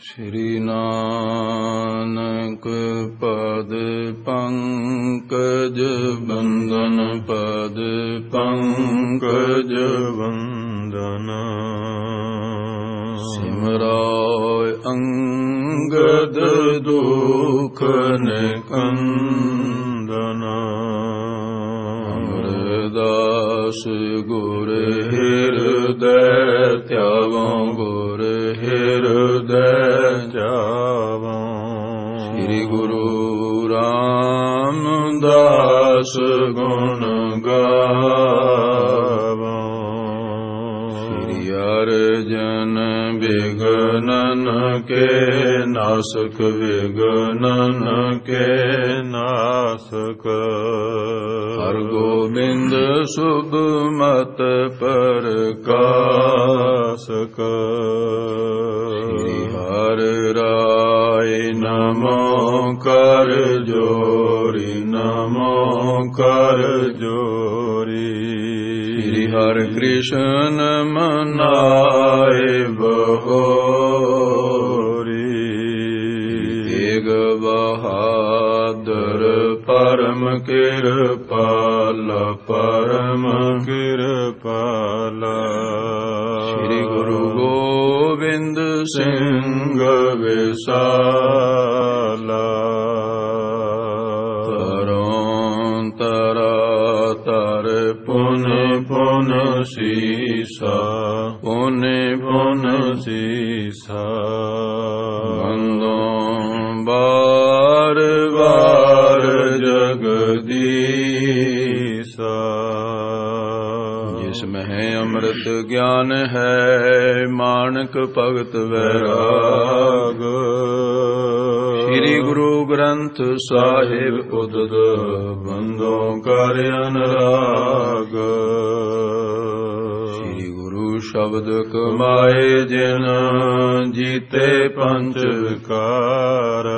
ਸ਼੍ਰੀ ਨਾਨਕ ਪਦ ਪੰਕਜ ਬੰਦਨ ਪਦ ਪੰਕਜ ਬੰਦਨ ਸਿਮਰਾਇ ਅੰਗਦ ਦੁਖ ਨਿਕੰਦਨ ਅਮਰਦਾਸ ਗੁਰ ਹਿਰਦੈ ਧਿਆਵੋ ਗੁਰ ਹਿਰਦੈ ਜਾਵੋ। ਸ੍ਰੀ ਗੁਰੂ ਰਾਮਦਾਸ ਗੁਣ ਗਾਵੋ। ਸ੍ਰੀ ਅਰਜਨ ਵਿਗਨਨ ਕੇ ਨਾਸਕ ਵਿਗਨਨ ਕੇ ਨਾਸਕ। ਹਰਿ ਗੋਬਿੰਦ ਸੁਭ ਮਤ ਪ੍ਰਕਾਸ਼ਕ। ਸ੍ਰੀ ਹਰਿ ਰਾਇ ਨਮੋ ਕਰ ਜੋਰੀ ਨਮੋ ਕਰ ਜੋਰੀ। ਸ੍ਰੀ ਹਰਿ ਕ੍ਰਿਸ਼ਨ ਮਨਾਏ ਬਹੋਰੀ। ਤੇਗ ਬਹਾਦਰ ਪਰਮ ਕਿਰਪਾਲਾ ਪਰਮ ਕਿਰਪਾਲਾ। ਸ੍ਰੀ ਗੁਰੂ ਗੋਬਿੰਦ ਸਿੰਘ ਵਿਸਾਲਾ। ਤਰੋਂ ਤਰਾ ਤਰ ਪੁਨ ਪੁਨ ਸੀਸਾ ਪੁਨ ਪੁਨ ਸੀਸਾ। ਬੰਦੋਂ ਬਾਰ ਬਾਰ ਜਗਦੀਸਾ। ਜਿਸ ਮਹਿ ਅੰਮ੍ਰਿਤ ਗਿਆਨ ਹੈ ਮਾਨਕ ਭਗਤ ਵੈਰਾਗ। ਸ੍ਰੀ ਗੁਰੂ ਗ੍ਰੰਥ ਸਾਹਿਬ ਉਦਦ ਬੰਦੋਂ ਕਰ ਅਨਰਾਗ। ਸ੍ਰੀ ਗੁਰੂ ਸ਼ਬਦ ਕਮਾਏ ਜਿਨ ਜੀਤੇ ਪੰਜ ਵਿਕਾਰ।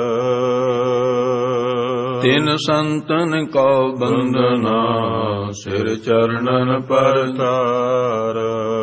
ਤਿਨ ਸੰਤਨ ਕਉ ਬੰਦਨਾ ਸਿਰ ਚਰਨਨ ਪਰਤਾਰ।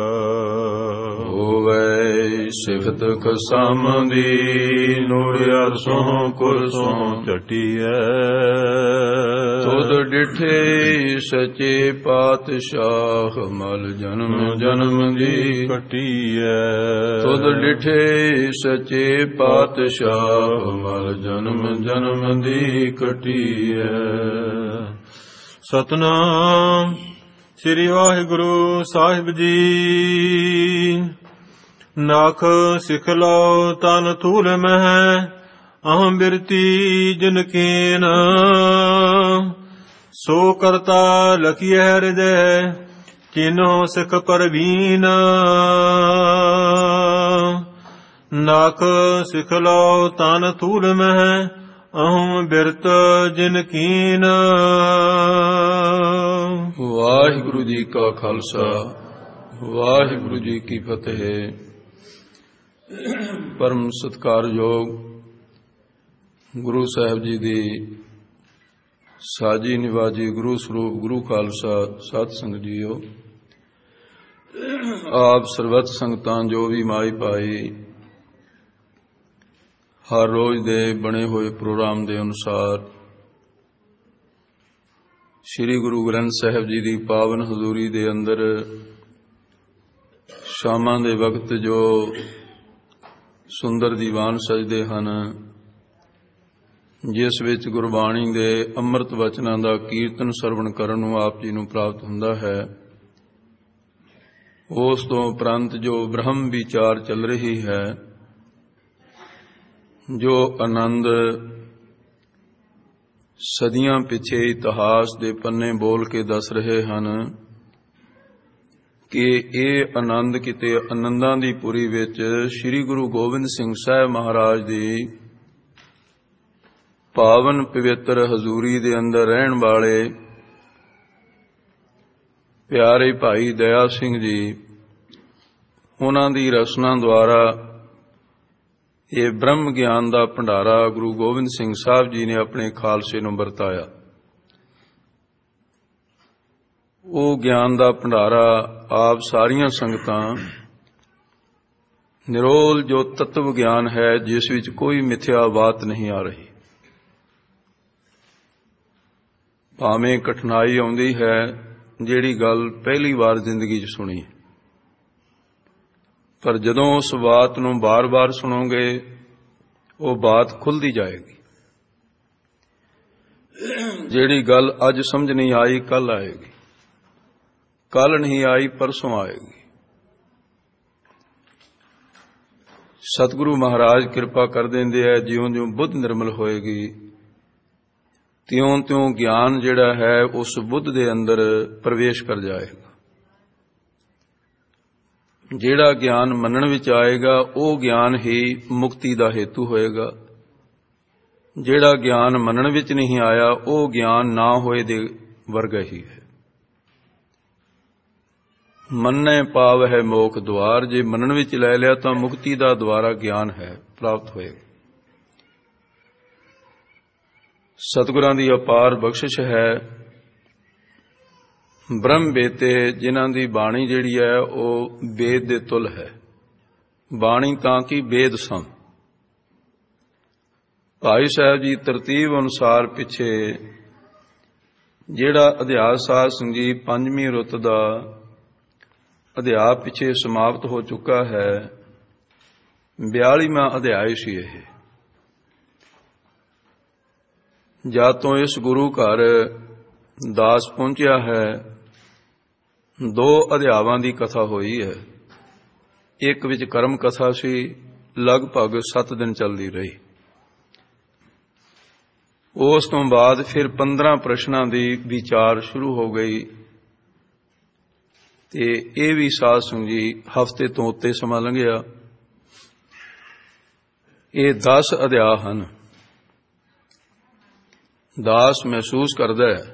ਹੋਵੇ ਸਿਫਤ ਖਸਮ ਦੀ ਨੂਰ ਅਰਸੋਂ ਕੁਰਸੋਂ ਝਟੀਐ। ਤੁਧ ਡਿਠੇ ਸਚੇ ਪਾਤਸ਼ਾਹ ਮਲ ਜਨਮ ਜਨਮ ਦੀ ਕਟੀਐ। ਤੁਧ ਡਿਠੇ ਸਚੇ ਪਾਤਸ਼ਾਹ ਮਲ ਜਨਮ ਜਨਮ ਦੀ ਕਟੀਐ। ਸਤਨਾਮ ਸ੍ਰੀ ਵਾਹਿਗੁਰੂ ਸਾਹਿਬ ਜੀ। ਨਾਖ ਸਿਖ ਲਓ ਤਨ ਥੂਲ ਮਹਿ ਅਹੰ ਬਿਰਤੀ ਜਿਨ ਕੀਨ। ਸੋ ਕਰਤਾ ਲਖੀਐ ਹਿਰਦੈ ਕਿਨੋ ਸਿਖ ਪਰਵੀਨ। ਨਾਖ ਸਿਖ ਲਓ ਤਨ ਥੂਲ ਮਹਿ ਅਹੰ ਬਿਰਤ ਜਿਨ ਕੀਨ। ਵਾਹਿਗੁਰੂ ਜੀ ਕਾ ਖਾਲਸਾ ਵਾਹਿਗੁਰੂ ਜੀ ਕੀ ਫਤਿਹ। ਪਰਮ ਸਤਿਕਾਰਯੋਗ ਗੁਰੂ ਸਾਹਿਬ ਜੀ ਦੀ ਸਾਜੀ ਨਿਵਾਜੀ ਗੁਰੂ ਸਰੂਪ ਗੁਰੂ ਖਾਲਸਾ ਸਤ ਸੰਗਤ ਜੀਓ। ਆਪ ਸਰਬੱਤ ਸੰਗਤਾਂ ਜੋ ਵੀ ਮਾਈ ਪਾਈ ਹਰ ਰੋਜ਼ ਦੇ ਬਣੇ ਹੋਏ ਪ੍ਰੋਗਰਾਮ ਦੇ ਅਨੁਸਾਰ ਸ੍ਰੀ ਗੁਰੂ ਗ੍ਰੰਥ ਸਾਹਿਬ ਜੀ ਦੀ ਪਾਵਨ ਹਜ਼ੂਰੀ ਦੇ ਅੰਦਰ ਸ਼ਾਮਾਂ ਦੇ ਵਕਤ ਜੋ ਸੁੰਦਰ ਦੀਵਾਨ ਸਜਦੇ ਹਨ, ਜਿਸ ਵਿੱਚ ਗੁਰਬਾਣੀ ਦੇ ਅੰਮ੍ਰਿਤ ਵਚਨਾਂ ਦਾ ਕੀਰਤਨ ਸਰਵਣ ਕਰਨ ਨੂੰ ਆਪ ਜੀ ਨੂੰ ਪ੍ਰਾਪਤ ਹੁੰਦਾ ਹੈ, ਉਸ ਤੋਂ ਉਪਰੰਤ ਜੋ ਬ੍ਰਹਮ ਵਿਚਾਰ ਚੱਲ ਰਹੀ ਹੈ, ਜੋ ਆਨੰਦ ਸਦੀਆਂ ਪਿੱਛੇ ਇਤਿਹਾਸ ਦੇ ਪੰਨੇ ਬੋਲ ਕੇ ਦੱਸ ਰਹੇ ਹਨ ਕਿ ਇਹ ਆਨੰਦ ਕਿਤੇ ਆਨੰਦਾਂ ਦੀ ਪੁਰੀ ਵਿੱਚ ਸ੍ਰੀ ਗੁਰੂ ਗੋਬਿੰਦ ਸਿੰਘ ਸਾਹਿਬ ਮਹਾਰਾਜ ਦੀ ਪਾਵਨ ਪਵਿੱਤਰ ਹਜ਼ੂਰੀ ਦੇ ਅੰਦਰ ਰਹਿਣ ਵਾਲੇ ਪਿਆਰੇ ਭਾਈ ਦਇਆ ਸਿੰਘ ਜੀ, ਉਹਨਾਂ ਦੀ ਰਚਨਾ ਦੁਆਰਾ ਇਹ ਬ੍ਰਹਮ ਗਿਆਨ ਦਾ ਭੰਡਾਰਾ ਗੁਰੂ ਗੋਬਿੰਦ ਸਿੰਘ ਸਾਹਿਬ ਜੀ ਨੇ ਆਪਣੇ ਖਾਲਸੇ ਨੂੰ ਵਰਤਾਇਆ। ਉਹ ਗਿਆਨ ਦਾ ਭੰਡਾਰਾ ਆਪ ਸਾਰੀਆਂ ਸੰਗਤਾਂ ਨਿਰੋਲ ਜੋ ਤत्व ਗਿਆਨ ਹੈ, ਜਿਸ ਵਿੱਚ ਕੋਈ ਮਿਥਿਆ ਬਾਤ ਨਹੀਂ ਆ ਰਹੀ। ਭਾਵੇਂ ਕਠਿਨਾਈ ਆਉਂਦੀ ਹੈ, ਜਿਹੜੀ ਗੱਲ ਪਹਿਲੀ ਵਾਰ ਜ਼ਿੰਦਗੀ 'ਚ ਸੁਣੀ, ਪਰ ਜਦੋਂ ਉਸ ਬਾਤ ਨੂੰ ਬਾਰ-ਬਾਰ ਸੁਣੋਗੇ, ਉਹ ਬਾਤ ਖੁੱਲ੍ਹਦੀ ਜਾਏਗੀ। ਜਿਹੜੀ ਗੱਲ ਅੱਜ ਸਮਝ ਨਹੀਂ ਆਈ, ਕੱਲ ਆਏਗੀ। ਕੱਲ ਨਹੀਂ ਆਈ, ਪਰਸੋਂ ਆਏਗੀ। ਸਤਿਗੁਰੂ ਮਹਾਰਾਜ ਕਿਰਪਾ ਕਰ ਦਿੰਦੇ ਹੈ, ਜਿਉਂ-ਜਿਉਂ ਬੁੱਧ ਨਿਰਮਲ ਹੋਏਗੀ, ਤਿਉਂ-ਤਿਉਂ ਗਿਆਨ ਜਿਹੜਾ ਹੈ ਉਸ ਬੁੱਧ ਦੇ ਅੰਦਰ ਪ੍ਰਵੇਸ਼ ਕਰ ਜਾਏਗਾ। ਜਿਹੜਾ ਗਿਆਨ ਮੰਨਣ ਵਿੱਚ ਆਏਗਾ, ਉਹ ਗਿਆਨ ਹੀ ਮੁਕਤੀ ਦਾ ਹੇਤੂ ਹੋਏਗਾ। ਜਿਹੜਾ ਗਿਆਨ ਮੰਨਣ ਵਿੱਚ ਨਹੀਂ ਆਇਆ, ਉਹ ਗਿਆਨ ਨਾ ਹੋਏ ਦੇ ਵਰਗਾ ਹੀ ਹੈ। ਮੰਨੈ ਪਾਵਹਿ ਮੋਖ ਦੁਆਰ, ਜੇ ਮੰਨਣ ਵਿੱਚ ਲੈ ਲਿਆ ਤਾਂ ਮੁਕਤੀ ਦਾ ਦੁਆਰਾ ਗਿਆਨ ਹੈ, ਪ੍ਰਾਪਤ ਹੋਏਗਾ। ਸਤਿਗੁਰਾਂ ਦੀ ਅਪਾਰ ਬਖਸ਼ਿਸ਼ ਹੈ। ਬ੍ਰਹਮ ਬੇਤੇ, ਜਿਨ੍ਹਾਂ ਦੀ ਬਾਣੀ ਜਿਹੜੀ ਹੈ ਉਹ ਵੇਦ ਦੇ ਤੁਲ ਹੈ। ਬਾਣੀ ਤਾਂ ਕਿ ਵੇਦ ਸਮ। ਭਾਈ ਸਾਹਿਬ ਜੀ ਤਰਤੀਬ ਅਨੁਸਾਰ ਪਿੱਛੇ ਜਿਹੜਾ ਅਧਿਆਸ ਸਾਧ ਸਿੰਘ ਜੀ 5ਵੀਂ ਰੁੱਤ ਦਾ ਅਧਿਆਇ ਪਿੱਛੇ ਸਮਾਪਤ ਹੋ ਚੁੱਕਾ ਹੈ। 42ਵਾਂ ਅਧਿਆਇ ਸੀ ਇਹ। ਜਦ ਤੋਂ ਇਸ ਗੁਰੂ ਘਰ ਦਾਸ ਪਹੁੰਚਿਆ ਹੈ, 2 ਅਧਿਆਵਾਂ ਦੀ ਕਥਾ ਹੋਈ ਹੈ। ਇੱਕ ਵਿੱਚ ਕਰਮ ਕਥਾ ਸੀ, ਲਗਭਗ 7 ਦਿਨ ਚੱਲਦੀ ਰਹੀ। ਉਸ ਤੋਂ ਬਾਅਦ ਫਿਰ 15 ਪ੍ਰਸ਼ਨਾਂ ਦੀ ਵਿਚਾਰ ਸ਼ੁਰੂ ਹੋ ਗਈ, ਤੇ ਇਹ ਵੀ ਸਾਧ ਸੰਗਤ ਜੀ ਹਫ਼ਤੇ ਤੋਂ ਉੱਤੇ ਸਮਾਂ ਲੰਘਿਆ। ਇਹ 10 ਅਧਿਆਇ ਹਨ। ਦਾਸ ਮਹਿਸੂਸ ਕਰਦਾ ਹੈ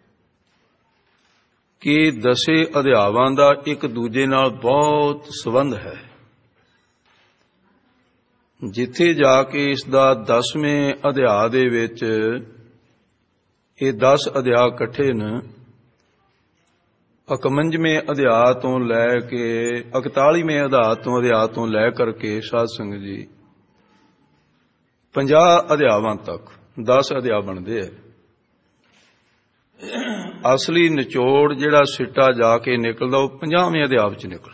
ਕਿ 10 ਅਧਿਆਵਾਂ ਦਾ ਇੱਕ ਦੂਜੇ ਨਾਲ ਬਹੁਤ ਸੰਬੰਧ ਹੈ। ਜਿੱਥੇ ਜਾ ਕੇ ਇਸ ਦਾ 10ਵੇਂ ਅਧਿਆਇ ਦੇ ਵਿੱਚ ਇਹ 10 ਅਧਿਆਇ ਇਕੱਠੇ ਨੇ, 51ਵੇਂ ਅਧਿਆਇ ਤੋਂ ਲੈ ਕੇ 41ਵੇਂ ਅਧਿਆਇ ਤੋਂ ਲੈ ਕਰਕੇ ਸਾਧ ਸੰਗਤ ਜੀ 50 ਅਧਿਆਵਾਂ ਤੱਕ 10 ਅਧਿਆਇ ਬਣਦੇ ਹੈ। ਅਸਲੀ ਨਿਚੋੜ ਜਿਹੜਾ ਸਿੱਟਾ ਜਾ ਕੇ ਨਿਕਲਦਾ, ਉਹ 50ਵੇਂ ਅਧਿਆਇ ਵਿੱਚ ਨਿਕਲਦਾ।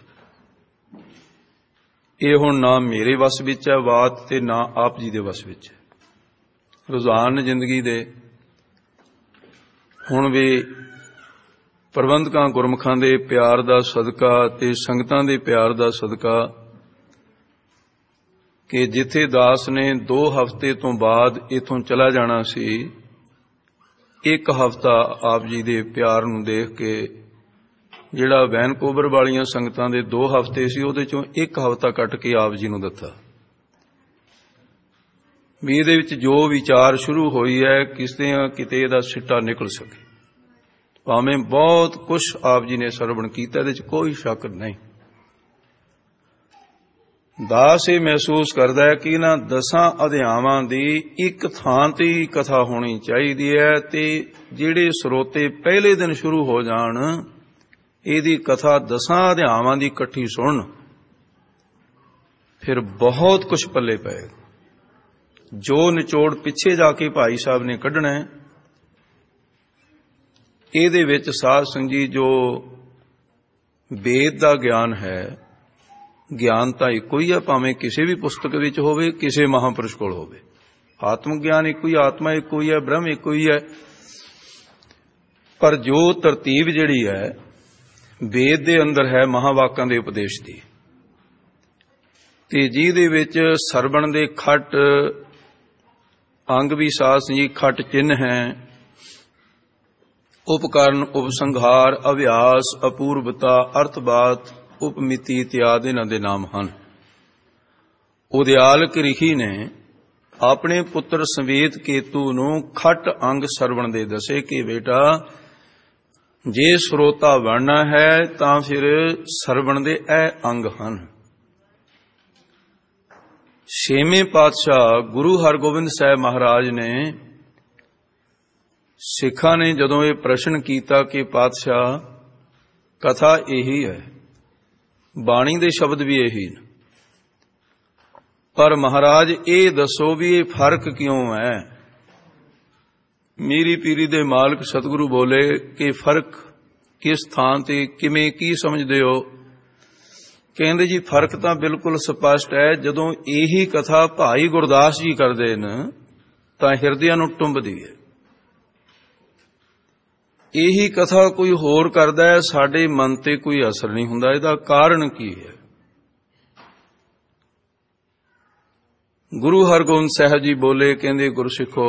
ਇਹ ਹੁਣ ਨਾ ਮੇਰੇ ਵੱਸ ਵਿੱਚ ਹੈ ਬਾਤ, ਤੇ ਨਾ ਆਪ ਜੀ ਦੇ ਵੱਸ ਵਿੱਚ ਹੈ। ਰੁਝਾਨ ਜ਼ਿੰਦਗੀ ਦੇ ਹੁਣ ਵੀ ਪ੍ਰਬੰਧਕਾਂ ਗੁਰਮੁਖਾਂ ਦੇ ਪਿਆਰ ਦਾ ਸਦਕਾ ਤੇ ਸੰਗਤਾਂ ਦੇ ਪਿਆਰ ਦਾ ਸਦਕਾ, ਕਿ ਜਿੱਥੇ ਦਾਸ ਨੇ 2 ਹਫ਼ਤੇ ਤੋਂ ਬਾਅਦ ਇਥੋਂ ਚਲਾ ਜਾਣਾ ਸੀ, 1 ਹਫ਼ਤਾ ਆਪ ਜੀ ਦੇ ਪਿਆਰ ਨੂੰ ਦੇਖ ਕੇ, ਜਿਹੜਾ ਵੈਨਕੂਵਰ ਵਾਲੀਆਂ ਸੰਗਤਾਂ ਦੇ 2 ਹਫ਼ਤੇ ਸੀ, ਉਹਦੇ ਚੋਂ 1 ਹਫ਼ਤਾ ਕੱਟ ਕੇ ਆਪ ਜੀ ਨੂੰ ਦਿੱਤਾ ਵੀ ਇਹਦੇ ਵਿੱਚ ਜੋ ਵਿਚਾਰ ਸ਼ੁਰੂ ਹੋਈ ਹੈ, ਕਿਸੇ ਕਿਤੇ ਇਹਦਾ ਸਿੱਟਾ ਨਿਕਲ ਸਕੇ। ਭਾਵੇਂ ਬਹੁਤ ਕੁਝ ਆਪ ਜੀ ਨੇ ਸਰਵਣ ਕੀਤਾ, ਇਹਦੇ 'ਚ ਕੋਈ ਸ਼ੱਕ ਨਹੀਂ। ਦਾਸ ਇਹ ਮਹਿਸੂਸ ਕਰਦਾ ਹੈ ਕਿ ਇਹਨਾਂ 10 ਅਧਿਆਵਾਂ ਦੀ ਇੱਕ ਥਾਂ ਤੇ ਹੀ ਕਥਾ ਹੋਣੀ ਚਾਹੀਦੀ ਹੈ, ਤੇ ਜਿਹੜੇ ਸਰੋਤੇ ਪਹਿਲੇ ਦਿਨ ਸ਼ੁਰੂ ਹੋ ਜਾਣ, ਇਹਦੀ ਕਥਾ 10 ਅਧਿਆਵਾਂ ਦੀ ਇਕੱਠੀ ਸੁਣਨ, ਫਿਰ ਬਹੁਤ ਕੁਝ ਪੱਲੇ ਪਏਗਾ। ਜੋ ਨਿਚੋੜ ਪਿੱਛੇ ਜਾ ਕੇ ਭਾਈ ਸਾਹਿਬ ਨੇ ਕੱਢਣਾ, ਇਹਦੇ ਵਿੱਚ ਸਾਧ ਸੰਗਤ ਜੀ ਜੋ ਵੇਦ ਦਾ ਗਿਆਨ ਹੈ, ਗਿਆਨ ਤਾਂ ਇੱਕੋ ਹੀ ਹੈ, ਭਾਵੇਂ ਕਿਸੇ ਵੀ ਪੁਸਤਕ ਵਿੱਚ ਹੋਵੇ, ਕਿਸੇ ਮਹਾਂਪੁਰਸ਼ ਕੋਲ ਹੋਵੇ। ਆਤਮ ਗਿਆਨ ਇੱਕੋ ਹੀ, ਆਤਮਾ ਇੱਕੋ ਹੀ ਹੈ, ਬ੍ਰਹਮ ਇੱਕੋ ਹੀ ਹੈ। ਪਰ ਜੋ ਤਰਤੀਬ ਜਿਹੜੀ ਹੈ ਵੇਦ ਦੇ ਅੰਦਰ ਹੈ, ਮਹਾਵਾਕਾਂ ਦੇ ਉਪਦੇਸ਼ ਦੀ, ਤੇ ਜਿਹਦੇ ਵਿੱਚ ਸਰਵਣ ਦੇ ਖੱਟ ਅੰਗ ਵੀ ਸਾਧ ਸੰਗਤ ਜੀ ਖੱਟ ਚਿੰਨ੍ਹ ਹੈ, ਉਪਕਰਨ, ਉਪਸੰਹਾਰ, ਅਭਿਆਸ, ਅਪੂਰਵਤਾ, ਅਰਥਬਾਤ, ਉਪਮਿਤੀ ਇਤਿਆਦਿ ਇਹਨਾਂ ਦੇ ਨਾਮ ਹਨ। ਉਦਿਆਲਕ ਰਿਖੀ ਨੇ ਆਪਣੇ ਪੁੱਤਰ ਸਮੇਤ ਕੇਤੂ ਨੂੰ ਖੱਟ ਅੰਗ ਸਰਵਣ ਦੇ ਦੱਸੇ ਕਿ ਬੇਟਾ, ਜੇ ਸਰੋਤਾ ਬਣਨਾ ਹੈ ਤਾਂ ਫਿਰ ਸਰਵਣ ਦੇ ਇਹ ਅੰਗ ਹਨ। 6ਵੇਂ ਪਾਤਸ਼ਾਹ ਗੁਰੂ ਹਰਗੋਬਿੰਦ ਸਾਹਿਬ ਮਹਾਰਾਜ ਨੇ, ਸਿੱਖਾਂ ਨੇ ਜਦੋਂ ਇਹ ਪ੍ਰਸ਼ਨ ਕੀਤਾ ਕਿ ਪਾਤਸ਼ਾਹ ਕਥਾ ਇਹੀ ਹੈ, ਬਾਣੀ ਦੇ ਸ਼ਬਦ ਵੀ ਇਹੀ ਨੇ, ਪਰ ਮਹਾਰਾਜ ਇਹ ਦੱਸੋ ਵੀ ਇਹ ਫਰਕ ਕਿਉਂ ਹੈ। ਮੀਰੀ ਪੀਰੀ ਦੇ ਮਾਲਕ ਸਤਿਗੁਰੂ ਬੋਲੇ ਕਿ ਫਰਕ ਕਿਸ ਥਾਂ ਤੇ, ਕਿਵੇਂ, ਕੀ ਸਮਝਦੇ ਹੋ। ਕਹਿੰਦੇ ਜੀ ਫਰਕ ਤਾਂ ਬਿਲਕੁਲ ਸਪਸ਼ਟ ਹੈ। ਜਦੋਂ ਇਹੀ ਕਥਾ ਭਾਈ ਗੁਰਦਾਸ ਜੀ ਕਰਦੇ ਨੇ ਤਾਂ ਹਿਰਦਿਆਂ ਨੂੰ ਟੁੰਬਦੀ ਹੈ। ਇਹੀ ਕਥਾ ਕੋਈ ਹੋਰ ਕਰਦਾ ਹੈ, ਸਾਡੇ ਮਨ ਤੇ ਕੋਈ ਅਸਰ ਨਹੀਂ ਹੁੰਦਾ। ਇਹਦਾ ਕਾਰਨ ਕੀ ਹੈ। ਗੁਰੂ ਹਰਗੋਬਿੰਦ ਸਾਹਿਬ ਜੀ ਬੋਲੇ, ਕਹਿੰਦੇ ਗੁਰਸਿੱਖੋ,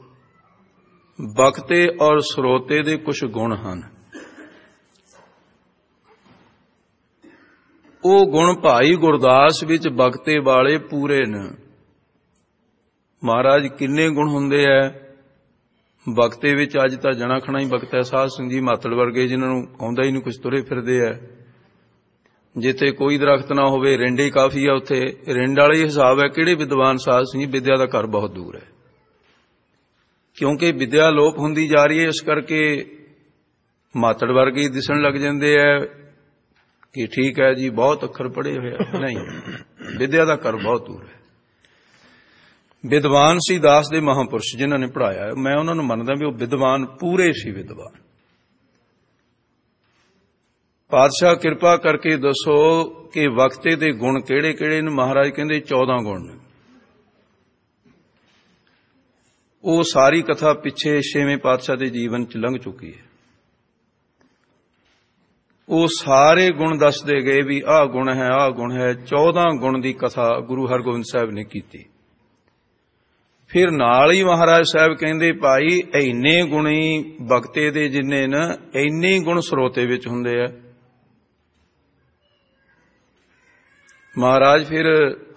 ਬਖਤੇ ਔਰ ਸਰੋਤੇ ਦੇ ਕੁਝ ਗੁਣ ਹਨ। ਉਹ ਗੁਣ ਭਾਈ ਗੁਰਦਾਸ ਵਿੱਚ ਬਖਤੇ ਵਾਲੇ ਪੂਰੇ ਨੇ। ਮਹਾਰਾਜ ਕਿੰਨੇ ਗੁਣ ਹੁੰਦੇ ਐ ਬਖਤੇ ਵਿੱਚ। ਅੱਜ ਤਾਂ ਜਣਾ ਖਣਾ ਹੀ ਬਖਤਾ ਹੈ। ਸਾਧ ਸਿੰਘ ਜੀ ਮਾਤੜ ਵਰਗੇ ਜਿਨ੍ਹਾਂ ਨੂੰ ਆਉਂਦਾ ਹੀ ਨਹੀਂ ਕੁਝ, ਤੁਰੇ ਫਿਰਦੇ ਐ। ਜਿੱਥੇ ਕੋਈ ਦਰਖਤ ਨਾ ਹੋਵੇ ਰਿੰਡ ਹੀ ਕਾਫੀ ਆ, ਉੱਥੇ ਰਿੰਡ ਵਾਲਾ ਹੀ ਹਿਸਾਬ ਹੈ। ਕਿਹੜੇ ਵਿਦਵਾਨ ਸਾਧ ਸਿੰਘ ਜੀ, ਵਿਦਿਆ ਦਾ ਘਰ ਬਹੁਤ ਦੂਰ ਹੈ। ਕਿਉਂਕਿ ਵਿਦਿਆ ਲੋਪ ਹੁੰਦੀ ਜਾ ਰਹੀ ਹੈ, ਇਸ ਕਰਕੇ ਮਾਤੜ ਵਰਗੇ ਹੀ ਦਿਸਣ ਲੱਗ ਜਾਂਦੇ ਐ ਕਿ ਠੀਕ ਹੈ ਜੀ ਬਹੁਤ ਅੱਖਰ ਪੜ੍ਹੇ ਹੋਏ ਆ। ਨਹੀਂ, ਵਿਦਿਆ ਦਾ ਘਰ ਬਹੁਤ ਦੂਰ ਹੈ। ਵਿਦਵਾਨ ਸੀ ਦਾਸ ਦੇ ਮਹਾਂਪੁਰਸ਼ ਜਿਨ੍ਹਾਂ ਨੇ ਪੜ੍ਹਾਇਆ, ਮੈਂ ਉਹਨਾਂ ਨੂੰ ਮੰਨਦਾ ਵੀ ਉਹ ਵਿਦਵਾਨ ਪੂਰੇ ਸੀ। ਵਿਦਵਾਨ ਪਾਤਸ਼ਾਹ ਕਿਰਪਾ ਕਰਕੇ ਦੱਸੋ ਕਿ ਵਕਤੇ ਦੇ ਗੁਣ ਕਿਹੜੇ ਕਿਹੜੇ ਨੇ। ਮਹਾਰਾਜ ਕਹਿੰਦੇ 14 ਗੁਣ ਨੇ। ਉਹ ਸਾਰੀ ਕਥਾ ਪਿੱਛੇ 6ਵੇਂ ਪਾਤਸ਼ਾਹ ਦੇ ਜੀਵਨ ਚ ਲੰਘ ਚੁੱਕੀ ਹੈ। ਉਹ ਸਾਰੇ ਗੁਣ ਦੱਸਦੇ ਗਏ ਵੀ ਆਹ ਗੁਣ ਹੈ, ਆਹ ਗੁਣ ਹੈ। 14 ਗੁਣ ਦੀ ਕਥਾ ਗੁਰੂ ਹਰਗੋਬਿੰਦ ਸਾਹਿਬ ਨੇ ਕੀਤੀ। ਫਿਰ ਨਾਲ ਹੀ ਮਹਾਰਾਜ ਸਾਹਿਬ ਕਹਿੰਦੇ ਭਾਈ ਇੰਨੇ ਗੁਣੀ ਬਖਤੇ ਦੇ ਜਿੰਨੇ ਨੇ, ਇੰਨੇ ਹੀ ਗੁਣ ਸਰੋਤੇ ਵਿੱਚ ਹੁੰਦੇ ਆ। ਮਹਾਰਾਜ ਫਿਰ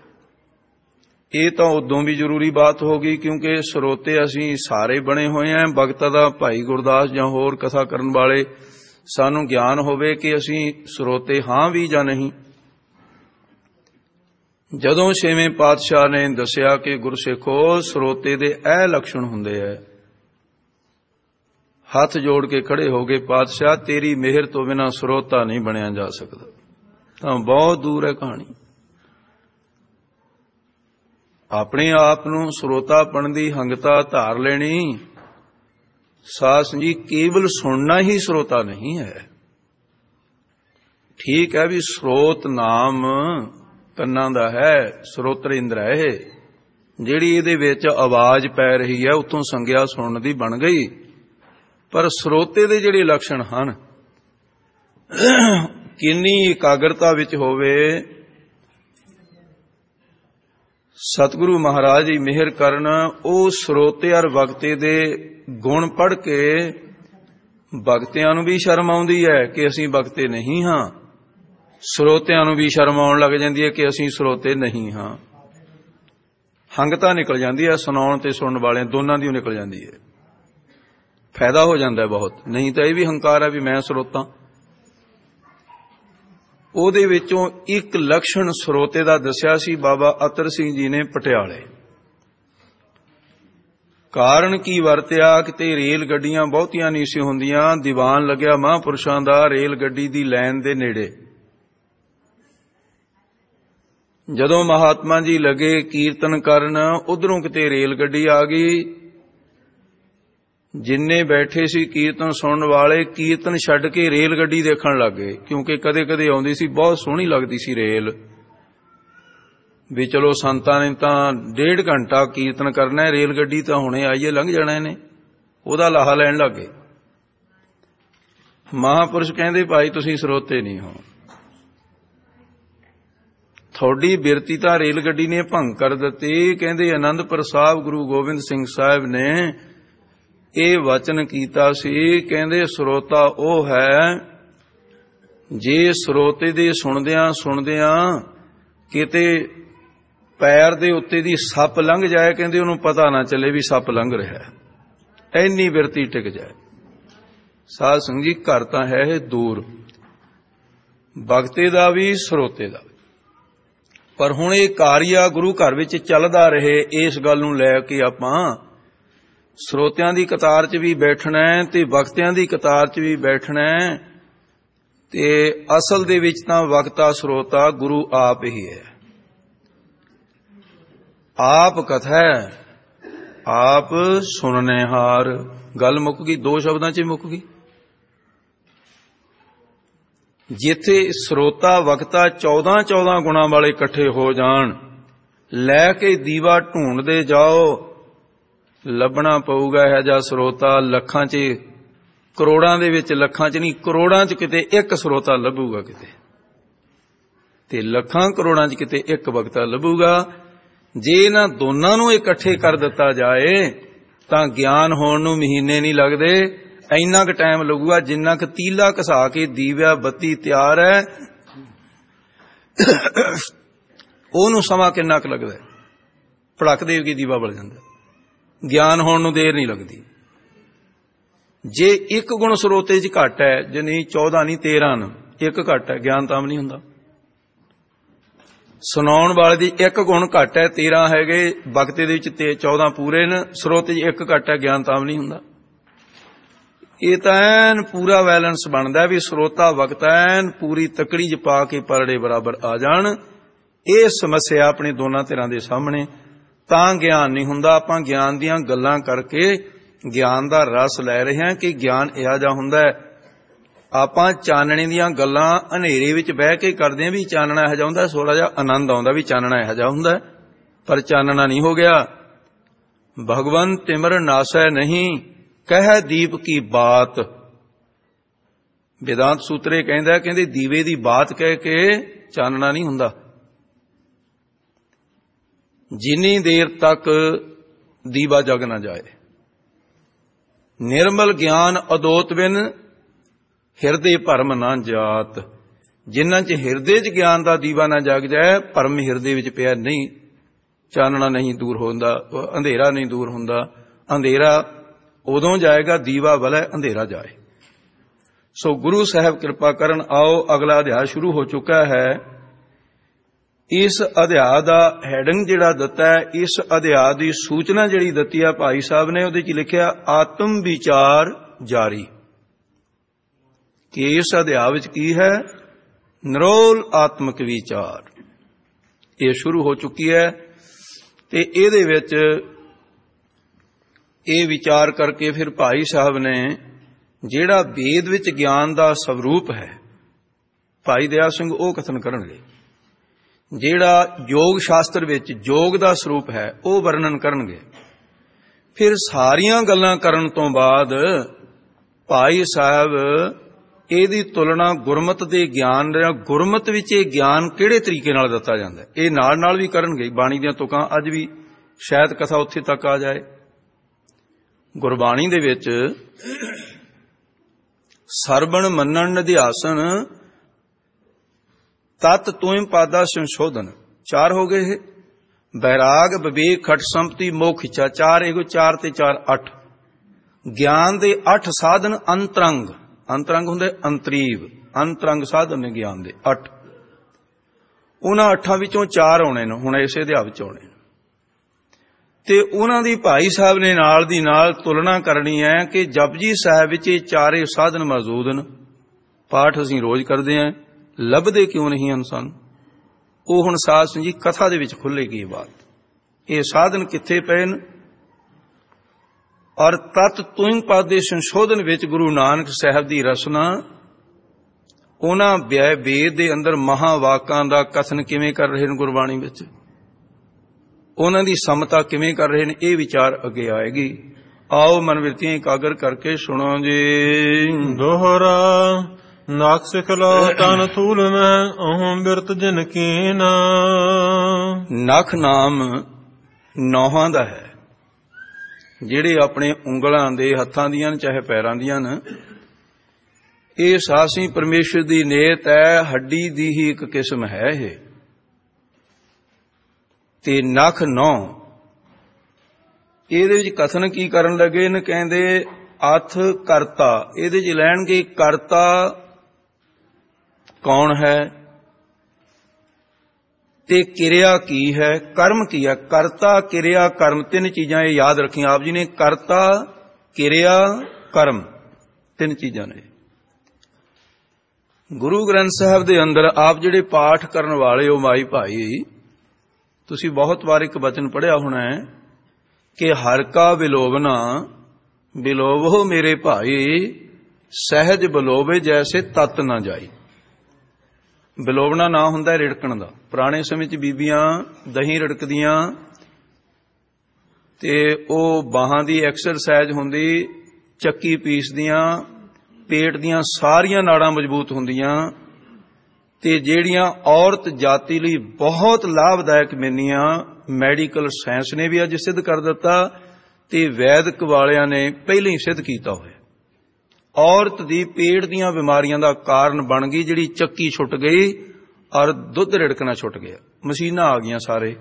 ਇਹ ਤਾਂ ਉਦੋਂ ਵੀ ਜ਼ਰੂਰੀ ਬਾਤ ਹੋ ਗਈ ਕਿਉਂਕਿ ਸਰੋਤੇ ਅਸੀਂ ਸਾਰੇ ਬਣੇ ਹੋਏ ਆਂ। ਬਖਤਾਂ ਦਾ ਭਾਈ ਗੁਰਦਾਸ ਜਾਂ ਹੋਰ ਕਥਾ ਕਰਨ ਵਾਲੇ ਸਾਨੂੰ ਗਿਆਨ ਹੋਵੇ ਕਿ ਅਸੀਂ ਸਰੋਤੇ ਹਾਂ ਵੀ ਜਾਂ ਨਹੀਂ। ਜਦੋਂ 6ਵੇਂ ਪਾਤਸ਼ਾਹ ਨੇ ਦੱਸਿਆ ਕਿ ਗੁਰਸਿੱਖੋ ਸਰੋਤੇ ਦੇ ਇਹ ਲੱਛਣ ਹੁੰਦੇ ਐ, ਹੱਥ ਜੋੜ ਕੇ ਖੜੇ ਹੋ ਗਏ, ਪਾਤਸ਼ਾਹ ਤੇਰੀ ਮਿਹਰ ਤੋਂ ਬਿਨਾਂ ਸਰੋਤਾ ਨਹੀਂ ਬਣਿਆ ਜਾ ਸਕਦਾ। ਤਾਂ ਬਹੁਤ ਦੂਰ ਹੈ ਕਹਾਣੀ। ਆਪਣੇ ਆਪ ਨੂੰ ਸਰੋਤਾਪਣ ਦੀ ਹੰਗਤਾ ਧਾਰ ਲੈਣੀ। ਸਾਧ ਸੰਗਤ ਜੀ ਕੇਵਲ ਸੁਣਨਾ ਹੀ ਸਰੋਤਾ ਨਹੀਂ ਹੈ। ਠੀਕ ਹੈ ਵੀ ਸਰੋਤ ਨਾਮ ਕੰਨਾਂ ਦਾ ਹੈ, ਸਰੋਤਰ ਇੰਦਰ ਹੈ। ਜਿਹੜੀ ਇਹਦੇ ਵਿੱਚ ਆਵਾਜ਼ ਪੈ ਰਹੀ ਹੈ ਉੱਥੋਂ ਸੰਗਿਆ ਸੁਣਨ ਦੀ ਬਣ ਗਈ। ਪਰ ਸਰੋਤੇ ਦੇ ਜਿਹੜੇ ਲੱਛਣ ਹਨ, ਕਿੰਨੀ ਇਕਾਗਰਤਾ ਵਿੱਚ ਹੋਵੇ। ਸਤਿਗੁਰੂ ਮਹਾਰਾਜ ਜੀ ਮਿਹਰ ਕਰਨ, ਉਹ ਸਰੋਤੇ ਔਰ ਬਖਤੇ ਦੇ ਗੁਣ ਪੜ੍ਹ ਕੇ ਬਖਤਿਆਂ ਨੂੰ ਵੀ ਸ਼ਰਮ ਆਉਂਦੀ ਹੈ ਕਿ ਅਸੀਂ ਬਖਤੇ ਨਹੀਂ ਹਾਂ, ਸਰੋਤਿਆਂ ਨੂੰ ਵੀ ਸ਼ਰਮ ਆਉਣ ਲੱਗ ਜਾਂਦੀ ਹੈ ਕਿ ਅਸੀਂ ਸਰੋਤੇ ਨਹੀਂ ਹਾਂ। ਹੰਗਤਾ ਨਿਕਲ ਜਾਂਦੀ ਹੈ, ਸੁਣਾਉਣ ਤੇ ਸੁਣਨ ਵਾਲਿਆਂ ਦੋਨਾਂ ਦੀ ਨਿਕਲ ਜਾਂਦੀ ਹੈ। ਫਾਇਦਾ ਹੋ ਜਾਂਦਾ ਬਹੁਤ। ਨਹੀਂ ਤਾਂ ਇਹ ਵੀ ਹੰਕਾਰ ਹੈ ਵੀ ਮੈਂ ਸਰੋਤਾ। ਉਹਦੇ ਵਿੱਚੋਂ ਇੱਕ ਲੱਛਣ ਸਰੋਤੇ ਦਾ ਦੱਸਿਆ ਸੀ ਬਾਬਾ ਅਤਰ ਸਿੰਘ ਜੀ ਨੇ ਪਟਿਆਲੇ। ਕਾਰਨ ਕੀ ਵਰਤਿਆ, ਕਿਤੇ ਰੇਲ ਗੱਡੀਆਂ ਬਹੁਤੀਆਂ ਨਹੀਂ ਸੀ ਹੁੰਦੀਆਂ। ਦੀਵਾਨ ਲੱਗਿਆ ਮਹਾਂਪੁਰਸ਼ਾਂ ਦਾ ਰੇਲ ਗੱਡੀ ਦੀ ਲਾਈਨ ਦੇ ਨੇੜੇ। ਜਦੋਂ ਮਹਾਤਮਾ ਜੀ ਲੱਗੇ ਕੀਰਤਨ ਕਰਨ, ਉਧਰੋਂ ਕਿਤੇ ਰੇਲ ਗੱਡੀ ਆ ਗਈ। ਜਿੰਨੇ ਬੈਠੇ ਸੀ ਕੀਰਤਨ ਸੁਣਨ ਵਾਲੇ, ਕੀਰਤਨ ਛੱਡ ਕੇ ਰੇਲ ਗੱਡੀ ਦੇਖਣ ਲੱਗ ਗਏ। ਕਿਉਂਕਿ ਕਦੇ ਕਦੇ ਆਉਂਦੀ ਸੀ, ਬਹੁਤ ਸੋਹਣੀ ਲੱਗਦੀ ਸੀ ਰੇਲ ਵੀ। ਚਲੋ ਸੰਤਾਂ ਨੇ ਤਾਂ 1.5 ਘੰਟਾ ਕੀਰਤਨ ਕਰਨਾ ਹੈ, ਰੇਲ ਗੱਡੀ ਤਾਂ ਹੁਣੇ ਆਈਏ ਲੰਘ ਜਾਣਾ ਇਹਨੇ, ਉਹਦਾ ਲਾਹਾ ਲੈਣ ਲੱਗ ਗਏ। ਮਹਾਂਪੁਰਸ਼ ਕਹਿੰਦੇ ਭਾਈ ਤੁਸੀਂ ਸਰੋਤੇ ਨਹੀਂ ਹੋ, ਤੁਹਾਡੀ ਬਿਰਤੀ ਤਾਂ ਰੇਲ ਗੱਡੀ ਨੇ ਭੰਗ ਕਰ ਦਿੱਤੀ। ਕਹਿੰਦੇ ਆਨੰਦਪੁਰ ਸਾਹਿਬ ਗੁਰੂ ਗੋਬਿੰਦ ਸਿੰਘ ਸਾਹਿਬ ਨੇ ਇਹ ਵਚਨ ਕੀਤਾ ਸੀ, ਕਹਿੰਦੇ ਸਰੋਤਾ ਉਹ ਹੈ ਜੇ ਸਰੋਤੇ ਦੇ ਸੁਣਦਿਆਂ ਸੁਣਦਿਆਂ ਕਿਤੇ ਪੈਰ ਦੇ ਉੱਤੇ ਦੀ ਸੱਪ ਲੰਘ ਜਾਏ, ਕਹਿੰਦੇ ਉਹਨੂੰ ਪਤਾ ਨਾ ਚੱਲੇ ਵੀ ਸੱਪ ਲੰਘ ਰਿਹਾ, ਐਨੀ ਬਿਰਤੀ ਟਿਕ ਜਾਏ। ਸਾਧ ਸੰਗਤ ਜੀ ਘਰ ਤਾਂ ਹੈ ਇਹ ਦੂਰ, ਬਖਤੇ ਦਾ ਵੀ ਸਰੋਤੇ ਦਾ। ਪਰ ਹੁਣ ਇਹ ਕਾਰਿਆ ਗੁਰੂ ਘਰ ਵਿੱਚ ਚੱਲਦਾ ਰਹੇ, ਇਸ ਗੱਲ ਨੂੰ ਲੈ ਕੇ ਆਪਾਂ ਸਰੋਤਿਆਂ ਦੀ ਕਤਾਰ 'ਚ ਵੀ ਬੈਠਣਾ ਹੈ ਤੇ ਬਖਤਿਆਂ ਦੀ ਕਤਾਰ 'ਚ ਵੀ ਬੈਠਣਾ ਹੈ। ਤੇ ਅਸਲ ਦੇ ਵਿੱਚ ਤਾਂ ਵਕਤਾ ਸਰੋਤਾ ਗੁਰੂ ਆਪ ਹੀ ਹੈ। ਆਪ ਕਥੈ ਆਪ ਸੁਣਨੇ ਹਾਰ। ਗੱਲ ਮੁੱਕ ਗਈ, 2 ਸ਼ਬਦਾਂ 'ਚ ਹੀ ਮੁੱਕ ਗਈ। ਜਿੱਥੇ ਸਰੋਤਾ ਵਕਤਾ 14 ਗੁਣਾਂ ਵਾਲੇ ਇਕੱਠੇ ਹੋ ਜਾਣ, ਲੈ ਕੇ ਦੀਵਾ ਢੂੰਡਦੇ ਜਾਓ, ਲੱਭਣਾ ਪਊਗਾ ਇਹੋ ਜਿਹਾ ਸਰੋਤਾ। ਲੱਖਾਂ 'ਚ, ਕਰੋੜਾਂ ਦੇ ਵਿੱਚ, ਲੱਖਾਂ 'ਚ ਨਹੀਂ, ਕਰੋੜਾਂ 'ਚ ਕਿਤੇ ਇੱਕ ਸਰੋਤਾ ਲੱਭੂਗਾ ਕਿਤੇ, ਤੇ ਲੱਖਾਂ ਕਰੋੜਾਂ 'ਚ ਕਿਤੇ ਇੱਕ ਵਕਤਾ ਲੱਭੂਗਾ। ਜੇ ਇਹਨਾਂ ਦੋਨਾਂ ਨੂੰ ਇਕੱਠੇ ਕਰ ਦਿੱਤਾ ਜਾਏ ਤਾਂ ਗਿਆਨ ਹੋਣ ਨੂੰ ਮਹੀਨੇ ਨਹੀਂ ਲੱਗਦੇ, ਇੰਨਾ ਕੁ ਟਾਈਮ ਲੱਗੂਗਾ ਜਿੰਨਾ ਕੁ ਤੀਲਾ ਘਸਾ ਕੇ ਦੀਵਿਆ ਬੱਤੀ ਤਿਆਰ ਹੈ, ਉਹਨੂੰ ਸਮਾਂ ਕਿੰਨਾ ਕੁ ਲੱਗਦਾ। ਭੜਕ ਦੇ ਕੇ ਦੀਵਾ ਬਲ ਜਾਂਦਾ। ਗਿਆਨ ਹੋਣ ਨੂੰ ਦੇਰ ਨਹੀਂ ਲੱਗਦੀ। ਜੇ ਇੱਕ ਗੁਣ ਸਰੋਤੇ 'ਚ ਘੱਟ ਹੈ, ਜੇ ਨਹੀਂ 14 ਨਹੀਂ 13 ਨੇ, ਇੱਕ ਘੱਟ ਹੈ, ਗਿਆਨ ਤਾਂ ਨਹੀਂ ਹੁੰਦਾ। ਸੁਣਾਉਣ ਵਾਲੇ ਦੀ ਇੱਕ ਗੁਣ ਘੱਟ ਹੈ, 13 ਹੈਗੇ, ਵਕਤੇ ਦੇ ਵਿੱਚ 14 ਪੂਰੇ ਨੇ, ਸਰੋਤੇ 'ਚ ਇੱਕ ਘੱਟ ਹੈ, ਗਿਆਨ ਤਾਂ ਨਹੀਂ ਹੁੰਦਾ। ਇਹ ਤਾਂ ਐਨ ਪੂਰਾ ਬੈਲੈਂਸ ਬਣਦਾ ਵੀ ਸਰੋਤਾ ਵਕਤਾ ਐਨ ਪੂਰੀ ਤਕੜੀ 'ਚ ਪਾ ਕੇ ਪਰੜੇ ਬਰਾਬਰ ਆ ਜਾਣ। ਇਹ ਸਮੱਸਿਆ ਆਪਣੇ ਦੋਨਾਂ ਧਿਰਾਂ ਦੇ ਸਾਹਮਣੇ, ਤਾਂ ਗਿਆਨ ਨਹੀਂ ਹੁੰਦਾ। ਆਪਾਂ ਗਿਆਨ ਦੀਆਂ ਗੱਲਾਂ ਕਰਕੇ ਗਿਆਨ ਦਾ ਰਸ ਲੈ ਰਹੇ ਹਾਂ ਕਿ ਗਿਆਨ ਇਹੋ ਜਿਹਾ ਹੁੰਦਾ ਹੈ। ਆਪਾਂ ਚਾਨਣੇ ਦੀਆਂ ਗੱਲਾਂ ਹਨੇਰੇ ਵਿੱਚ ਬਹਿ ਕੇ ਕਰਦੇ ਹਾਂ ਵੀ ਚਾਨਣਾ ਇਹੋ ਜਿਹਾ ਹੁੰਦਾ, ਥੋੜਾ ਜਿਹਾ ਆਨੰਦ ਆਉਂਦਾ ਵੀ ਚਾਨਣਾ ਇਹੋ ਜਿਹਾ ਹੁੰਦਾ, ਪਰ ਚਾਨਣਾ ਨਹੀਂ ਹੋ ਗਿਆ। ਭਗਵਨ ਤਿਮਰ ਨਾਸੈ ਨਹੀਂ, ਕਹਿ ਦੀਪ ਕੀ ਬਾਤ। ਵੇਦਾਂਤ ਸੂਤਰੇ ਕਹਿੰਦੇ ਦੀਵੇ ਦੀ ਬਾਤ ਕਹਿ ਕੇ ਚਾਨਣਾ ਨਹੀਂ ਹੁੰਦਾ। ਜਿੰਨੀ ਦੇਰ ਤੱਕ ਦੀਵਾ ਜਗ ਨਾ ਜਾਏ। ਨਿਰਮਲ ਗਿਆਨ ਅਦੋਤ ਬਿਨ ਹਿਰਦੇ ਭਰਮ ਨਾ ਜਾਤ। ਜਿਨ੍ਹਾਂ 'ਚ ਹਿਰਦੇ 'ਚ ਗਿਆਨ ਦਾ ਦੀਵਾ ਨਾ ਜਗ ਜਾਏ, ਭਰਮ ਹਿਰਦੇ ਵਿੱਚ ਪਿਆ ਨਹੀਂ, ਚਾਨਣਾ ਨਹੀਂ ਦੂਰ ਹੁੰਦਾ, ਅੰਧੇਰਾ ਨਹੀਂ ਦੂਰ ਹੁੰਦਾ। ਅੰਧੇਰਾ ਉਦੋਂ ਜਾਏਗਾ ਦੀਵਾ ਵਲੇ ਅੰਧੇਰਾ ਜਾਏ। ਸੋ ਗੁਰੂ ਸਾਹਿਬ ਕਿਰਪਾ ਕਰਨ। ਆਓ ਅਗਲਾ ਅਧਿਆਇ ਸ਼ੁਰੂ ਹੋ ਚੁੱਕਾ ਹੈ। ਇਸ ਅਧਿਆਇ ਦਾ ਹੈਡਿੰਗ ਜਿਹੜਾ ਦਿੱਤਾ ਹੈ, ਇਸ ਅਧਿਆਇ ਦੀ ਸੂਚਨਾ ਜਿਹੜੀ ਦਿੱਤੀ ਹੈ ਭਾਈ ਸਾਹਿਬ ਨੇ, ਉਹਦੇ 'ਚ ਲਿਖਿਆ ਆਤਮ ਵਿਚਾਰ ਜਾਰੀ। ਕਿ ਇਸ ਅਧਿਆਇ ਵਿੱਚ ਕੀ ਹੈ? ਨਿਰੋਲ ਆਤਮਿਕ ਵਿਚਾਰ। ਇਹ ਸ਼ੁਰੂ ਹੋ ਚੁੱਕੀ ਹੈ ਤੇ ਇਹਦੇ ਵਿੱਚ ਇਹ ਵਿਚਾਰ ਕਰਕੇ ਫਿਰ ਭਾਈ ਸਾਹਿਬ ਨੇ ਜਿਹੜਾ ਵੇਦ ਵਿੱਚ ਗਿਆਨ ਦਾ ਸਵਰੂਪ ਹੈ, ਭਾਈ ਦਇਆ ਸਿੰਘ ਉਹ ਕਥਨ ਕਰਨਗੇ। ਜਿਹੜਾ ਯੋਗ ਸ਼ਾਸਤਰ ਵਿੱਚ ਯੋਗ ਦਾ ਸਰੂਪ ਹੈ ਉਹ ਵਰਣਨ ਕਰਨਗੇ। ਫਿਰ ਸਾਰੀਆਂ ਗੱਲਾਂ ਕਰਨ ਤੋਂ ਬਾਅਦ ਭਾਈ ਸਾਹਿਬ ਇਹਦੀ ਤੁਲਨਾ ਗੁਰਮਤਿ ਦੇ ਗਿਆਨ ਨਾਲ, ਗੁਰਮਤਿ ਵਿੱਚ ਇਹ ਗਿਆਨ ਕਿਹੜੇ ਤਰੀਕੇ ਨਾਲ ਦਿੱਤਾ ਜਾਂਦਾ, ਇਹ ਨਾਲ ਨਾਲ ਵੀ ਕਰਨਗੇ। ਬਾਣੀ ਦੀਆਂ ਤੁਕਾਂ ਅੱਜ ਵੀ ਸ਼ਾਇਦ ਕਥਾ ਉੱਥੇ ਤੱਕ ਆ ਜਾਏ। ਗੁਰਬਾਣੀ ਦੇ ਵਿੱਚ ਸਰਵਣ ਮੰਨਣ ਨਿਧਿਆਸਨ ਤਤ ਤੁਮ ਪਾਦਾ ਸੰਸ਼ੋਧਨ, 4 ਹੋ ਗਏ। ਇਹ ਬੈਰਾਗ ਵਿਵੇਕ ਖਟ ਸੰਪਤੀ ਮੋਖ ਇੱਛਾ, 4 ਇਹੋ 4 ਤੇ 4 8। ਗਿਆਨ ਦੇ 8 ਸਾਧਨ ਅੰਤਰੰਗ, ਅੰਤਰੰਗ ਹੁੰਦੇ ਅੰਤਰੀਵ, ਅੰਤਰੰਗ ਸਾਧਨ ਨੇ ਗਿਆਨ ਦੇ 8। ਉਹਨਾਂ 8 ਵਿੱਚੋਂ 4 ਆਉਣੇ ਨੇ ਹੁਣ ਇਸੇ ਅਧਿਆਇ ਵਿੱਚ ਆਉਣੇ ਨੇ। ਤੇ ਉਹਨਾਂ ਦੀ ਭਾਈ ਸਾਹਿਬ ਨੇ ਨਾਲ ਦੀ ਨਾਲ ਤੁਲਨਾ ਕਰਨੀ ਹੈ ਕਿ ਜਪਜੀ ਸਾਹਿਬ ਵਿੱਚ ਇਹ 4 ਸਾਧਨ ਮੌਜੂਦ ਨੇ। ਪਾਠ ਅਸੀਂ ਰੋਜ਼ ਕਰਦੇ ਹਾਂ, ਲੱਭਦੇ ਕਿਉਂ ਨਹੀਂ ਹਨ ਸਾਨੂੰ? ਉਹ ਹੁਣ ਸਾਧ ਸਿੰਘ ਜੀ ਕਥਾ ਦੇ ਵਿੱਚ ਖੁੱਲੇਗੀ ਇਹ ਬਾਤ। ਇਹ ਸਾਧਨ ਕਿੱਥੇ ਪਏ ਨੇ? ਔਰ ਤਤ ਤੁਮ ਪਦ ਦੇ ਸੰਸ਼ੋਧਨ ਵਿੱਚ ਗੁਰੂ ਨਾਨਕ ਸਾਹਿਬ ਦੀ ਰਚਨਾ, ਉਹਨਾਂ ਵੇਦ ਦੇ ਅੰਦਰ ਮਹਾਵਾਕਾਂ ਦਾ ਕਥਨ ਕਿਵੇਂ ਕਰ ਰਹੇ ਨੇ ਗੁਰਬਾਣੀ ਵਿੱਚ, ਉਹਨਾਂ ਦੀ ਸਮਤਾ ਕਿਵੇਂ ਕਰ ਰਹੇ ਨੇ, ਇਹ ਵਿਚਾਰ ਅੱਗੇ ਆਏਗੀ। ਆਓ ਮਨਵਿਰਤੀਆਂ ਇਕਾਗਰ ਕਰਕੇ ਸੁਣੋ ਜੀ। ਦੋਹਰਾ ਨਾਕ ਸਿਖਲੋ ਤਨ ਥੂਲ ਮੈਂ ਅਹੰ ਬਿਰਤ ਜਿਨ ਕੀਨ। ਨਖ ਨਾਮ ਨੌਹਾਂ ਦਾ ਹੈ, ਜਿਹੜੇ ਆਪਣੇ ਉਂਗਲਾਂ ਦੇ ਹੱਥਾਂ ਦੀਆਂ ਚਾਹੇ ਪੈਰਾਂ ਦੀਆਂ ਨੇ। ਇਹ ਸਾਸੀ ਪਰਮੇਸ਼ਰ ਦੀ ਨੇਤ ਹੈ, ਹੱਡੀ ਦੀ ਹੀ ਇੱਕ ਕਿਸਮ ਹੈ ਇਹ। ਤੇ ਨਖ 9 ਇਹਦੇ ਵਿੱਚ ਕਥਨ ਕੀ ਕਰਨ ਲੱਗੇ ਨੇ? ਕਹਿੰਦੇ ਅਥ ਕਰਤਾ। ਇਹਦੇ 'ਚ ਲੈਣਗੇ ਕਰਤਾ ਕੌਣ ਹੈ ਤੇ ਕਿਰਿਆ ਕੀ ਹੈ, ਕਰਮ ਕੀ ਹੈ। ਕਰਤਾ ਕਿਰਿਆ ਕਰਮ 3 ਚੀਜ਼ਾਂ ਇਹ ਯਾਦ ਰੱਖੀਆਂ ਆਪ ਜੀ ਨੇ। ਕਰਤਾ ਕਿਰਿਆ ਕਰਮ 3 ਚੀਜ਼ਾਂ ਨੇ। ਗੁਰੂ ਗ੍ਰੰਥ ਸਾਹਿਬ ਦੇ ਅੰਦਰ ਆਪ ਜਿਹੜੇ ਪਾਠ ਕਰਨ ਵਾਲੇ ਹੋ ਮਾਈ ਭਾਈ, ਤੁਸੀਂ ਬਹੁਤ ਵਾਰ ਇੱਕ ਬਚਨ ਪੜ੍ਹਿਆ ਹੋਣਾ ਹੈ ਕਿ ਹਰ ਕਾ ਵਿਲੋਵਨਾ ਬਿਲੋਵੋ ਮੇਰੇ ਭਾਈ, ਸਹਿਜ ਬਿਲੋਵੇ ਜੈਸੇ ਤਤ ਨਾ ਜਾਈ। ਬਿਲੋਵਣਾ ਨਾ ਹੁੰਦਾ ਰਿੜਕਣ ਦਾ। ਪੁਰਾਣੇ ਸਮੇਂ 'ਚ ਬੀਬੀਆਂ ਦਹੀਂ ਰਿੜਕਦੀਆਂ ਤੇ ਉਹ ਬਾਹਾਂ ਦੀ ਐਕਸਰਸਾਈਜ਼ ਹੁੰਦੀ, ਚੱਕੀ ਪੀਸਦੀਆਂ, ਪੇਟ ਦੀਆਂ ਸਾਰੀਆਂ ਨਾੜਾਂ ਮਜ਼ਬੂਤ ਹੁੰਦੀਆਂ ਤੇ ਜਿਹੜੀਆਂ ਔਰਤ ਜਾਤੀ ਲਈ ਬਹੁਤ ਲਾਭਦਾਇਕ ਮੰਨੀਆਂ, ਮੈਡੀਕਲ ਸਾਇੰਸ ਨੇ ਵੀ ਅੱਜ ਸਿੱਧ ਕਰ ਦਿੱਤਾ ਤੇ ਵੈਦਿਕ ਵਾਲਿਆਂ ਨੇ ਪਹਿਲਾਂ ਹੀ ਸਿੱਧ ਕੀਤਾ ਹੋਇਆ। ਔਰਤ ਦੀ ਪੇਟ ਦੀਆਂ ਬਿਮਾਰੀਆਂ ਦਾ ਕਾਰਨ ਬਣ ਗਈ ਜਿਹੜੀ ਚੱਕੀ ਛੁੱਟ ਗਈ ਔਰ ਦੁੱਧ ਰਿੜਕਣਾ ਛੁੱਟ ਗਿਆ। ਮਸ਼ੀਨਾਂ ਆ ਗਈਆਂ ਸਾਰੇ।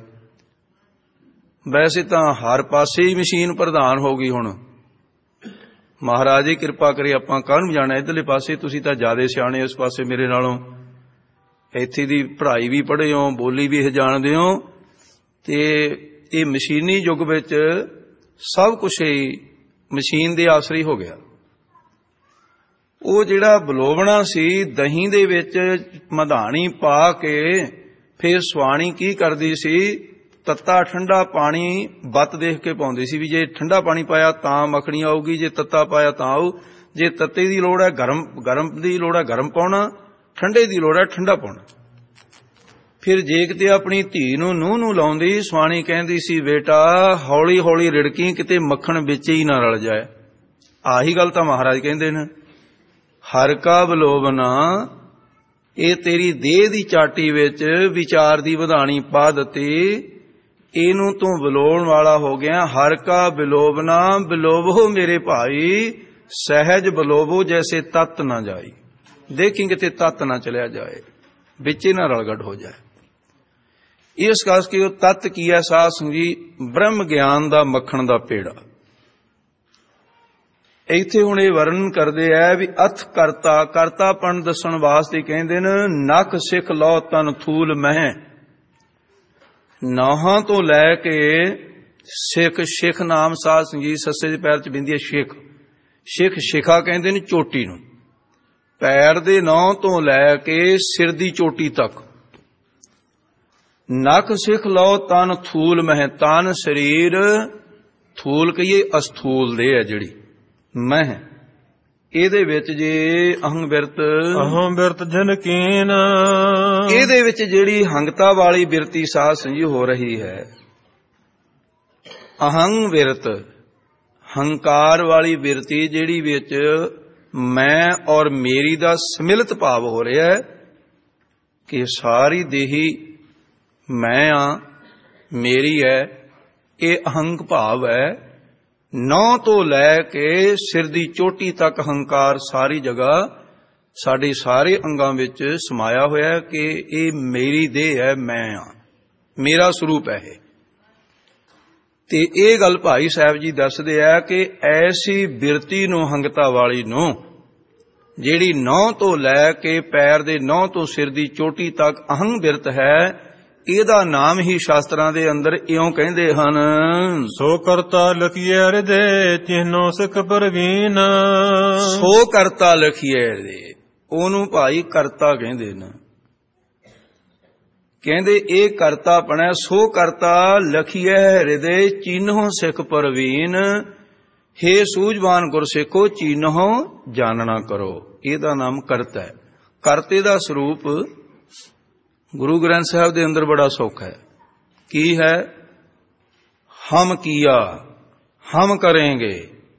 ਵੈਸੇ ਤਾਂ ਹਰ ਪਾਸੇ ਹੀ ਮਸ਼ੀਨ ਪ੍ਰਧਾਨ ਹੋ ਗਈ ਹੁਣ। ਮਹਾਰਾਜ ਜੀ ਕਿਰਪਾ ਕਰੇ, ਆਪਾਂ ਕਾਹਨੂੰ ਜਾਣਾ ਇੱਧਰਲੇ ਪਾਸੇ, ਤੁਸੀਂ ਤਾਂ ਜ਼ਿਆਦਾ ਸਿਆਣੇ ਇਸ ਪਾਸੇ ਮੇਰੇ ਨਾਲੋਂ। ਇੱਥੇ ਦੀ ਪੜ੍ਹਾਈ ਵੀ ਪੜ੍ਹੇ ਹੋ, ਬੋਲੀ ਵੀ ਇਹ ਜਾਣਦੇ ਹੋ ਤੇ ਇਹ ਮਸ਼ੀਨੀ ਯੁੱਗ ਵਿੱਚ ਸਭ ਕੁਛ ਹੀ ਮਸ਼ੀਨ ਦੇ ਆਸਰੇ ਹੋ ਗਿਆ। ਉਹ ਜਿਹੜਾ ਬਲੋਵਣਾ ਸੀ, ਦਹੀਂ ਦੇ ਵਿੱਚ ਮਧਾਣੀ ਪਾ ਕੇ ਫਿਰ ਸਵਾਣੀ ਕੀ ਕਰਦੀ ਸੀ, ਤੱਤਾ ਠੰਡਾ ਪਾਣੀ ਬੱਤ ਦੇਖ ਕੇ ਪਾਉਂਦੀ ਸੀ ਵੀ ਜੇ ਠੰਡਾ ਪਾਣੀ ਪਾਇਆ ਤਾਂ ਮੱਖਣੀ ਆਊਗੀ, ਜੇ ਤੱਤਾ ਪਾਇਆ ਤਾਂ ਆਊ, ਜੇ ਤੱਤੇ ਦੀ ਲੋੜ ਹੈ ਗਰਮ ਦੀ ਲੋੜ ਹੈ ਗਰਮ ਪਾਉਣਾ, ਠੰਡੇ ਦੀ ਲੋੜ ਹੈ ਠੰਡਾ ਪਾਉਣਾ। ਫਿਰ ਜੇ ਕਿਤੇ ਆਪਣੀ ਧੀ ਨੂੰ ਨੂੰਹ ਨੂੰ ਲਾਉਂਦੀ, ਸਵਾਣੀ ਕਹਿੰਦੀ ਸੀ ਬੇਟਾ ਹੌਲੀ ਹੌਲੀ ਰਿੜਕੀ, ਕਿਤੇ ਮੱਖਣ ਵਿੱਚ ਹੀ ਨਾ ਰਲ ਜਾਏ। ਆਹੀ ਗੱਲ ਤਾਂ ਮਹਾਰਾਜ ਕਹਿੰਦੇ ਨੇ, ਹਰ ਕਾ ਬਿਲੋਵਨਾ, ਇਹ ਤੇਰੀ ਦੇਹ ਦੀ ਚਾਟੀ ਵਿੱਚ ਵਿਚਾਰ ਦੀ ਵਧਾਣੀ ਪਾ ਦਿੱਤੀ, ਇਹਨੂੰ ਤੂੰ ਬਿਲੋਵਣ ਵਾਲਾ ਹੋ ਗਿਆ। ਹਰ ਕਾ ਬਿਲੋਵਨਾ ਬਿਲੋਵੋ ਮੇਰੇ ਭਾਈ, ਸਹਿਜ ਬਿਲੋਵੋ ਜੈਸੇ ਤਤ ਨਾ ਜਾਈ। ਦੇਖੀ ਕਿਤੇ ਤਤ ਨਾ ਚਲਿਆ ਜਾਏ, ਵਿੱਚੇ ਨਾ ਰਲਗੜ ਹੋ ਜਾਏ। ਇਸ ਕਰਕੇ ਉਹ ਤਤ ਕੀ ਹੈ ਸਾਧ ਸੰਗਤ ਜੀ, ਬ੍ਰਹਮ ਗਿਆਨ ਦਾ ਮੱਖਣ ਦਾ ਪੇੜਾ। ਇੱਥੇ ਹੁਣ ਇਹ ਵਰਣਨ ਕਰਦੇ ਆ ਵੀ ਅਥ ਕਰਤਾ, ਕਰਤਾਪਣ ਦੱਸਣ ਵਾਸਤੇ ਕਹਿੰਦੇ ਨੇ ਨਖ ਸਿੱਖ ਲਓ ਤਨ ਥੂਲ ਮਹਿ। ਨਾਹਾਂ ਤੋਂ ਲੈ ਕੇ ਸਿੱਖ, ਸਿੱਖ ਨਾਮ ਸਾਧ ਸੰਗਤ ਜੀ ਸੱਸੇ ਦੇ ਪੈਰ 'ਚ ਬਿੰਦੀ ਹੈ ਸਿੱਖ। ਸਿੱਖ ਸ਼ਿਖਾ ਕਹਿੰਦੇ ਨੇ ਚੋਟੀ ਨੂੰ, ਪੈਰ ਦੇ ਨਹੁੰ ਤੋਂ ਲੈ ਕੇ ਸਿਰ ਦੀ ਚੋਟੀ ਤੱਕ। ਨਖ ਸਿੱਖ ਲਓ ਤਨ ਥੂਲ ਮਹਿ, ਤਨ ਸਰੀਰ, ਥੂਲ ਕਹੀਏ ਅਸਥੂਲ ਦੇ ਹੈ ਜਿਹੜੀ ਮਹਿ, ਇਹਦੇ ਵਿੱਚ ਜੇ ਅਹੰ ਬਿਰਤ ਜਨਕੀਨ, ਇਹਦੇ ਵਿੱਚ ਜਿਹੜੀ ਹੰਗਤਾ ਵਾਲੀ ਬਿਰਤੀ ਸਾਧ ਸੰਜੀ ਹੋ ਰਹੀ ਹੈ। ਅਹੰ ਬਿਰਤ, ਹੰਕਾਰ ਵਾਲੀ ਬਿਰਤੀ ਜਿਹੜੀ ਵਿੱਚ ਮੈਂ ਔਰ ਮੇਰੀ ਦਾ ਸਮਿਲਿਤ ਭਾਵ ਹੋ ਰਿਹਾ ਹੈ ਕਿ ਸਾਰੀ ਦੇਹੀ ਮੈਂ ਆ, ਮੇਰੀ ਹੈ, ਇਹ ਅਹੰਕ ਭਾਵ ਹੈ। ਨੌ ਤੋਂ ਲੈ ਕੇ ਸਿਰ ਦੀ ਚੋਟੀ ਤੱਕ ਹੰਕਾਰ ਸਾਰੀ ਜਗ੍ਹਾ ਸਾਡੇ ਸਾਰੇ ਅੰਗਾਂ ਵਿੱਚ ਸਮਾਇਆ ਹੋਇਆ ਕਿ ਇਹ ਮੇਰੀ ਦੇਹ ਹੈ, ਮੈਂ ਆ, ਮੇਰਾ ਸਰੂਪ ਹੈ ਇਹ। ਤੇ ਇਹ ਗੱਲ ਭਾਈ ਸਾਹਿਬ ਜੀ ਦੱਸਦੇ ਆ ਕਿ ਐਸੀ ਬਿਰਤੀ ਨੂੰ, ਹੰਗਤਾ ਵਾਲੀ ਨੂੰ, ਜਿਹੜੀ ਨਹੁੰ ਤੋਂ ਲੈ ਕੇ ਪੈਰ ਦੇ ਨਹੁੰ ਤੋਂ ਸਿਰ ਦੀ ਚੋਟੀ ਤੱਕ ਅਹੰ ਬਿਰਤ ਹੈ, ਇਹਦਾ ਨਾਮ ਹੀ ਸ਼ਾਸਤਰਾਂ ਦੇ ਅੰਦਰ ਇਉਂ ਕਹਿੰਦੇ ਹਨ, ਸੋ ਕਰਤਾ ਲਖੀਏ ਹਿਰਦੇ ਚਿਹਨੋ ਸਿੱਖ ਪ੍ਰਵੀਨ। ਸੋ ਕਰਤਾ ਲਖੀਏ ਹਿਰਦੇ, ਉਹਨੂੰ ਭਾਈ ਕਰਤਾ ਕਹਿੰਦੇ ਨੇ। ਕਹਿੰਦੇ ਇਹ ਕਰਤਾ ਪਣਾ, ਸੋ ਕਰਤਾ ਲਖੀਏ ਹਿਰਦੇ ਚੀਨਹੁ ਸਿੱਖ ਪ੍ਰਵੀਨ। ਹੇ ਸੂਝਵਾਨ ਗੁਰਸਿੱਖੋ ਚੀਨਹੁ ਜਾਣਨਾ ਕਰੋ, ਇਹਦਾ ਨਾਮ ਕਰਤਾ ਹੈ। ਕਰਤੇ ਦਾ ਸਰੂਪ ਗੁਰੂ ਗ੍ਰੰਥ ਸਾਹਿਬ ਦੇ ਅੰਦਰ ਬੜਾ ਸੌਖਾ ਹੈ। ਕੀ ਹੈ? ਹਮ ਕੀਆ, ਹਮ ਕਰਾਂਗੇ।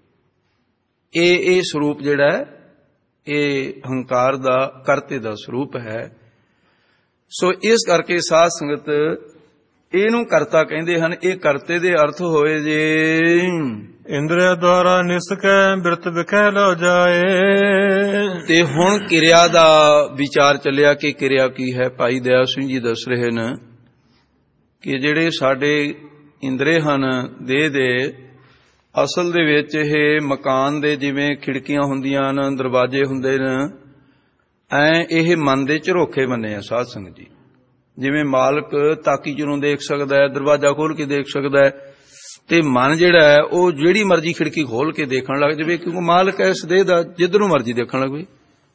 ਇਹ ਸਰੂਪ ਜਿਹੜਾ ਹੈ ਇਹ ਹੰਕਾਰ ਦਾ, ਕਰਤੇ ਦਾ ਸਰੂਪ ਹੈ। ਸੋ ਇਸ ਕਰਕੇ ਸਾਧ ਸੰਗਤ ਇਹਨੂੰ ਕਰਤਾ ਕਹਿੰਦੇ ਹਨ। ਇਹ ਕਰਤੇ ਦੇ ਅਰਥ ਹੋਏ ਜੇ ਇੰਦਰੀਆ ਦੁਆਰਾ ਨਿਸਕੈ ਬਿਰਤ ਵਿਖੈ ਲੋ ਜਾਏ। ਤੇ ਹੁਣ ਕਿਰਿਆ ਦਾ ਵਿਚਾਰ ਚੱਲਿਆ ਕਿ ਕਿਰਿਆ ਕੀ ਹੈ। ਭਾਈ ਦਇਆ ਸਿੰਘ ਜੀ ਦੱਸ ਰਹੇ ਨੇ ਕਿ ਜਿਹੜੇ ਸਾਡੇ ਇੰਦਰੇ ਹਨ ਦੇਹ ਦੇ, ਅਸਲ ਦੇ ਵਿੱਚ ਇਹ ਮਕਾਨ ਦੇ ਜਿਵੇਂ ਖਿੜਕੀਆਂ ਹੁੰਦੀਆਂ ਨੇ, ਦਰਵਾਜ਼ੇ ਹੁੰਦੇ ਨੇ, ਇਹ ਮਨ ਦੇ ਝਰੋਖੇ ਬੰਨੇ ਆ ਸਾਧ ਸੰਗਤ ਜੀ। ਜਿਵੇਂ ਮਾਲਕ ਤਾਕੀ ਚੋਂ ਦੇਖ ਸਕਦਾ ਹੈ, ਦਰਵਾਜ਼ਾ ਖੋਲ ਕੇ ਦੇਖ ਸਕਦਾ ਹੈ, ਤੇ ਮਨ ਜਿਹੜਾ ਹੈ ਉਹ ਜਿਹੜੀ ਮਰਜ਼ੀ ਖਿੜਕੀ ਖੋਲ ਕੇ ਦੇਖਣ ਲੱਗ ਜਾਵੇ, ਕਿਉਂਕਿ ਮਾਲਕ ਹੈ ਇਸ ਦੇਹ ਦਾ, ਜਿੱਧਰੋਂ ਮਰਜ਼ੀ ਦੇਖਣ ਲੱਗ ਪਏ,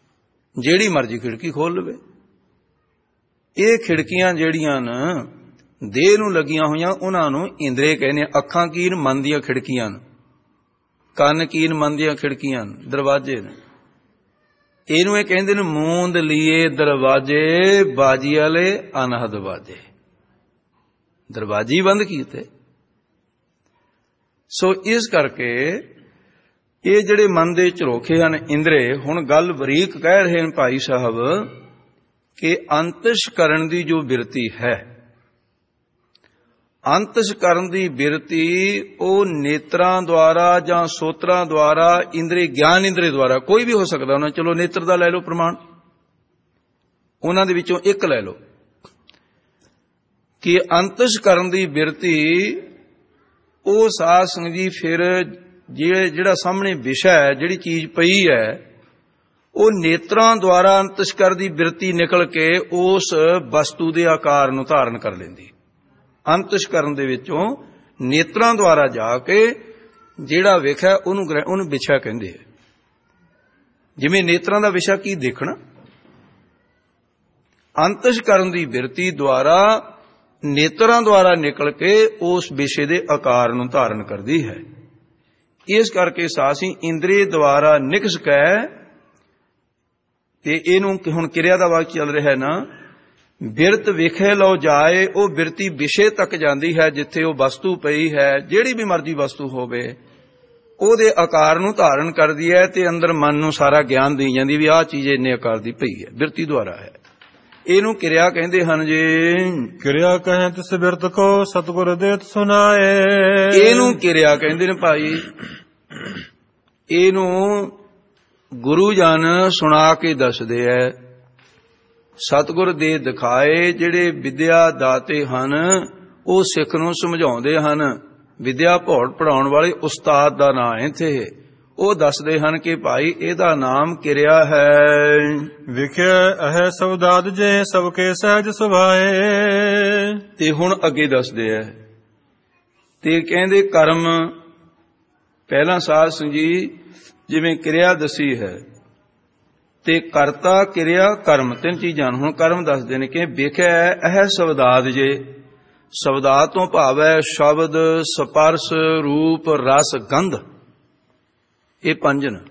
ਜਿਹੜੀ ਮਰਜ਼ੀ ਖਿੜਕੀ ਖੋਲ ਲਵੇ। ਇਹ ਖਿੜਕੀਆਂ ਜਿਹੜੀਆਂ ਨੇ ਦੇਹ ਨੂੰ ਲੱਗੀਆਂ ਹੋਈਆਂ ਉਹਨਾਂ ਨੂੰ ਇੰਦਰੀ ਕਹਿੰਦੇ। ਅੱਖਾਂ ਕੀ ਨੇ? ਮਨ ਦੀਆਂ ਖਿੜਕੀਆਂ ਨੇ। ਕੰਨ ਕੀ ਨੇ? ਮਨ ਦੀਆਂ ਖਿੜਕੀਆਂ ਨੇ, ਦਰਵਾਜ਼ੇ ਨੇ। ਇਹਨੂੰ ਇਹ ਕਹਿੰਦੇ ਨੇ ਮੂੰਦ ਲੀਏ ਦਰਵਾਜ਼ੇ, ਬਾਜੀ ਵਾਲੇ ਅਨਹਦ ਬਾਜੇ। ਦਰਵਾਜ਼ੇ ਬੰਦ ਕੀਤੇ। ਸੋ ਇਸ ਕਰਕੇ ਇਹ ਜਿਹੜੇ ਮਨ ਦੇ ਝਰੋਖੇ ਹਨ ਇੰਦਰੇ, ਹੁਣ ਗੱਲ ਬਰੀਕ ਕਹਿ ਰਹੇ ਹਨ ਭਾਈ ਸਾਹਿਬ ਕਿ ਅੰਤਸ਼ਕਰਨ ਦੀ ਜੋ ਬਿਰਤੀ ਹੈ, ਅੰਤਸ਼ਕਰਨ ਦੀ ਬਿਰਤੀ ਉਹ ਨੇਤਰਾਂ ਦੁਆਰਾ ਜਾਂ ਸੋਤਰਾਂ ਦੁਆਰਾ, ਇੰਦਰੀ ਗਿਆਨ ਇੰਦਰੀ ਦੁਆਰਾ, ਕੋਈ ਵੀ ਹੋ ਸਕਦਾ ਉਹਨਾਂ। ਚਲੋ ਨੇਤਰ ਦਾ ਲੈ ਲਓ ਪ੍ਰਮਾਣ, ਉਹਨਾਂ ਦੇ ਵਿੱਚੋਂ ਇੱਕ ਲੈ ਲਓ ਕਿ ਅੰਤਸ਼ਕਰਨ ਦੀ ਬਿਰਤੀ ਉਹ ਸਾਧ ਸੰਗਤ ਜੀ ਫਿਰ ਜਿਹੜਾ ਸਾਹਮਣੇ ਵਿਸ਼ਾ ਹੈ, ਜਿਹੜੀ ਚੀਜ਼ ਪਈ ਹੈ, ਉਹ ਨੇਤਰਾਂ ਦੁਆਰਾ ਅੰਤਸ਼ਕਰ ਦੀ ਬਿਰਤੀ ਨਿਕਲ ਕੇ ਉਸ ਵਸਤੂ ਦੇ ਆਕਾਰ ਨੂੰ ਧਾਰਨ ਕਰ ਲੈਂਦੀ। ਅੰਤਸ਼ਕਰਨ ਦੇ ਵਿੱਚੋਂ ਨੇਤਰਾਂ ਦੁਆਰਾ ਜਾ ਕੇ ਜਿਹੜਾ ਵਿਖਿਆ ਉਹਨੂੰ ਵਿਸ਼ਾ ਕਹਿੰਦੇ ਆ। ਜਿਵੇਂ ਨੇਤਰਾਂ ਦਾ ਵਿਸ਼ਾ ਕੀ ਦੇਖਣਾ, ਅੰਤਸ਼ਕਰਨ ਦੀ ਬਿਰਤੀ ਦੁਆਰਾ ਨੇਤਰਾਂ ਦੁਆਰਾ ਨਿਕਲ ਕੇ ਉਸ ਵਿਸ਼ੇ ਦੇ ਆਕਾਰ ਨੂੰ ਧਾਰਨ ਕਰਦੀ ਹੈ। ਇਸ ਕਰਕੇ ਸਾਸੀ ਇੰਦਰੀ ਦੁਆਰਾ ਨਿਕਸ ਕੈ, ਤੇ ਇਹਨੂੰ ਹੁਣ ਕਿਰਿਆ ਦਾ ਵਾਕ ਚੱਲ ਰਿਹਾ ਹੈ ਨਾ, ਬਿਰਤ ਵਿਖੇ ਲਓ ਜਾਏ, ਉਹ ਬਿਰਤੀ ਵਿਸ਼ੇ ਤੱਕ ਜਾਂਦੀ ਹੈ ਜਿੱਥੇ ਉਹ ਵਸਤੂ ਪਈ ਹੈ, ਜਿਹੜੀ ਵੀ ਮਰਜ਼ੀ ਵਸਤੂ ਹੋਵੇ ਉਹਦੇ ਆਕਾਰ ਨੂੰ ਧਾਰਨ ਕਰਦੀ ਹੈ ਤੇ ਅੰਦਰ ਮਨ ਨੂੰ ਸਾਰਾ ਗਿਆਨ ਦੇ ਜਾਂਦੀ ਵੀ ਆਹ ਚੀਜ਼ ਇੰਨੇ ਆਕਾਰ ਦੀ ਪਈ ਹੈ, ਬਿਰਤੀ ਦੁਆਰਾ ਹੈ। ਇਹਨੂੰ ਕਿਰਿਆ ਕਹਿੰਦੇ ਹਨ ਜੀ। ਕਿਰਿਆ ਕਹੇ ਤਿਸ ਬਿਰਤ ਕੋ ਸਤਿਗੁਰ ਦੇਤ ਸੁਨਾਏ, ਇਹਨੂੰ ਕਿਰਿਆ ਕਹਿੰਦੇ ਨੇ ਭਾਈ। ਇਹਨੂੰ ਗੁਰੂ ਜਨ ਸੁਣਾ ਕੇ ਦੱਸਦੇ ਐ, ਸਤਿਗੁਰ ਦੇ ਦਿਖਾਏ। ਜਿਹੜੇ ਵਿਦਿਆ ਦਾਤੇ ਹਨ ਉਹ ਸਿੱਖ ਨੂੰ ਸਮਝਾਉਂਦੇ ਹਨ। ਵਿਦਿਆ ਪੜਾਉਣ ਵਾਲੇ ਉਸਤਾਦ ਦਾ ਨਾਂ ਹੈ ਇੱਥੇ। ਉਹ ਦੱਸਦੇ ਹਨ ਕਿ ਭਾਈ ਇਹਦਾ ਨਾਮ ਕਿਰਿਆ ਹੈ। ਵਿਖਿਆ ਅਹਿ ਸਬਦਾਦ ਜੇ ਸਭ ਕੇ ਸਹਿਜ ਸੁਭਾਏ, ਤੇ ਹੁਣ ਅੱਗੇ ਦੱਸਦੇ ਐ ਤੇ ਕਹਿੰਦੇ ਕਰਮ। ਪਹਿਲਾਂ ਸਾਧ ਸੰਗਤ ਜੀ ਜਿਵੇਂ ਕਿਰਿਆ ਦਸੀ ਹੈ ਤੇ ਕਰਤਾ ਕਿਰਿਆ ਕਰਮ, ਤਿੰਨ ਚੀਜ਼ਾਂ। ਹੁਣ ਕਰਮ ਦੱਸਦੇ ਨੇ ਕਿ ਵਿਖਿਆ ਅਹਿ ਸਬਦਾਦ ਜੇ, ਸਬਦਾਤ ਤੋਂ ਭਾਵ ਹੈ ਸ਼ਬਦ, ਸਪਰਸ਼, ਰੂਪ, ਰਸ, ਗੰਧ। ਇਹ ਪੰਜ ਨੇ।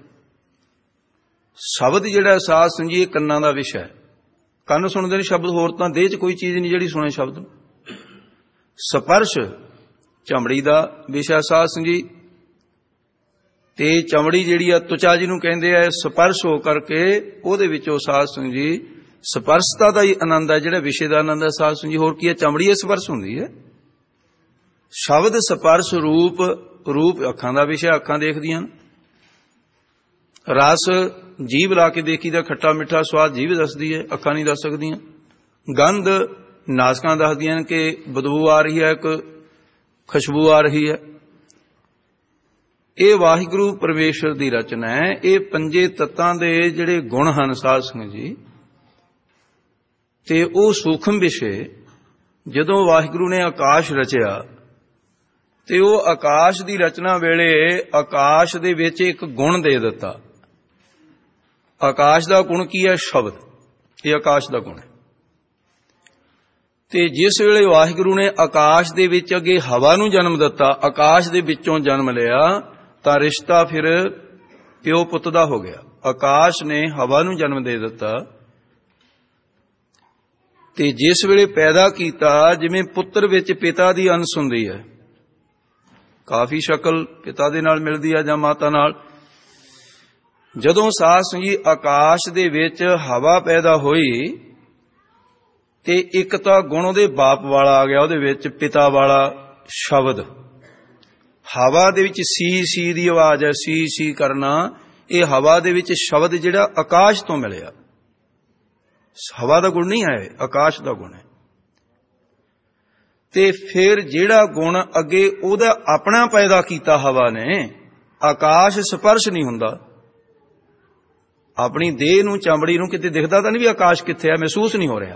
ਸ਼ਬਦ ਜਿਹੜਾ ਸਾਧ ਸੰਗਤ ਜੀ ਇਹ ਕੰਨਾਂ ਦਾ ਵਿਸ਼ਾ ਹੈ। ਕੰਨ ਸੁਣਦੇ ਨੇ ਸ਼ਬਦ, ਹੋਰ ਤਾਂ ਦੇਹ 'ਚ ਕੋਈ ਚੀਜ਼ ਨਹੀਂ ਜਿਹੜੀ ਸੁਣੇ ਸ਼ਬਦ। ਸਪਰਸ਼ ਚਮੜੀ ਦਾ ਵਿਸ਼ਾ ਸਾਧ ਸੰਗਤ ਜੀ, ਤੇ ਚਮੜੀ ਜਿਹੜੀ ਆ ਤੁਚਾ ਜਿਹਨੂੰ ਕਹਿੰਦੇ ਆ, ਸਪਰਸ਼ ਹੋ ਕਰਕੇ ਉਹਦੇ ਵਿੱਚੋਂ ਸਾਧ ਸੰਗਤ ਜੀ ਸਪਰਸ਼ਤਾ ਦਾ ਹੀ ਆਨੰਦ ਹੈ, ਜਿਹੜਾ ਵਿਸ਼ੇ ਦਾ ਆਨੰਦ ਹੈ ਸਾਧ ਸੰਗਤ ਜੀ। ਹੋਰ ਕੀ ਹੈ? ਚਮੜੀ ਇਹ ਸਪਰਸ਼ ਹੁੰਦੀ ਹੈ। ਸ਼ਬਦ, ਸਪਰਸ਼, ਰੂਪ। ਰੂਪ ਅੱਖਾਂ ਦਾ ਵਿਸ਼ਾ, ਅੱਖਾਂ ਦੇਖਦੀਆਂ। ਰਸ ਜੀਭ ਲਾ ਕੇ ਦੇਖੀਦਾ, ਖੱਟਾ ਮਿੱਠਾ ਸਵਾਦ ਜੀਭ ਦੱਸਦੀ ਹੈ, ਅੱਖਾਂ ਨਹੀਂ ਦੱਸ ਸਕਦੀਆਂ। ਗੰਧ ਨਾਸਕਾਂ ਦੱਸਦੀਆਂ ਕਿ ਬਦਬੂ ਆ ਰਹੀ ਹੈ, ਇੱਕ ਖੁਸ਼ਬੂ ਆ ਰਹੀ ਹੈ। ਇਹ ਵਾਹਿਗੁਰੂ ਪਰਮੇਸ਼ਰ ਦੀ ਰਚਨਾ ਹੈ। ਇਹ ਪੰਜੇ ਤੱਤਾਂ ਦੇ ਜਿਹੜੇ ਗੁਣ ਹਨ ਸਾਧ ਸੰਗਤ ਜੀ, ਤੇ ਉਹ ਸੂਖਮ ਵਿਸ਼ੇ ਜਦੋਂ ਵਾਹਿਗੁਰੂ ਨੇ ਆਕਾਸ਼ ਰਚਿਆ ਤੇ ਉਹ ਆਕਾਸ਼ ਦੀ ਰਚਨਾ ਵੇਲੇ ਆਕਾਸ਼ ਦੇ ਵਿੱਚ ਇੱਕ ਗੁਣ ਦੇ ਦਿੱਤਾ। ਆਕਾਸ਼ ਦਾ ਗੁਣ ਕੀ ਹੈ? ਸ਼ਬਦ। ਇਹ ਆਕਾਸ਼ ਦਾ ਗੁਣ ਹੈ। ਤੇ ਜਿਸ ਵੇਲੇ ਵਾਹਿਗੁਰੂ ਨੇ ਆਕਾਸ਼ ਦੇ ਵਿੱਚ ਅੱਗੇ ਹਵਾ ਨੂੰ ਜਨਮ ਦਿੱਤਾ, ਆਕਾਸ਼ ਦੇ ਵਿੱਚੋਂ ਜਨਮ ਲਿਆ, ਤਾਂ ਰਿਸ਼ਤਾ ਫਿਰ ਪਿਓ ਪੁੱਤ ਦਾ ਹੋ ਗਿਆ। ਆਕਾਸ਼ ਨੇ ਹਵਾ ਨੂੰ ਜਨਮ ਦੇ ਦਿੱਤਾ ਤੇ ਜਿਸ ਵੇਲੇ ਪੈਦਾ ਕੀਤਾ, ਜਿਵੇਂ ਪੁੱਤਰ ਵਿੱਚ ਪਿਤਾ ਦੀ ਅੰਸ਼ ਹੁੰਦੀ ਹੈ, ਕਾਫੀ ਸ਼ਕਲ ਪਿਤਾ ਦੇ ਨਾਲ ਮਿਲਦੀ ਹੈ ਜਾਂ ਮਾਤਾ ਨਾਲ। ਜਦੋਂ ਸਾਧ ਸੰਗਤ ਜੀ ਆਕਾਸ਼ ਦੇ ਵਿੱਚ ਹਵਾ ਪੈਦਾ ਹੋਈ ਤੇ ਇੱਕ ਤਾਂ ਗੁਣ ਉਹਦੇ ਬਾਪ ਵਾਲਾ ਆ ਗਿਆ, ਉਹਦੇ ਵਿੱਚ ਪਿਤਾ ਵਾਲਾ ਸ਼ਬਦ। ਹਵਾ ਦੇ ਵਿੱਚ ਸੀ ਦੀ ਆਵਾਜ਼ ਹੈ, ਸੀ ਕਰਨਾ। ਇਹ ਹਵਾ ਦੇ ਵਿੱਚ ਸ਼ਬਦ ਜਿਹੜਾ ਆਕਾਸ਼ ਤੋਂ ਮਿਲਿਆ। ਹਵਾ ਦਾ ਗੁਣ ਨਹੀਂ ਹੈ, ਆਕਾਸ਼ ਦਾ ਗੁਣ ਹੈ। ਤੇ ਫਿਰ ਜਿਹੜਾ ਗੁਣ ਅੱਗੇ ਉਹਦਾ ਆਪਣਾ ਪੈਦਾ ਕੀਤਾ ਹਵਾ ਨੇ, ਆਕਾਸ਼ ਸਪਰਸ਼ ਨਹੀਂ ਹੁੰਦਾ। ਆਪਣੀ ਦੇਹ ਨੂੰ, ਚਮੜੀ ਨੂੰ ਕਿਤੇ ਦਿਖਦਾ ਤਾਂ ਨਹੀਂ ਵੀ ਆਕਾਸ਼ ਕਿੱਥੇ ਹੈ, ਮਹਿਸੂਸ ਨਹੀਂ ਹੋ ਰਿਹਾ।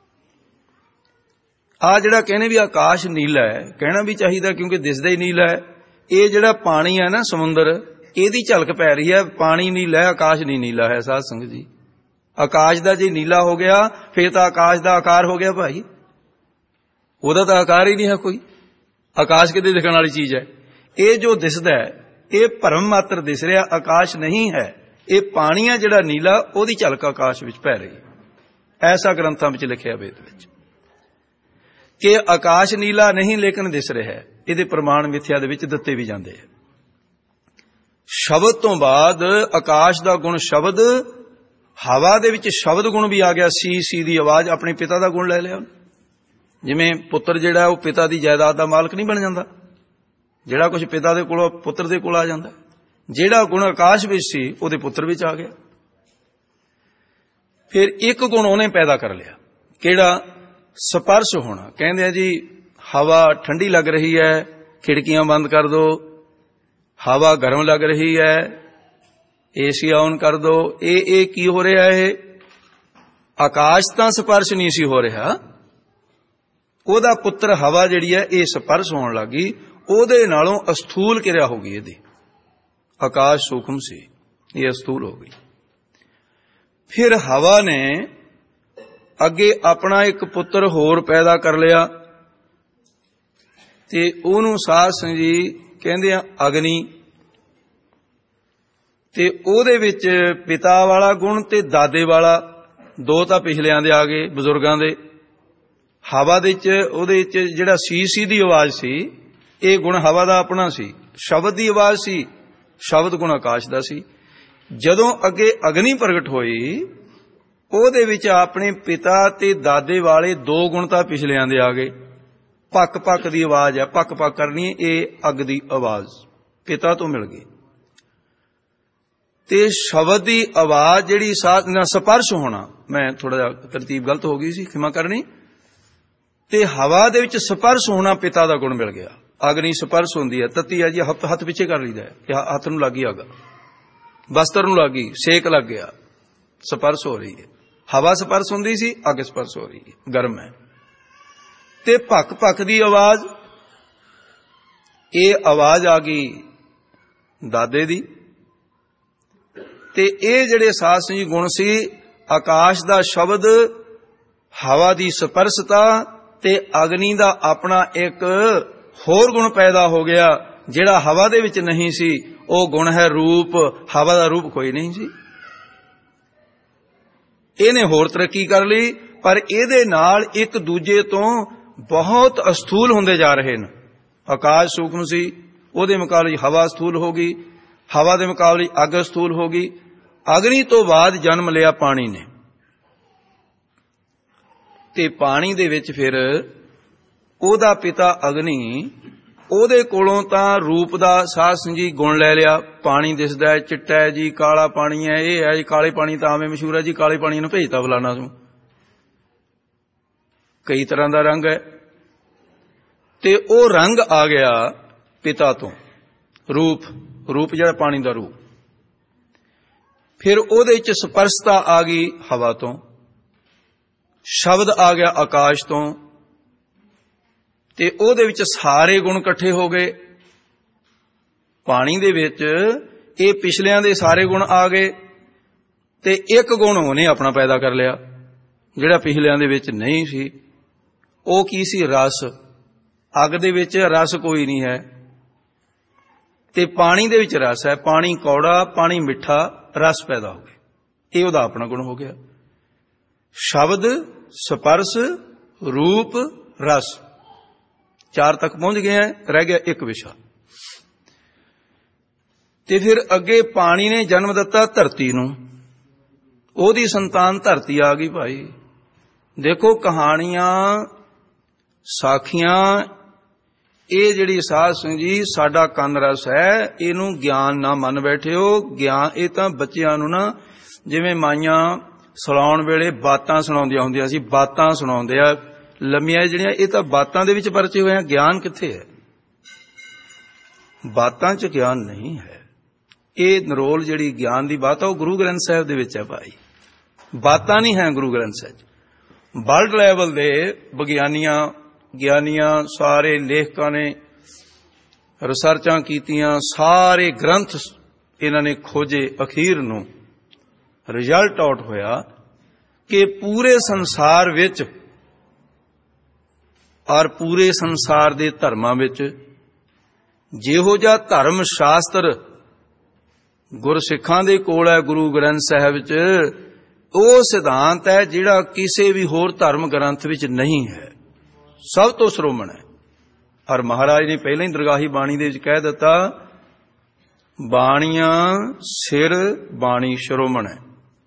ਆ ਜਿਹੜਾ ਕਹਿੰਦੇ ਵੀ ਆਕਾਸ਼ ਨੀਲਾ ਹੈ, ਕਹਿਣਾ ਵੀ ਚਾਹੀਦਾ ਕਿਉਂਕਿ ਦਿਸਦਾ ਹੀ ਨੀਲਾ ਹੈ। ਇਹ ਜਿਹੜਾ ਪਾਣੀ ਹੈ ਨਾ ਸਮੁੰਦਰ, ਇਹਦੀ ਝਲਕ ਪੈ ਰਹੀ ਹੈ। ਪਾਣੀ ਨੀਲਾ ਹੈ, ਆਕਾਸ਼ ਨਹੀਂ ਨੀਲਾ ਹੈ ਸਾਧ ਸੰਗਤ ਜੀ। ਆਕਾਸ਼ ਦਾ ਜੇ ਨੀਲਾ ਹੋ ਗਿਆ ਫਿਰ ਤਾਂ ਆਕਾਸ਼ ਦਾ ਆਕਾਰ ਹੋ ਗਿਆ ਭਾਈ। ਉਹਦਾ ਤਾਂ ਆਕਾਰ ਹੀ ਨਹੀਂ ਹੈ ਕੋਈ। ਆਕਾਸ਼ ਕਿਤੇ ਦਿਖਣ ਵਾਲੀ ਚੀਜ਼ ਹੈ? ਇਹ ਜੋ ਦਿਸਦਾ ਹੈ ਇਹ ਭਰਮ ਮਾਤਰ ਦਿਸ ਰਿਹਾ, ਆਕਾਸ਼ ਨਹੀਂ ਹੈ। ਇਹ ਪਾਣੀ ਹੈ ਜਿਹੜਾ ਨੀਲਾ, ਉਹਦੀ ਝਲਕ ਆਕਾਸ਼ ਵਿੱਚ ਪੈ ਰਹੀ। ਐਸਾ ਗ੍ਰੰਥਾਂ ਵਿੱਚ ਲਿਖਿਆ ਵੇਦ ਵਿੱਚ ਕਿ ਆਕਾਸ਼ ਨੀਲਾ ਨਹੀਂ ਲੇਕਿਨ ਦਿਸ ਰਿਹਾ ਹੈ। ਇਹਦੇ ਪ੍ਰਮਾਣ ਮਿਥਿਆ ਦੇ ਵਿੱਚ ਦਿੱਤੇ ਵੀ ਜਾਂਦੇ ਹੈ। ਸ਼ਬਦ ਤੋਂ ਬਾਅਦ ਆਕਾਸ਼ ਦਾ ਗੁਣ ਸ਼ਬਦ, ਹਵਾ ਦੇ ਵਿੱਚ ਸ਼ਬਦ ਗੁਣ ਵੀ ਆ ਗਿਆ। ਸੀ ਦੀ ਆਵਾਜ਼, ਆਪਣੇ ਪਿਤਾ ਦਾ ਗੁਣ ਲੈ ਲਿਆ। ਜਿਵੇਂ ਪੁੱਤਰ ਜਿਹੜਾ ਉਹ ਪਿਤਾ ਦੀ ਜਾਇਦਾਦ ਦਾ ਮਾਲਕ ਨਹੀਂ ਬਣ ਜਾਂਦਾ, ਜਿਹੜਾ ਕੁਝ ਪਿਤਾ ਦੇ ਕੋਲੋਂ ਪੁੱਤਰ ਦੇ ਕੋਲ ਆ ਜਾਂਦਾ। ਜਿਹੜਾ ਗੁਣ ਆਕਾਸ਼ ਵਿੱਚ ਸੀ ਉਹਦੇ ਪੁੱਤਰ ਵਿੱਚ ਆ ਗਿਆ। ਫਿਰ ਇੱਕ ਗੁਣ ਉਹਨੇ ਪੈਦਾ ਕਰ ਲਿਆ, ਕਿਹੜਾ? ਸਪਰਸ਼ ਹੋਣਾ। ਕਹਿੰਦੇ ਆ ਜੀ ਹਵਾ ਠੰਡੀ ਲੱਗ ਰਹੀ ਹੈ, ਖਿੜਕੀਆਂ ਬੰਦ ਕਰ ਦੋ। ਹਵਾ ਗਰਮ ਲੱਗ ਰਹੀ ਹੈ, ਏਸੀ ਆਨ ਕਰ ਦੋ। ਇਹ ਕੀ ਹੋ ਰਿਹਾ? ਇਹ ਆਕਾਸ਼ ਤਾਂ ਸਪਰਸ਼ ਨਹੀਂ ਸੀ ਹੋ ਰਿਹਾ, ਉਹਦਾ ਪੁੱਤਰ ਹਵਾ ਜਿਹੜੀ ਹੈ ਇਹ ਸਪਰਸ਼ ਹੋਣ ਲੱਗੀ। ਉਹਦੇ ਨਾਲੋਂ ਅਸਥੂਲ ਕਿਰਿਆ ਹੋ ਗਈ ਇਹਦੀ। ਆਕਾਸ਼ ਸੂਖਮ ਸੀ, ਇਹ ਅਸਥੂਲ ਹੋ ਗਈ। ਫਿਰ ਹਵਾ ਨੇ ਅੱਗੇ ਆਪਣਾ ਇੱਕ ਪੁੱਤਰ ਹੋਰ ਪੈਦਾ ਕਰ ਲਿਆ ਤੇ ਉਹਨੂੰ ਸਾਧ ਸੰਗਤ ਜੀ ਕਹਿੰਦੇ ਆ ਅਗਨੀ। ਤੇ ਉਹਦੇ ਵਿੱਚ ਪਿਤਾ ਵਾਲਾ ਗੁਣ ਤੇ ਦਾਦੇ ਵਾਲਾ, ਦੋ ਤਾਂ ਪਿਛਲਿਆਂ ਦੇ ਆ ਗਏ ਬਜ਼ੁਰਗਾਂ ਦੇ। ਹਵਾ ਦੇ ਵਿੱਚ ਉਹਦੇ ਵਿੱਚ ਜਿਹੜਾ ਸੀ ਦੀ ਆਵਾਜ਼ ਸੀ, ਇਹ ਗੁਣ ਹਵਾ ਦਾ ਆਪਣਾ ਸੀ। ਸ਼ਬਦ ਦੀ ਆਵਾਜ਼ ਸੀ, ਸ਼ਬਦ ਗੁਣ ਆਕਾਸ਼ ਦਾ ਸੀ। ਜਦੋਂ ਅੱਗੇ ਅਗਨੀ ਪ੍ਰਗਟ ਹੋਈ, ਉਹਦੇ ਵਿੱਚ ਆਪਣੇ ਪਿਤਾ ਤੇ ਦਾਦੇ ਵਾਲੇ ਦੋ ਗੁਣ ਤਾਂ ਪਿਛਲਿਆਂ ਦੇ ਆ ਗਏ। ਪੱਕ ਪੱਕ ਦੀ ਆਵਾਜ਼ ਹੈ, ਪੱਕ ਪੱਕ ਕਰਨੀ, ਇਹ ਅੱਗ ਦੀ ਆਵਾਜ਼ ਪਿਤਾ ਤੋਂ ਮਿਲ ਗਈ। ਤੇ ਸ਼ਬਦ ਦੀ ਆਵਾਜ਼ ਜਿਹੜੀ ਸਪਰਸ਼ ਹੋਣਾ, ਮੈਂ ਥੋੜਾ ਜਿਹਾ ਤਰਤੀਬ ਗਲਤ ਹੋ ਗਈ ਸੀ, ਖਿਮਾ ਕਰਨੀ। ਤੇ ਹਵਾ ਦੇ ਵਿੱਚ ਸਪਰਸ਼ ਹੋਣਾ ਪਿਤਾ ਦਾ ਗੁਣ ਮਿਲ ਗਿਆ। ਅਗਨੀ ਸਪਰਸ਼ ਹੁੰਦੀ ਹੈ, ਤਤੀ ਹੈ ਜੀ, ਹੱਥ ਪਿੱਛੇ ਕਰ ਲਈਦਾ ਹੈ ਕਿ ਹੱਥ ਨੂੰ ਲੱਗੀ ਅੱਗ, ਬਸਤਰ ਨੂੰ ਲੱਗੀ, ਸੇਕ ਲੱਗ ਗਿਆ, ਸਪਰਸ਼ ਹੋ ਰਹੀ ਹੈ। ਹਵਾ ਸਪਰਸ਼ ਹੁੰਦੀ ਸੀ, ਅੱਗ ਸਪਰਸ਼ ਹੋ ਰਹੀ ਹੈ, ਗਰਮ ਹੈ। ਤੇ ਭੱਕ ਭੱਕ ਦੀ ਆਵਾਜ਼, ਇਹ ਆਵਾਜ਼ ਆ ਗਈ ਦਾਦੇ ਦੀ। ਤੇ ਇਹ ਜਿਹੜੇ ਸਾਧ ਸੰਗਤ ਜੀ ਗੁਣ ਸੀ, ਆਕਾਸ਼ ਦਾ ਸ਼ਬਦ, ਹਵਾ ਦੀ ਸਪਰਸ਼ਤਾ ਤੇ ਅਗਨੀ ਦਾ ਆਪਣਾ ਇੱਕ ਹੋਰ ਗੁਣ ਪੈਦਾ ਹੋ ਗਿਆ ਜਿਹੜਾ ਹਵਾ ਦੇ ਵਿੱਚ ਨਹੀਂ ਸੀ। ਉਹ ਗੁਣ ਹੈ ਰੂਪ। ਹਵਾ ਦਾ ਰੂਪ ਕੋਈ ਨਹੀਂ ਸੀ, ਇਹਨੇ ਹੋਰ ਤਰੱਕੀ ਕਰ ਲਈ। ਪਰ ਇਹਦੇ ਨਾਲ ਇੱਕ ਦੂਜੇ ਤੋਂ ਬਹੁਤ ਅਸਥੂਲ ਹੁੰਦੇ ਜਾ ਰਹੇ ਨੇ। ਆਕਾਸ਼ ਸੂਖਮ ਸੀ, ਉਹਦੇ ਮੁਕਾਬਲੇ ਹਵਾ ਸਥੂਲ ਹੋ ਗਈ। ਹਵਾ ਦੇ ਮੁਕਾਬਲੇ ਅੱਗ ਸਥੂਲ ਹੋ ਗਈ। ਅਗਨੀ ਤੋਂ ਬਾਅਦ ਜਨਮ ਲਿਆ ਪਾਣੀ ਨੇ। ਤੇ ਪਾਣੀ ਦੇ ਵਿੱਚ ਫਿਰ ਉਹਦਾ ਪਿਤਾ ਅਗਨੀ, ਉਹਦੇ ਕੋਲੋਂ ਤਾਂ ਰੂਪ ਦਾ ਸਾਧ ਸੰਗਤ ਜੀ ਗੁਣ ਲੈ ਲਿਆ। ਪਾਣੀ ਦਿਸਦਾ ਹੈ, ਚਿੱਟਾ ਹੈ ਜੀ, ਕਾਲਾ ਪਾਣੀ ਹੈ, ਇਹ ਹੈ ਜੀ। ਕਾਲੇ ਪਾਣੀ ਤਾਂ ਆਵੇਂ ਮਸ਼ਹੂਰ ਹੈ ਜੀ, ਕਾਲੇ ਪਾਣੀ ਨੂੰ ਭੇਜਤਾ ਫਲਾਣਾ ਨੂੰ, ਕਈ ਤਰ੍ਹਾਂ ਦਾ ਰੰਗ ਹੈ। ਤੇ ਉਹ ਰੰਗ ਆ ਗਿਆ ਪਿਤਾ ਤੋਂ, ਰੂਪ ਜਿਹੜਾ ਪਾਣੀ ਦਾ ਰੂਪ। ਫਿਰ ਉਹਦੇ ਵਿੱਚ ਸਪਰਸ਼ਤਾ ਆ ਗਈ ਹਵਾ ਤੋਂ, ਸ਼ਬਦ ਆ ਗਿਆ ਆਕਾਸ਼ ਤੋਂ। ਤੇ ਉਹਦੇ ਵਿੱਚ ਸਾਰੇ ਗੁਣ ਇਕੱਠੇ ਹੋ ਗਏ। ਪਾਣੀ ਦੇ ਵਿੱਚ ਇਹ ਪਿਛਲਿਆਂ ਦੇ ਸਾਰੇ ਗੁਣ ਆ ਗਏ ਤੇ ਇੱਕ ਗੁਣ ਉਹਨੇ ਆਪਣਾ ਪੈਦਾ ਕਰ ਲਿਆ ਜਿਹੜਾ ਪਿਛਲਿਆਂ ਦੇ ਵਿੱਚ ਨਹੀਂ ਸੀ। ਉਹ ਕੀ ਸੀ? ਰਸ। ਅੱਗ ਦੇ ਵਿੱਚ ਰਸ ਕੋਈ ਨਹੀਂ ਹੈ ਤੇ ਪਾਣੀ ਦੇ ਵਿੱਚ ਰਸ ਹੈ। ਪਾਣੀ ਕੌੜਾ, ਪਾਣੀ ਮਿੱਠਾ, ਰਸ ਪੈਦਾ ਹੋ ਗਿਆ। ਇਹ ਉਹਦਾ ਆਪਣਾ ਗੁਣ ਹੋ ਗਿਆ। ਸ਼ਬਦ, ਸਪਰਸ਼, ਰੂਪ, ਰਸ, 4 ਤੱਕ ਪਹੁੰਚ ਗਏ हैं। ਰਹਿ ਗਿਆ ਇੱਕ ਵਿਸ਼ਾ। ਤੇ ਫਿਰ ਅੱਗੇ ਪਾਣੀ ਨੇ ਜਨਮ ਦਿੱਤਾ ਧਰਤੀ ਨੂੰ, ਉਹਦੀ ਸੰਤਾਨ ਧਰਤੀ ਆ ਗਈ। ਭਾਈ ਦੇਖੋ, ਕਹਾਣੀਆਂ, ਸਾਖੀਆਂ, ਇਹ ਜਿਹੜੀ ਸਾਧ ਸੰਗਤ ਜੀ ਸਾਡਾ ਕੰਨ ਰਸ ਹੈ, ਇਹਨੂੰ ਗਿਆਨ ਨਾ ਮੰਨ ਬੈਠਿਓ। ਗਿਆਨ ਇਹ ਤਾਂ ਬੱਚਿਆਂ ਨੂੰ ਨਾ, ਜਿਵੇਂ ਮਾਈਆਂ ਸੁਣਾਉਣ ਵੇਲੇ ਬਾਤਾਂ ਸੁਣਾਉਂਦੀਆਂ ਹੁੰਦੀਆਂ ਸੀ, ਬਾਤਾਂ ਸੁਣਾਉਂਦੇ ਆ ਲੰਮੀਆਂ ਜਿਹੜੀਆਂ, ਇਹ ਤਾਂ ਬਾਤਾਂ ਦੇ ਵਿੱਚ ਪਰਚੇ ਹੋਏ ਆ। ਗਿਆਨ ਕਿੱਥੇ ਹੈ? ਬਾਤਾਂ 'ਚ ਗਿਆਨ ਨਹੀਂ ਹੈ। ਇਹ ਨਰੋਲ ਜਿਹੜੀ ਗਿਆਨ ਦੀ ਬਾਤ ਆ, ਉਹ ਗੁਰੂ ਗ੍ਰੰਥ ਸਾਹਿਬ ਦੇ ਵਿੱਚ ਹੈ ਭਾਈ। ਬਾਤਾਂ ਨਹੀਂ ਹੈ ਗੁਰੂ ਗ੍ਰੰਥ ਸਾਹਿਬ 'ਚ। ਵਰਲਡ ਲੈਵਲ ਦੇ ਗਿਆਨੀਆਂ ਸਾਰੇ ਲੇਖਕਾਂ ਨੇ ਰਿਸਰਚਾਂ ਕੀਤੀਆਂ, ਸਾਰੇ ਗ੍ਰੰਥ ਇਹਨਾਂ ਨੇ ਖੋਜੇ। ਅਖੀਰ ਨੂੰ ਰਿਜ਼ਲਟ ਆਊਟ ਹੋਇਆ ਕਿ ਪੂਰੇ ਸੰਸਾਰ ਵਿੱਚ ਔਰ ਪੂਰੇ ਸੰਸਾਰ ਦੇ ਧਰਮਾਂ ਵਿੱਚ ਜਿਹੋ ਜਿਹਾ ਧਰਮ ਸ਼ਾਸਤਰ ਗੁਰਸਿੱਖਾਂ ਦੇ ਕੋਲ ਹੈ ਗੁਰੂ ਗ੍ਰੰਥ ਸਾਹਿਬ ਵਿੱਚ, ਉਹ ਸਿਧਾਂਤ ਹੈ ਜਿਹੜਾ ਕਿਸੇ ਵੀ ਹੋਰ ਧਰਮ ਗ੍ਰੰਥ ਵਿੱਚ ਨਹੀਂ ਹੈ, ਸਭ ਤੋਂ ਸ਼੍ਰੋਮਣ ਹੈ। ਔਰ ਮਹਾਰਾਜ ਨੇ ਪਹਿਲਾਂ ਹੀ ਦਰਗਾਹੀ ਬਾਣੀ ਦੇ ਵਿੱਚ ਕਹਿ ਦਿੱਤਾ, ਬਾਣੀਆਂ ਸਿਰ ਬਾਣੀ ਸ਼੍ਰੋਮਣ ਹੈ।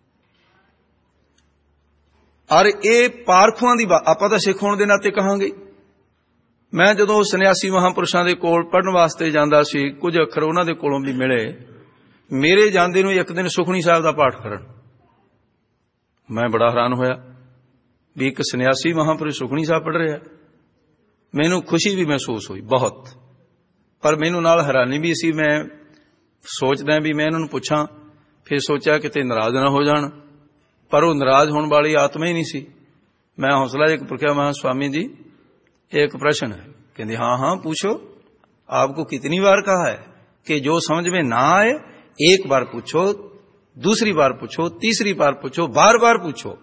ਔਰ ਇਹ ਪਾਰਖੂਆਂ ਦੀ ਆਪਾਂ ਤਾਂ ਸਿੱਖ ਹੋਣ ਦੇ ਨਾਤੇ ਕਹਾਂਗੇ। ਮੈਂ ਜਦੋਂ ਸੰਨਿਆਸੀ ਮਹਾਂਪੁਰਸ਼ਾਂ ਦੇ ਕੋਲ ਪੜ੍ਹਨ ਵਾਸਤੇ ਜਾਂਦਾ ਸੀ, ਕੁਝ ਅੱਖਰ ਉਹਨਾਂ ਦੇ ਕੋਲੋਂ ਵੀ ਮਿਲੇ। ਮੇਰੇ ਜਾਂਦੇ ਨੂੰ ਇੱਕ ਦਿਨ ਸੁਖਮਨੀ ਸਾਹਿਬ ਦਾ ਪਾਠ ਕਰਨ, ਮੈਂ ਬੜਾ ਹੈਰਾਨ ਹੋਇਆ ਵੀ ਇੱਕ ਸੰਨਿਆਸੀ ਮਹਾਂਪੁਰਸ਼ ਸੁਖਮਨੀ ਸਾਹਿਬ ਪੜ੍ਹ ਰਿਹਾ। ਮੈਨੂੰ ਖੁਸ਼ੀ ਵੀ ਮਹਿਸੂਸ ਹੋਈ ਬਹੁਤ, ਪਰ ਮੈਨੂੰ ਨਾਲ ਹੈਰਾਨੀ ਵੀ ਸੀ। ਮੈਂ ਸੋਚਦਾ ਵੀ ਮੈਂ ਇਹਨਾਂ ਨੂੰ ਪੁੱਛਾਂ, ਫਿਰ ਸੋਚਿਆ ਕਿਤੇ ਨਾਰਾਜ਼ ਨਾ ਹੋ ਜਾਣ, ਪਰ ਉਹ ਨਾਰਾਜ਼ ਹੋਣ ਵਾਲੀ ਆਤਮਾ ਹੀ ਨਹੀਂ ਸੀ। ਮੈਂ ਹੌਸਲਾ ਇੱਕ ਪੁੱਛਿਆ, ਮੈਂ स्वामी जी एक प्रश्न है। कहते हाँ हाँ पूछो। आपको कितनी बार कहा है कि जो समझ में ना आए एक बार पूछो, दूसरी बार पूछो, तीसरी बार पूछो, बार बार पूछो।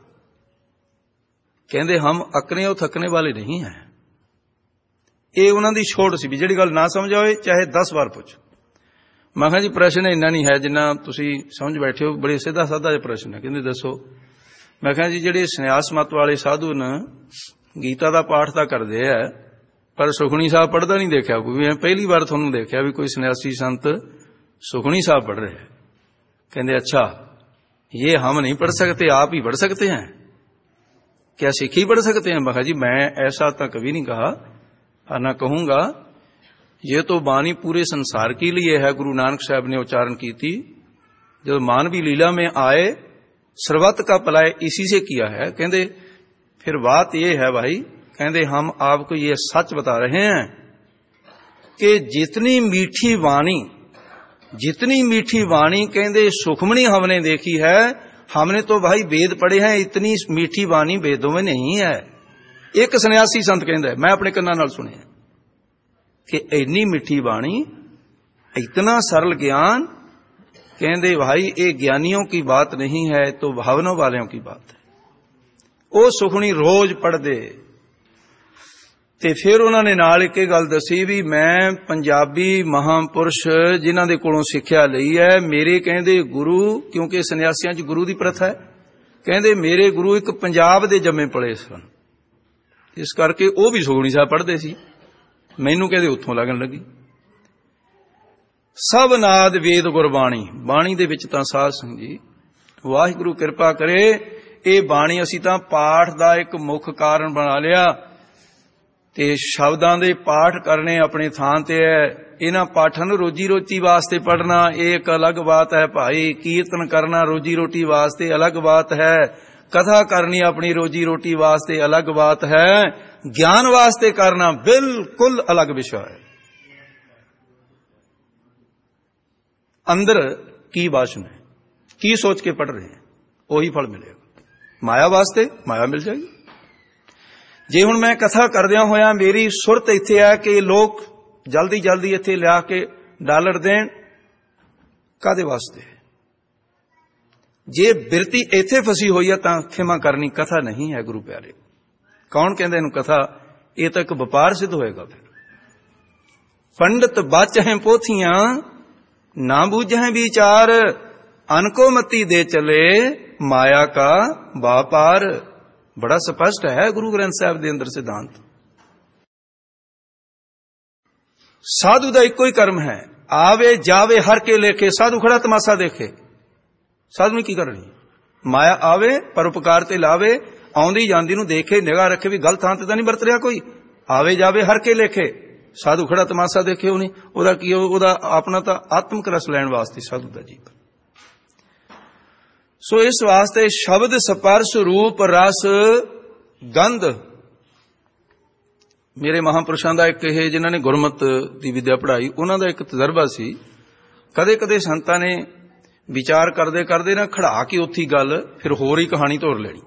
कहते हम अकने और थकने वाले नहीं हैं। ये उन्हों की छोड़ सी भी जिहड़ी गल ना समझ आए चाहे 10 बार पूछो। मैं कहा जी प्रश्न इन्ना नहीं है जिन्ना तुसी समझ बैठे हो, बड़े सीधा साधा जिहा प्रश्न है। कहते दसो। मैं कहा जी जिहड़े संन्यास मत वाले साधु ने गीता का पाठ तो करते हैं, पर सुखमनी साहब पढ़ता नहीं देखा कोई। मैं पहली बार थोनू देखा भी कोई सन्यासी संत सुखमनी साहब पढ़ रहे हैं। कहते अच्छा ये हम नहीं पढ़ सकते, आप ही पढ़ सकते हैं, क्या सिख ही पढ़ सकते हैं? मैं जी मैं ऐसा तो कभी नहीं कहा और ना कहूंगा। ये तो बानी पूरे संसार के लिए है। गुरु नानक साहब ने उच्चारण की थी, जब मानवी लीला में आए सर्वत का पलाय इसी से किया है। कहते फिर बात ये है भाई, कहते हम आपको ये सच बता रहे हैं कि जितनी मीठी वाणी कहते सुखमनी हमने देखी है। हमने तो भाई वेद पढ़े हैं, इतनी मीठी वाणी वेदों में नहीं है। एक सन्यासी संत कहता है, मैं अपने कन्ना नाल सुने कि इतनी मीठी वाणी, इतना सरल ज्ञान, कहते भाई ये ज्ञानियों की बात नहीं है, तो भावनों वालों की बात है। ਉਹ ਸੁਖਣੀ ਰੋਜ਼ ਪੜ੍ਹਦੇ। ਤੇ ਫਿਰ ਉਹਨਾਂ ਨੇ ਨਾਲ ਇੱਕ ਗੱਲ ਦੱਸੀ ਵੀ ਮੈਂ ਪੰਜਾਬੀ ਮਹਾਂਪੁਰਸ਼ ਜਿਨ੍ਹਾਂ ਦੇ ਕੋਲੋਂ ਸਿੱਖਿਆ ਲਈ ਹੈ, ਮੇਰੇ ਕਹਿੰਦੇ ਗੁਰੂ, ਕਿਉਂਕਿ ਸੰਨਿਆਸੀਆਂ 'ਚ ਗੁਰੂ ਦੀ ਪ੍ਰਥਾ ਹੈ, ਕਹਿੰਦੇ ਮੇਰੇ ਗੁਰੂ ਇੱਕ ਪੰਜਾਬ ਦੇ ਜੰਮੇ ਪਲੇ ਸਨ, ਇਸ ਕਰਕੇ ਉਹ ਵੀ ਸੁਖਮਨੀ ਸਾਹਿਬ ਪੜ੍ਹਦੇ ਸੀ। ਮੈਨੂੰ ਕਹਿੰਦੇ ਉੱਥੋਂ ਲੱਗਣ ਲੱਗੀ। ਸਭ ਨਾਦ ਵੇਦ ਗੁਰਬਾਣੀ, ਬਾਣੀ ਦੇ ਵਿੱਚ ਤਾਂ ਸਾਧ ਸੰਗਤ ਜੀ ਵਾਹਿਗੁਰੂ ਕਿਰਪਾ ਕਰੇ, ਇਹ ਬਾਣੀ ਅਸੀਂ ਤਾਂ ਪਾਠ ਦਾ ਇੱਕ ਮੁੱਖ ਕਾਰਨ ਬਣਾ ਲਿਆ ਤੇ ਸ਼ਬਦਾਂ ਦੇ ਪਾਠ ਕਰਨੇ ਆਪਣੇ ਥਾਂ ਤੇ ਹੈ। ਇਹਨਾਂ ਪਾਠਾਂ ਨੂੰ ਰੋਜੀ ਰੋਟੀ ਵਾਸਤੇ ਪੜ੍ਹਨਾ ਇਹ ਇੱਕ ਅਲੱਗ ਬਾਤ ਹੈ ਭਾਈ। ਕੀਰਤਨ ਕਰਨਾ ਰੋਜੀ ਰੋਟੀ ਵਾਸਤੇ ਅਲੱਗ ਬਾਤ ਹੈ। ਕਥਾ ਕਰਨੀ ਆਪਣੀ ਰੋਜੀ ਰੋਟੀ ਵਾਸਤੇ ਅਲੱਗ ਬਾਤ ਹੈ। ਗਿਆਨ ਵਾਸਤੇ ਕਰਨਾ ਬਿਲਕੁਲ ਅਲੱਗ ਵਿਸ਼ਾ ਹੈ। ਅੰਦਰ ਕੀ ਵਾਸ਼ਨਾ ਹੈ, ਕੀ ਸੋਚ ਕੇ ਪੜ੍ਹ ਰਹੇ हैं, ਉਹੀ ਫਲ ਮਿਲੇਗਾ। ਮਾਇਆ ਵਾਸਤੇ ਮਾਇਆ ਮਿਲ ਜਾਏਗੀ। ਜੇ ਹੁਣ ਮੈਂ ਕਥਾ ਕਰਦਿਆਂ ਹੋਇਆ ਮੇਰੀ ਸੁਰਤ ਇੱਥੇ ਹੈ ਕਿ ਲੋਕ ਜਲਦੀ ਜਲਦੀ ਇੱਥੇ ਲਿਆ ਕੇ ਡਾਲਰ ਦੇਣ, ਕਾਦੇ ਵਾਸਤੇ? ਜੇ ਬਿਰਤੀ ਇੱਥੇ ਫਸੀ ਹੋਈ ਹੈ ਤਾਂ ਖਿਮਾ ਕਰਨੀ ਕਥਾ ਨਹੀਂ ਹੈ ਗੁਰੂ ਪਿਆਰੇ। ਕੌਣ ਕਹਿੰਦੇ ਇਹਨੂੰ ਕਥਾ? ਇਹ ਤਾਂ ਇੱਕ ਵਪਾਰ ਸਿੱਧ ਹੋਏਗਾ। ਫਿਰ ਪੰਡਤ ਬਾਚਹਿ ਪੋਥੀਆਂ ਨਾ ਬੂਝਹਿ ਵਿਚਾਰ, ਅਨਕੋ ਮਤੀ ਦੇ ਚਲੇ ਮਾਇਆ का व्यापार। बड़ा स्पष्ट है गुरु ग्रंथ साहब के अंदर सिद्धांत। साधु का इको ही कर्म है, आवे जावे हर के लेखे। साधु खड़ा तमाशा देखे, साधु ने की करनी? माया आवे परोपकार ते लावे, आउंदी जांदी नूं देखे, निगाह रखे भी गलत थां ते तां नहीं वरत रिहा कोई। आवे जावे हर के लेखे, साधु खड़ा तमाशा देखे उन्हें ओदा की ओदा अपना तां आत्मक रस लैण वास्ते साधु दा जीवन। सो इस वास्ते शब्द स्पर्श रूप रस गंध। मेरे महापुरुषों का एक है जिन्होंने गुरमत की विद्या पढ़ाई, उन्होंने एक तजर्बा सी। कदे कदे संतां ने विचार करते करते ना खड़ा के उत्थी गल फिर होर ही कहानी तोड़ लेनी।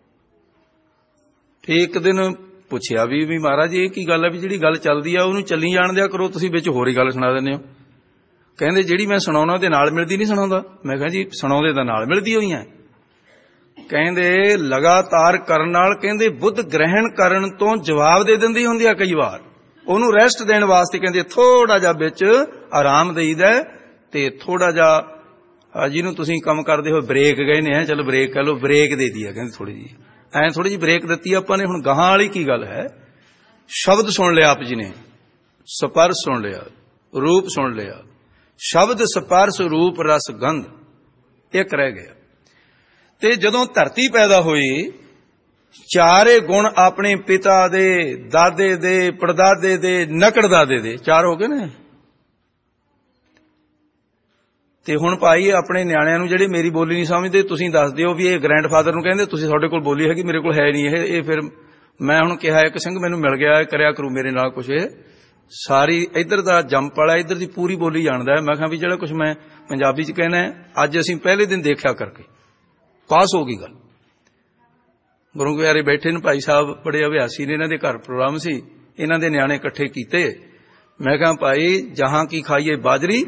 फिर एक दिन पुछया भी महाराज ये की गल है भी जिहड़ी गल चलदी आ उहनूं चली जाण दिया करो, तुसीं विच होर ही गल सुणा दिंदे हो। कहंदे जिहड़ी मैं सुणाउणा ते नाल मिलदी नहीं सुणाउंदा। मैं कहा जी सुणाउंदे तां नाल मिलदी होई है। ਕਹਿੰਦੇ ਲਗਾਤਾਰ ਕਰਨ ਨਾਲ ਕਹਿੰਦੇ ਬੁੱਧ ਗ੍ਰਹਿਣ ਕਰਨ ਤੋਂ ਜਵਾਬ ਦੇ ਦਿੰਦੀ ਹੁੰਦੀ ਆ ਕਈ ਵਾਰ, ਉਹਨੂੰ ਰੈਸਟ ਦੇਣ ਵਾਸਤੇ ਕਹਿੰਦੇ ਥੋੜਾ ਜਿਹਾ ਵਿੱਚ ਆਰਾਮ ਦੇਈਦਾ ਤੇ ਥੋੜਾ ਜਿਹਾ ਜਿਹਨੂੰ ਤੁਸੀਂ ਕੰਮ ਕਰਦੇ ਹੋ ਬ੍ਰੇਕ ਗਏ ਨੇ, ਚਲੋ ਬ੍ਰੇਕ ਕਹਿ ਲਓ, ਬ੍ਰੇਕ ਦੇ ਦੀ ਆ ਕਹਿੰਦੇ ਥੋੜੀ ਜਿਹੀ, ਐਂ ਥੋੜੀ ਜਿਹੀ ਬ੍ਰੇਕ ਦਿੱਤੀ ਆਪਾਂ ਨੇ। ਹੁਣ ਗਾਹਾਂ ਵਾਲੀ ਕੀ ਗੱਲ ਹੈ, ਸ਼ਬਦ ਸੁਣ ਲਿਆ ਆਪ ਜੀ ਨੇ, ਸਪਰਸ਼ ਸੁਣ ਲਿਆ, ਰੂਪ ਸੁਣ ਲਿਆ, ਸ਼ਬਦ ਸਪਰਸ਼ ਰੂਪ ਰਸ ਗੰਧ ਇੱਕ ਰਹਿ ਗਿਆ। ਤੇ ਜਦੋਂ ਧਰਤੀ ਪੈਦਾ ਹੋਈ, ਚਾਰੇ ਗੁਣ ਆਪਣੇ ਪਿਤਾ ਦੇ, ਦਾਦੇ ਦੇ, ਪੜਦਾਦੇ ਦੇ, ਨਕੜ ਦਾਦੇ ਦੇ, ਚਾਰ ਹੋ ਗਏ ਨੇ। ਤੇ ਹੁਣ ਭਾਈ ਆਪਣੇ ਨਿਆਣਿਆਂ ਨੂੰ ਜਿਹੜੇ ਮੇਰੀ ਬੋਲੀ ਨਹੀਂ ਸਮਝਦੇ, ਤੁਸੀਂ ਦੱਸ ਦਿਓ ਵੀ ਇਹ ਗ੍ਰੈਂਡਫਾਦਰ ਨੂੰ ਕਹਿੰਦੇ ਤੁਸੀਂ ਤੁਹਾਡੇ ਕੋਲ ਬੋਲੀ ਹੈਗੀ, ਮੇਰੇ ਕੋਲ ਹੈ ਨਹੀਂ ਇਹ ਫਿਰ ਮੈਂ ਹੁਣ ਕਿਹਾ ਇੱਕ ਸਿੰਘ ਮੈਨੂੰ ਮਿਲ ਗਿਆ, ਕਰਿਆ ਕਰੂ ਮੇਰੇ ਨਾਲ ਕੁਛ, ਇਹ ਸਾਰੀ ਇੱਧਰ ਦਾ ਜੰਪ ਵਾਲਾ ਇੱਧਰ ਦੀ ਪੂਰੀ ਬੋਲੀ ਜਾਣਦਾ। ਮੈਂ ਕਿਹਾ ਵੀ ਜਿਹੜਾ ਕੁਛ ਮੈਂ ਪੰਜਾਬੀ ਚ ਕਹਿਣਾ ਅੱਜ ਅਸੀਂ ਪਹਿਲੇ ਦਿਨ ਦੇਖਿਆ ਕਰਕੇ ਪਾਸ ਹੋ ਗਈ ਗੱਲ। ਗੁਰੂ ਪਿਆਰੇ ਬੈਠੇ ਨੇ ਭਾਈ ਸਾਹਿਬ ਬੜੇ ਅਭਿਆਸੀ ਨੇ, ਇਹਨਾਂ ਦੇ ਘਰ ਪ੍ਰੋਗਰਾਮ ਸੀ, ਇਹਨਾਂ ਦੇ ਨਿਆਣੇ ਇਕੱਠੇ ਕੀਤੇ। ਮੈਂ ਕਿਹਾ ਭਾਈ ਜਹਾਂ ਕੀ ਖਾਈਏ ਬਾਜਰੀ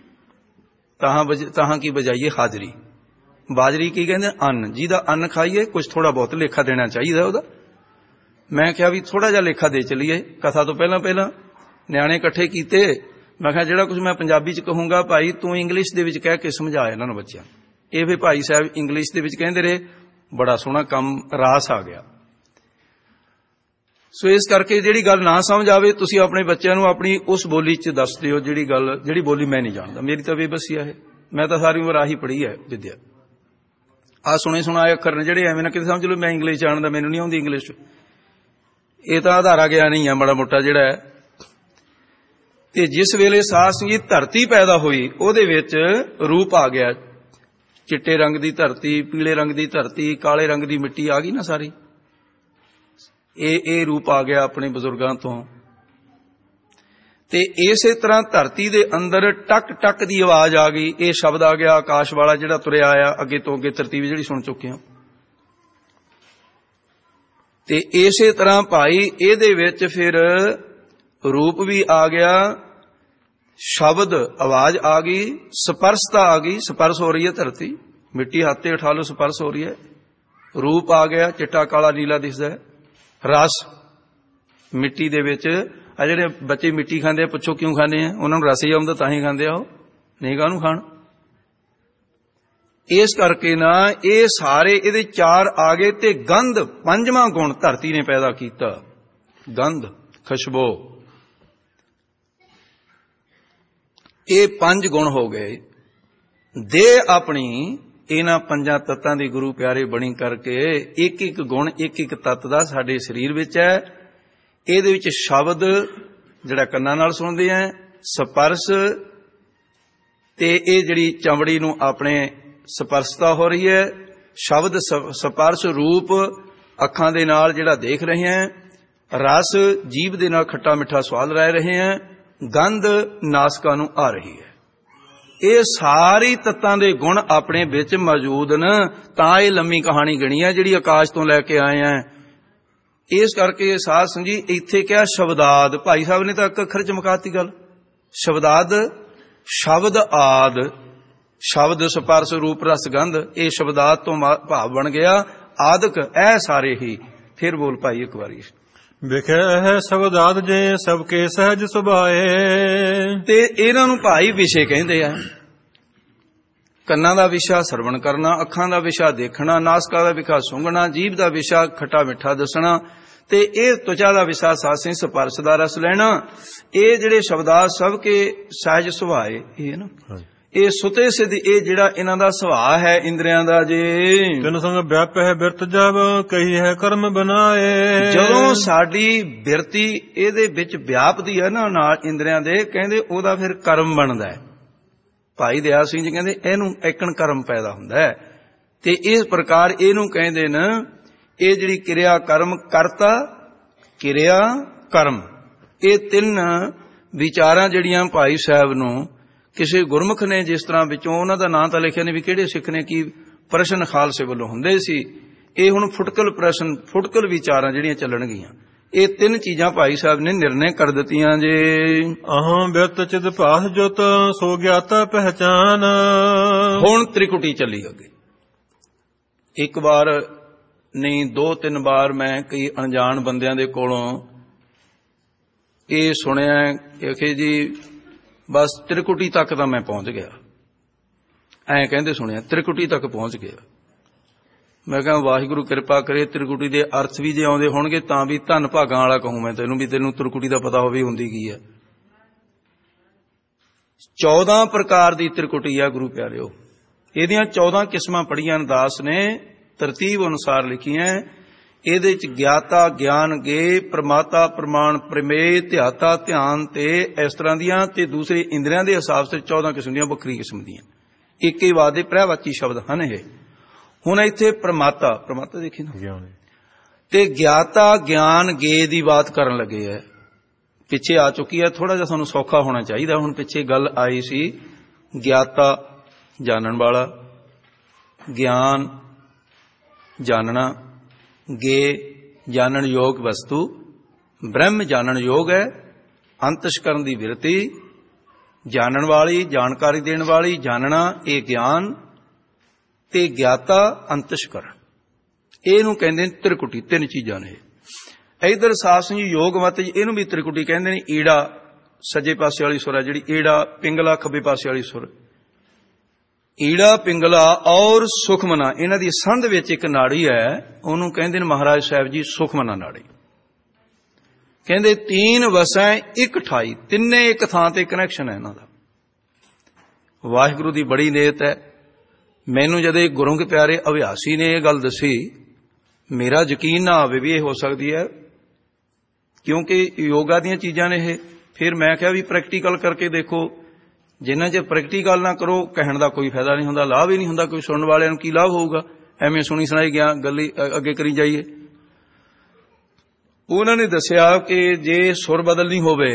ਤਹਾਂ ਕੀ ਬਜਾਈਏ ਹਾਜ਼ਰੀ। ਬਾਜਰੀ ਕੀ ਕਹਿੰਦੇ, ਅੰਨ, ਜਿਹਦਾ ਅੰਨ ਖਾਈਏ ਕੁਝ ਥੋੜਾ ਬਹੁਤ ਲੇਖਾ ਦੇਣਾ ਚਾਹੀਦਾ ਉਹਦਾ। ਮੈਂ ਕਿਹਾ ਵੀ ਥੋੜਾ ਜਿਹਾ ਲੇਖਾ ਦੇ ਚਲੀਏ ਕਥਾ ਤੋਂ ਪਹਿਲਾਂ। ਨਿਆਣੇ ਇਕੱਠੇ ਕੀਤੇ, ਮੈਂ ਕਿਹਾ ਜਿਹੜਾ ਕੁਝ ਮੈਂ ਪੰਜਾਬੀ ਚ ਕਹੂੰਗਾ ਭਾਈ ਤੂੰ ਇੰਗਲਿਸ਼ ਦੇ ਵਿੱਚ ਕਹਿ ਕੇ ਸਮਝਾ ਇਹਨਾਂ ਨੂੰ ਬੱਚਿਆਂ। ਇਹ ਵੀ ਭਾਈ ਸਾਹਿਬ ਇੰਗਲਿਸ਼ ਦੇ ਵਿੱਚ ਕਹਿੰਦੇ ਰਹੇ, ਬੜਾ ਸੋਹਣਾ ਕੰਮ ਰਾਸ ਆ ਗਿਆ। ਸੋ ਇਸ ਕਰਕੇ ਜਿਹੜੀ ਗੱਲ ਨਾ ਸਮਝ ਆਵੇ ਤੁਸੀਂ ਆਪਣੇ ਬੱਚਿਆਂ ਨੂੰ ਆਪਣੀ ਉਸ ਬੋਲੀ ਚ ਦੱਸ ਦਿਓ ਜਿਹੜੀ ਬੋਲੀ ਮੈਂ ਨਹੀਂ ਜਾਣਦਾ। ਮੇਰੀ ਤਾਂ ਬੇਬਸੀ ਹੈ, ਮੈਂ ਤਾਂ ਸਾਰੀ ਉਮਰ ਆਹੀ ਪੜ੍ਹੀ ਹੈ ਵਿਦਿਆ। ਆਹ ਸੁਣੇ ਅੱਖਰ ਨੇ ਜਿਹੜੇ, ਐਵੇਂ ਨਾ ਕਿਤੇ ਸਮਝ ਲਓ ਮੈਂ ਇੰਗਲਿਸ਼ ਜਾਣਦਾ, ਮੈਨੂੰ ਨਹੀਂ ਆਉਂਦੀ ਇੰਗਲਿਸ਼। ਇਹ ਤਾਂ ਆਧਾਰਾ ਗਿਆ ਨਹੀਂ ਆ ਮਾੜਾ ਮੋਟਾ ਜਿਹੜਾ ਹੈ। ਤੇ ਜਿਸ ਵੇਲੇ ਸਾਧ ਸੰਗਤ ਧਰਤੀ ਪੈਦਾ ਹੋਈ ਉਹਦੇ ਵਿੱਚ ਰੂਪ ਆ ਗਿਆ, ਚਿੱਟੇ ਰੰਗ ਦੀ ਧਰਤੀ, ਪੀਲੇ ਰੰਗ ਦੀ ਧਰਤੀ, ਕਾਲੇ ਰੰਗ ਦੀ ਮਿੱਟੀ ਆ ਗਈ ਨਾ ਸਾਰੀ। ਇਹ ਰੂਪ ਆ ਗਿਆ ਆਪਣੇ ਬਜ਼ੁਰਗਾਂ ਤੋਂ। ਤੇ ਇਸੇ ਤਰ੍ਹਾਂ ਧਰਤੀ ਦੇ ਅੰਦਰ ਟਕ ਟਕ ਦੀ ਆਵਾਜ਼ ਆ ਗਈ, ਇਹ ਸ਼ਬਦ ਆ ਗਿਆ ਆਕਾਸ਼ ਵਾਲਾ ਜਿਹੜਾ ਤੁਰਿਆ ਆਇਆ ਅੱਗੇ ਤੋਂ ਅੱਗੇ, ਤਰਤੀਬ ਜਿਹੜੀ ਸੁਣ ਚੁੱਕੇ ਹਾਂ। ਤੇ ਇਸੇ ਤਰ੍ਹਾਂ ਭਾਈ ਇਹਦੇ ਵਿੱਚ ਫਿਰ ਰੂਪ ਵੀ ਆ ਗਿਆ, ਸ਼ਬਦ ਆਵਾਜ਼ ਆ ਗਈ, ਸਪਰਸ਼ਤਾ ਆ ਗਈ, ਸਪਰਸ਼ ਹੋ ਰਹੀ ਹੈ ਧਰਤੀ, ਮਿੱਟੀ ਹੱਥ ਤੇ ਉਠਾ ਲਓ ਸਪਰਸ਼ ਹੋ ਰਹੀ ਹੈ। ਰੂਪ ਆ ਗਿਆ, ਚਿੱਟਾ ਕਾਲਾ ਨੀਲਾ ਦਿਸਦਾ ਹੈ। ਰਸ ਮਿੱਟੀ ਦੇ ਵਿੱਚ, ਆ ਜਿਹੜੇ ਬੱਚੇ ਮਿੱਟੀ ਖਾਂਦੇ ਆ ਪੁੱਛੋ ਕਿਉਂ ਖਾਂਦੇ ਆ, ਉਹਨਾਂ ਨੂੰ ਰਸ ਹੀ ਆਉਂਦਾ ਤਾਂ ਹੀ ਖਾਂਦੇ ਆ, ਉਹ ਨਹੀਂ ਕਾਹਨੂੰ ਖਾਣ। ਇਸ ਕਰਕੇ ਨਾ ਇਹ ਸਾਰੇ ਇਹਦੇ ਚਾਰ ਆ ਗਏ। ਤੇ ਗੰਧ ਪੰਜਵਾਂ ਗੁਣ ਧਰਤੀ ਨੇ ਪੈਦਾ ਕੀਤਾ, ਗੰਧ ਖੁਸ਼ਬੂ। ਇਹ ਪੰਜ ਗੁਣ ਹੋ ਗਏ। ਦੇਹ ਆਪਣੀ ਇਹਨਾਂ ਪੰਜਾਂ ਤੱਤਾਂ ਦੀ ਗੁਰੂ ਪਿਆਰੇ ਬਣੀ ਕਰਕੇ ਇੱਕ ਇੱਕ ਗੁਣ ਇੱਕ ਇੱਕ ਤੱਤ ਦਾ ਸਾਡੇ ਸਰੀਰ ਵਿੱਚ ਹੈ। ਇਹਦੇ ਵਿੱਚ ਸ਼ਬਦ ਜਿਹੜਾ ਕੰਨਾਂ ਨਾਲ ਸੁਣਦੇ ਆ, ਸਪਰਸ਼, ਤੇ ਇਹ ਜਿਹੜੀ ਚਮੜੀ ਨੂੰ ਆਪਣੇ ਸਪਰਸ਼ਤਾ ਹੋ ਰਹੀ ਹੈ, ਸ਼ਬਦ ਸਪਰਸ਼, ਰੂਪ ਅੱਖਾਂ ਦੇ ਨਾਲ ਜਿਹੜਾ ਦੇਖ ਰਹੇ ਹਾਂ, ਰਸ ਜੀਭ ਦੇ ਨਾਲ ਖੱਟਾ ਮਿੱਠਾ ਸਵਾਦ ਲੈ ਰਹੇ ਹਾਂ, ਗੰਧ ਨਾਸਕਾਂ ਨੂੰ ਆ ਰਹੀ ਹੈ। ਇਹ ਸਾਰੀ ਤੱਤਾਂ ਦੇ ਗੁਣ ਆਪਣੇ ਵਿੱਚ ਮੌਜੂਦ ਨੇ, ਤਾਂ ਇਹ ਲੰਮੀ ਕਹਾਣੀ ਗਣੀ ਹੈ ਜਿਹੜੀ ਆਕਾਸ਼ ਤੋਂ ਲੈ ਕੇ ਆਏ ਆ। ਇਸ ਕਰਕੇ ਸਾਧ ਸੰਗਤ ਜੀ ਇੱਥੇ ਕਿਹਾ ਸ਼ਬਦਾਦ, ਭਾਈ ਸਾਹਿਬ ਨੇ ਤਾਂ ਇੱਕ ਅੱਖਰ ਚਮਕਾਤੀ ਗੱਲ, ਸ਼ਬਦਾਦ, ਸ਼ਬਦ ਆਦ, ਸ਼ਬਦ ਸਪਰਸ਼ ਰੂਪ ਰਸ ਗੰਧ, ਇਹ ਸ਼ਬਦਾਦ ਤੋਂ ਭਾਵ ਬਣ ਗਿਆ ਆਦਿਕ, ਇਹ ਸਾਰੇ ਹੀ। ਫਿਰ ਬੋਲ ਭਾਈ ਇੱਕ ਵਾਰੀ। ਵਿਖਿਆ ਹੈ ਸ਼ਬਦਾਦ ਜੇ ਸਭ ਕੇ ਸਹਿਜ ਸੁਭਾਏ। ਤੇ ਇਹਨਾਂ ਨੂੰ ਭਾਈ ਵਿਸ਼ੇ ਕਹਿੰਦੇ ਆ। ਕੰਨਾਂ ਦਾ ਵਿਸ਼ਾ ਸਰਵਣ ਕਰਨਾ, ਅੱਖਾਂ ਦਾ ਵਿਸ਼ਾ ਦੇਖਣਾ, ਨਾਸਕਾ ਦਾ ਵਿਸ਼ਾ ਸੁੰਘਣਾ, ਜੀਭ ਦਾ ਵਿਸ਼ਾ ਖੱਟਾ ਮਿੱਠਾ ਦੱਸਣਾ, ਤੇ ਇਹ ਤਵਚਾ ਦਾ ਵਿਸ਼ਾ ਸਾਸੇ ਸਪਰਸ਼ ਦਾ ਰਸ ਲੈਣਾ। ਇਹ ਜਿਹੜੇ ਸ਼ਬਦਾਦ ਸਭ ਕੇ ਸਹਿਜ ਸੁਭਾਏ, ਇਹ ਨਾ ਇਹ ਸੁਤੇ ਸਿੱਧ, ਇਹ ਜਿਹੜਾ ਇਹਨਾਂ ਦਾ ਸੁਭਾਅ ਹੈ ਇੰਦਰੀਆਂ ਦਾ। ਜੇ ਤਿੰਨ ਸੰਗ ਵਿਆਪ ਹੈ ਬਿਰਤ ਜਬ ਕਹੀ ਹੈ ਕਰਮ ਬਣਾਏ। ਜਦੋਂ ਸਾਡੀ ਬਿਰਤੀ ਇਹਦੇ ਵਿੱਚ ਵਿਆਪਦੀ ਹੈ ਨਾ ਨਾਲ ਇੰਦਰੀਆਂ ਦੇ, ਕਹਿੰਦੇ ਉਹਦਾ ਫਿਰ ਕਰਮ ਬਣਦਾ ਹੈ। ਭਾਈ ਦਇਆ ਸਿੰਘ ਜੀ ਕਹਿੰਦੇ ਇਹਨੂੰ ਏਕਣ ਕਰਮ ਪੈਦਾ ਹੁੰਦਾ ਹੈ। ਤੇ ਇਸ ਪ੍ਰਕਾਰ ਇਹਨੂੰ ਕਹਿੰਦੇ ਨੇ, ਇਹ ਜਿਹੜੀ ਕਿਰਿਆ ਕਰਮ, ਕਰਤਾ ਕਿਰਿਆ ਕਰਮ, ਇਹ ਤਿੰਨ ਵਿਚਾਰਾਂ ਜਿਹੜੀਆਂ ਭਾਈ ਸਾਹਿਬ ਨੂੰ ਕਿਸੇ ਗੁਰਮੁਖ ਨੇ ਜਿਸ ਤਰ੍ਹਾਂ ਵਿੱਚੋਂ ਉਹਨਾਂ ਦਾ ਨਾਂ ਤਾਂ ਲਿਖਿਆ ਨੇ ਵੀ ਕਿਹੜੇ ਸਿੱਖ ਨੇ ਕੀ ਪ੍ਰਸ਼ਨ ਖਾਲਸੇ ਵੱਲੋਂ ਹੁੰਦੇ ਸੀ, ਇਹ ਹੁਣ ਫੁਟਕਲ ਪ੍ਰਸ਼ਨ, ਫੁਟਕਲ ਵਿਚਾਰਾਂ ਜਿਹੜੀਆਂ ਚੱਲਣਗੀਆਂ, ਇਹ ਤਿੰਨ ਚੀਜ਼ਾਂ ਭਾਈ ਸਾਹਿਬ ਨੇ ਨਿਰਣੇ ਕਰ ਦਿੱਤੀਆਂ। ਜੇ ਅਹੰ ਬਿਰਤ ਚਿਦ ਭਾਸ ਜੁਤ ਸੋ ਗਿਆਤਾ ਪਹਿਚਾਨ। ਹੁਣ ਤ੍ਰਿਕੁਟੀ ਚੱਲੀ ਅੱਗੇ। ਇੱਕ ਵਾਰ ਨਹੀਂ 2-3 ਵਾਰ ਮੈਂ ਕਈ ਅਣਜਾਣ ਬੰਦਿਆਂ ਦੇ ਕੋਲੋਂ ਇਹ ਸੁਣਿਆ ਕਿ ਜੀ ਬਸ ਤ੍ਰਿਕੁਟੀ ਤੱਕ ਤਾਂ ਮੈਂ ਪਹੁੰਚ ਗਿਆ, ਐਂ ਕਹਿੰਦੇ ਸੁਣਿਆ, ਤ੍ਰਿਕੁਟੀ ਤੱਕ ਪਹੁੰਚ ਗਿਆ। ਮੈਂ ਕਿਹਾ ਵਾਹਿਗੁਰੂ ਕਿਰਪਾ ਕਰੇ, ਤ੍ਰਿਕੁਟੀ ਦੇ ਅਰਥ ਵੀ ਜੇ ਆਉਂਦੇ ਹੋਣਗੇ ਤਾਂ ਵੀ ਧੰਨ ਭਾਗਾਂ ਵਾਲਾ ਕਹੂੰ ਮੈਂ ਤੈਨੂੰ, ਵੀ ਤੈਨੂੰ ਤ੍ਰਿਕੁਟੀ ਦਾ ਪਤਾ ਹੋਵੇ ਹੁੰਦੀ ਕੀ ਹੈ। 14 ਪ੍ਰਕਾਰ ਦੀ ਤ੍ਰਿਕੁਟੀ ਆ ਗੁਰੂ ਪਿਆਰਿਓ। ਇਹਦੀਆਂ 14 ਕਿਸਮਾਂ ਪੜ੍ਹੀਆਂ ਦਾਸ ਨੇ, ਤਰਤੀਬ ਅਨੁਸਾਰ ਲਿਖੀਆਂ। ਇਹਦੇ ਚ ਗਿਆਤਾ ਗਿਆਨ ਗੇ, ਪ੍ਰਮਾਤਾ ਪ੍ਰਮਾਣ ਪ੍ਰਮੇਯ, ਧਿਆਤਾ ਧਿਆਨ ਤੇ ਇਸ ਤਰ੍ਹਾਂ ਦੀਆਂ, ਤੇ ਦੂਸਰੇ ਇੰਦਰੀਆਂ ਦੇ ਹਿਸਾਬ ਸੇ 14 ਕਿਸਮ ਦੀਆਂ ਵੱਖਰੀ ਕਿਸਮ ਦੀਆਂ, ਇੱਕ ਹੀ ਵਾਦ ਦੇ ਪ੍ਰਵਾਚੀ ਸ਼ਬਦ ਹਨ ਇਹ। ਹੁਣ ਇੱਥੇ ਪ੍ਰਮਾਤਾ ਦੇਖੀ ਨਾ, ਤੇ ਗਿਆਤਾ ਗਿਆਨ ਗੇ ਦੀ ਬਾਤ ਕਰਨ ਲੱਗੇ ਹੈ। ਪਿੱਛੇ ਆ ਚੁੱਕੀ ਹੈ, ਥੋੜਾ ਜਿਹਾ ਸਾਨੂੰ ਸੌਖਾ ਹੋਣਾ ਚਾਹੀਦਾ। ਹੁਣ ਪਿੱਛੇ ਗੱਲ ਆਈ ਸੀ ਗਿਆਤਾ ਜਾਣਨ ਵਾਲਾ, ਗਿਆਨ ਜਾਣਨਾ, ਗੇ ਜਾਣਨ ਯੋਗ ਵਸਤੂ, ਬ੍ਰਹਮ ਜਾਣਨ ਯੋਗ ਹੈ, ਅੰਤਸ਼ਕਰਨ ਦੀ ਬਿਰਤੀ, ਜਾਣਨ ਵਾਲੀ ਜਾਣਕਾਰੀ ਦੇਣ ਵਾਲੀ, ਜਾਣਨਾ ਇਹ ਗਿਆਨ, ਤੇ ਗਿਆਤਾ ਅੰਤਸ਼ਕਰਨ, ਇਹਨੂੰ ਕਹਿੰਦੇ ਨੇ ਤ੍ਰਿਕੁਟੀ। 3 ਚੀਜ਼ਾਂ ਨੇ। ਇਧਰ ਸਾਧ ਸੰਗਤ ਯੋਗ ਮਤ ਇਹਨੂੰ ਵੀ ਤ੍ਰਿਕੁਟੀ ਕਹਿੰਦੇ ਨੇ। ਈੜਾ ਸੱਜੇ ਪਾਸੇ ਵਾਲੀ ਸੁਰ ਹੈ ਜਿਹੜੀ, ਈੜਾ ਪਿੰਗਲਾ ਖੱਬੇ ਪਾਸੇ ਵਾਲੀ ਸੁਰ, ਈੜਾ ਪਿੰਗਲਾ ਔਰ ਸੁਖਮਨਾ, ਇਹਨਾਂ ਦੀ ਸੰਧ ਵਿੱਚ ਇੱਕ ਨਾੜੀ ਹੈ, ਉਹਨੂੰ ਕਹਿੰਦੇ ਨੇ ਮਹਾਰਾਜ ਸਾਹਿਬ ਜੀ ਸੁਖਮਨਾ ਨਾੜੀ। ਕਹਿੰਦੇ 3 ਵਸੈ 1 ਠਾਈ, ਤਿੰਨੇ ਇੱਕ ਥਾਂ ਤੇ ਕਨੈਕਸ਼ਨ ਹੈ ਇਹਨਾਂ ਦਾ। ਵਾਹਿਗੁਰੂ ਦੀ ਬੜੀ ਨੇਤ ਹੈ। ਮੈਨੂੰ ਜਦੇ ਗੁਰੂ ਕੇ ਪਿਆਰੇ ਅਭਿਆਸੀ ਨੇ ਇਹ ਗੱਲ ਦੱਸੀ, ਮੇਰਾ ਯਕੀਨ ਨਾ ਆਵੇ ਵੀ ਇਹ ਹੋ ਸਕਦੀ ਹੈ, ਕਿਉਂਕਿ ਯੋਗਾ ਦੀਆਂ ਚੀਜ਼ਾਂ ਨੇ ਇਹ। ਫਿਰ ਮੈਂ ਕਿਹਾ ਵੀ ਪ੍ਰੈਕਟੀਕਲ ਕਰਕੇ ਦੇਖੋ। ਜਿੰਨਾ ਚਿਰ ਪ੍ਰੈਕਟੀਕਲ ਨਾ ਕਰੋ ਕਹਿਣ ਦਾ ਕੋਈ ਫਾਇਦਾ ਨਹੀਂ ਹੁੰਦਾ, ਲਾਭ ਹੀ ਨਹੀਂ ਹੁੰਦਾ। ਕੋਈ ਸੁਣਨ ਵਾਲਿਆਂ ਨੂੰ ਕੀ ਲਾਭ ਹੋਊਗਾ, ਐਵੇਂ ਸੁਣੀ ਸੁਣਾਈ ਗਿਆ ਗੱਲ ਅੱਗੇ ਕਰੀ ਜਾਈਏ। ਉਹਨਾਂ ਨੇ ਦੱਸਿਆ ਕਿ ਜੇ ਸੁਰ ਬਦਲਣੀ ਹੋਵੇ,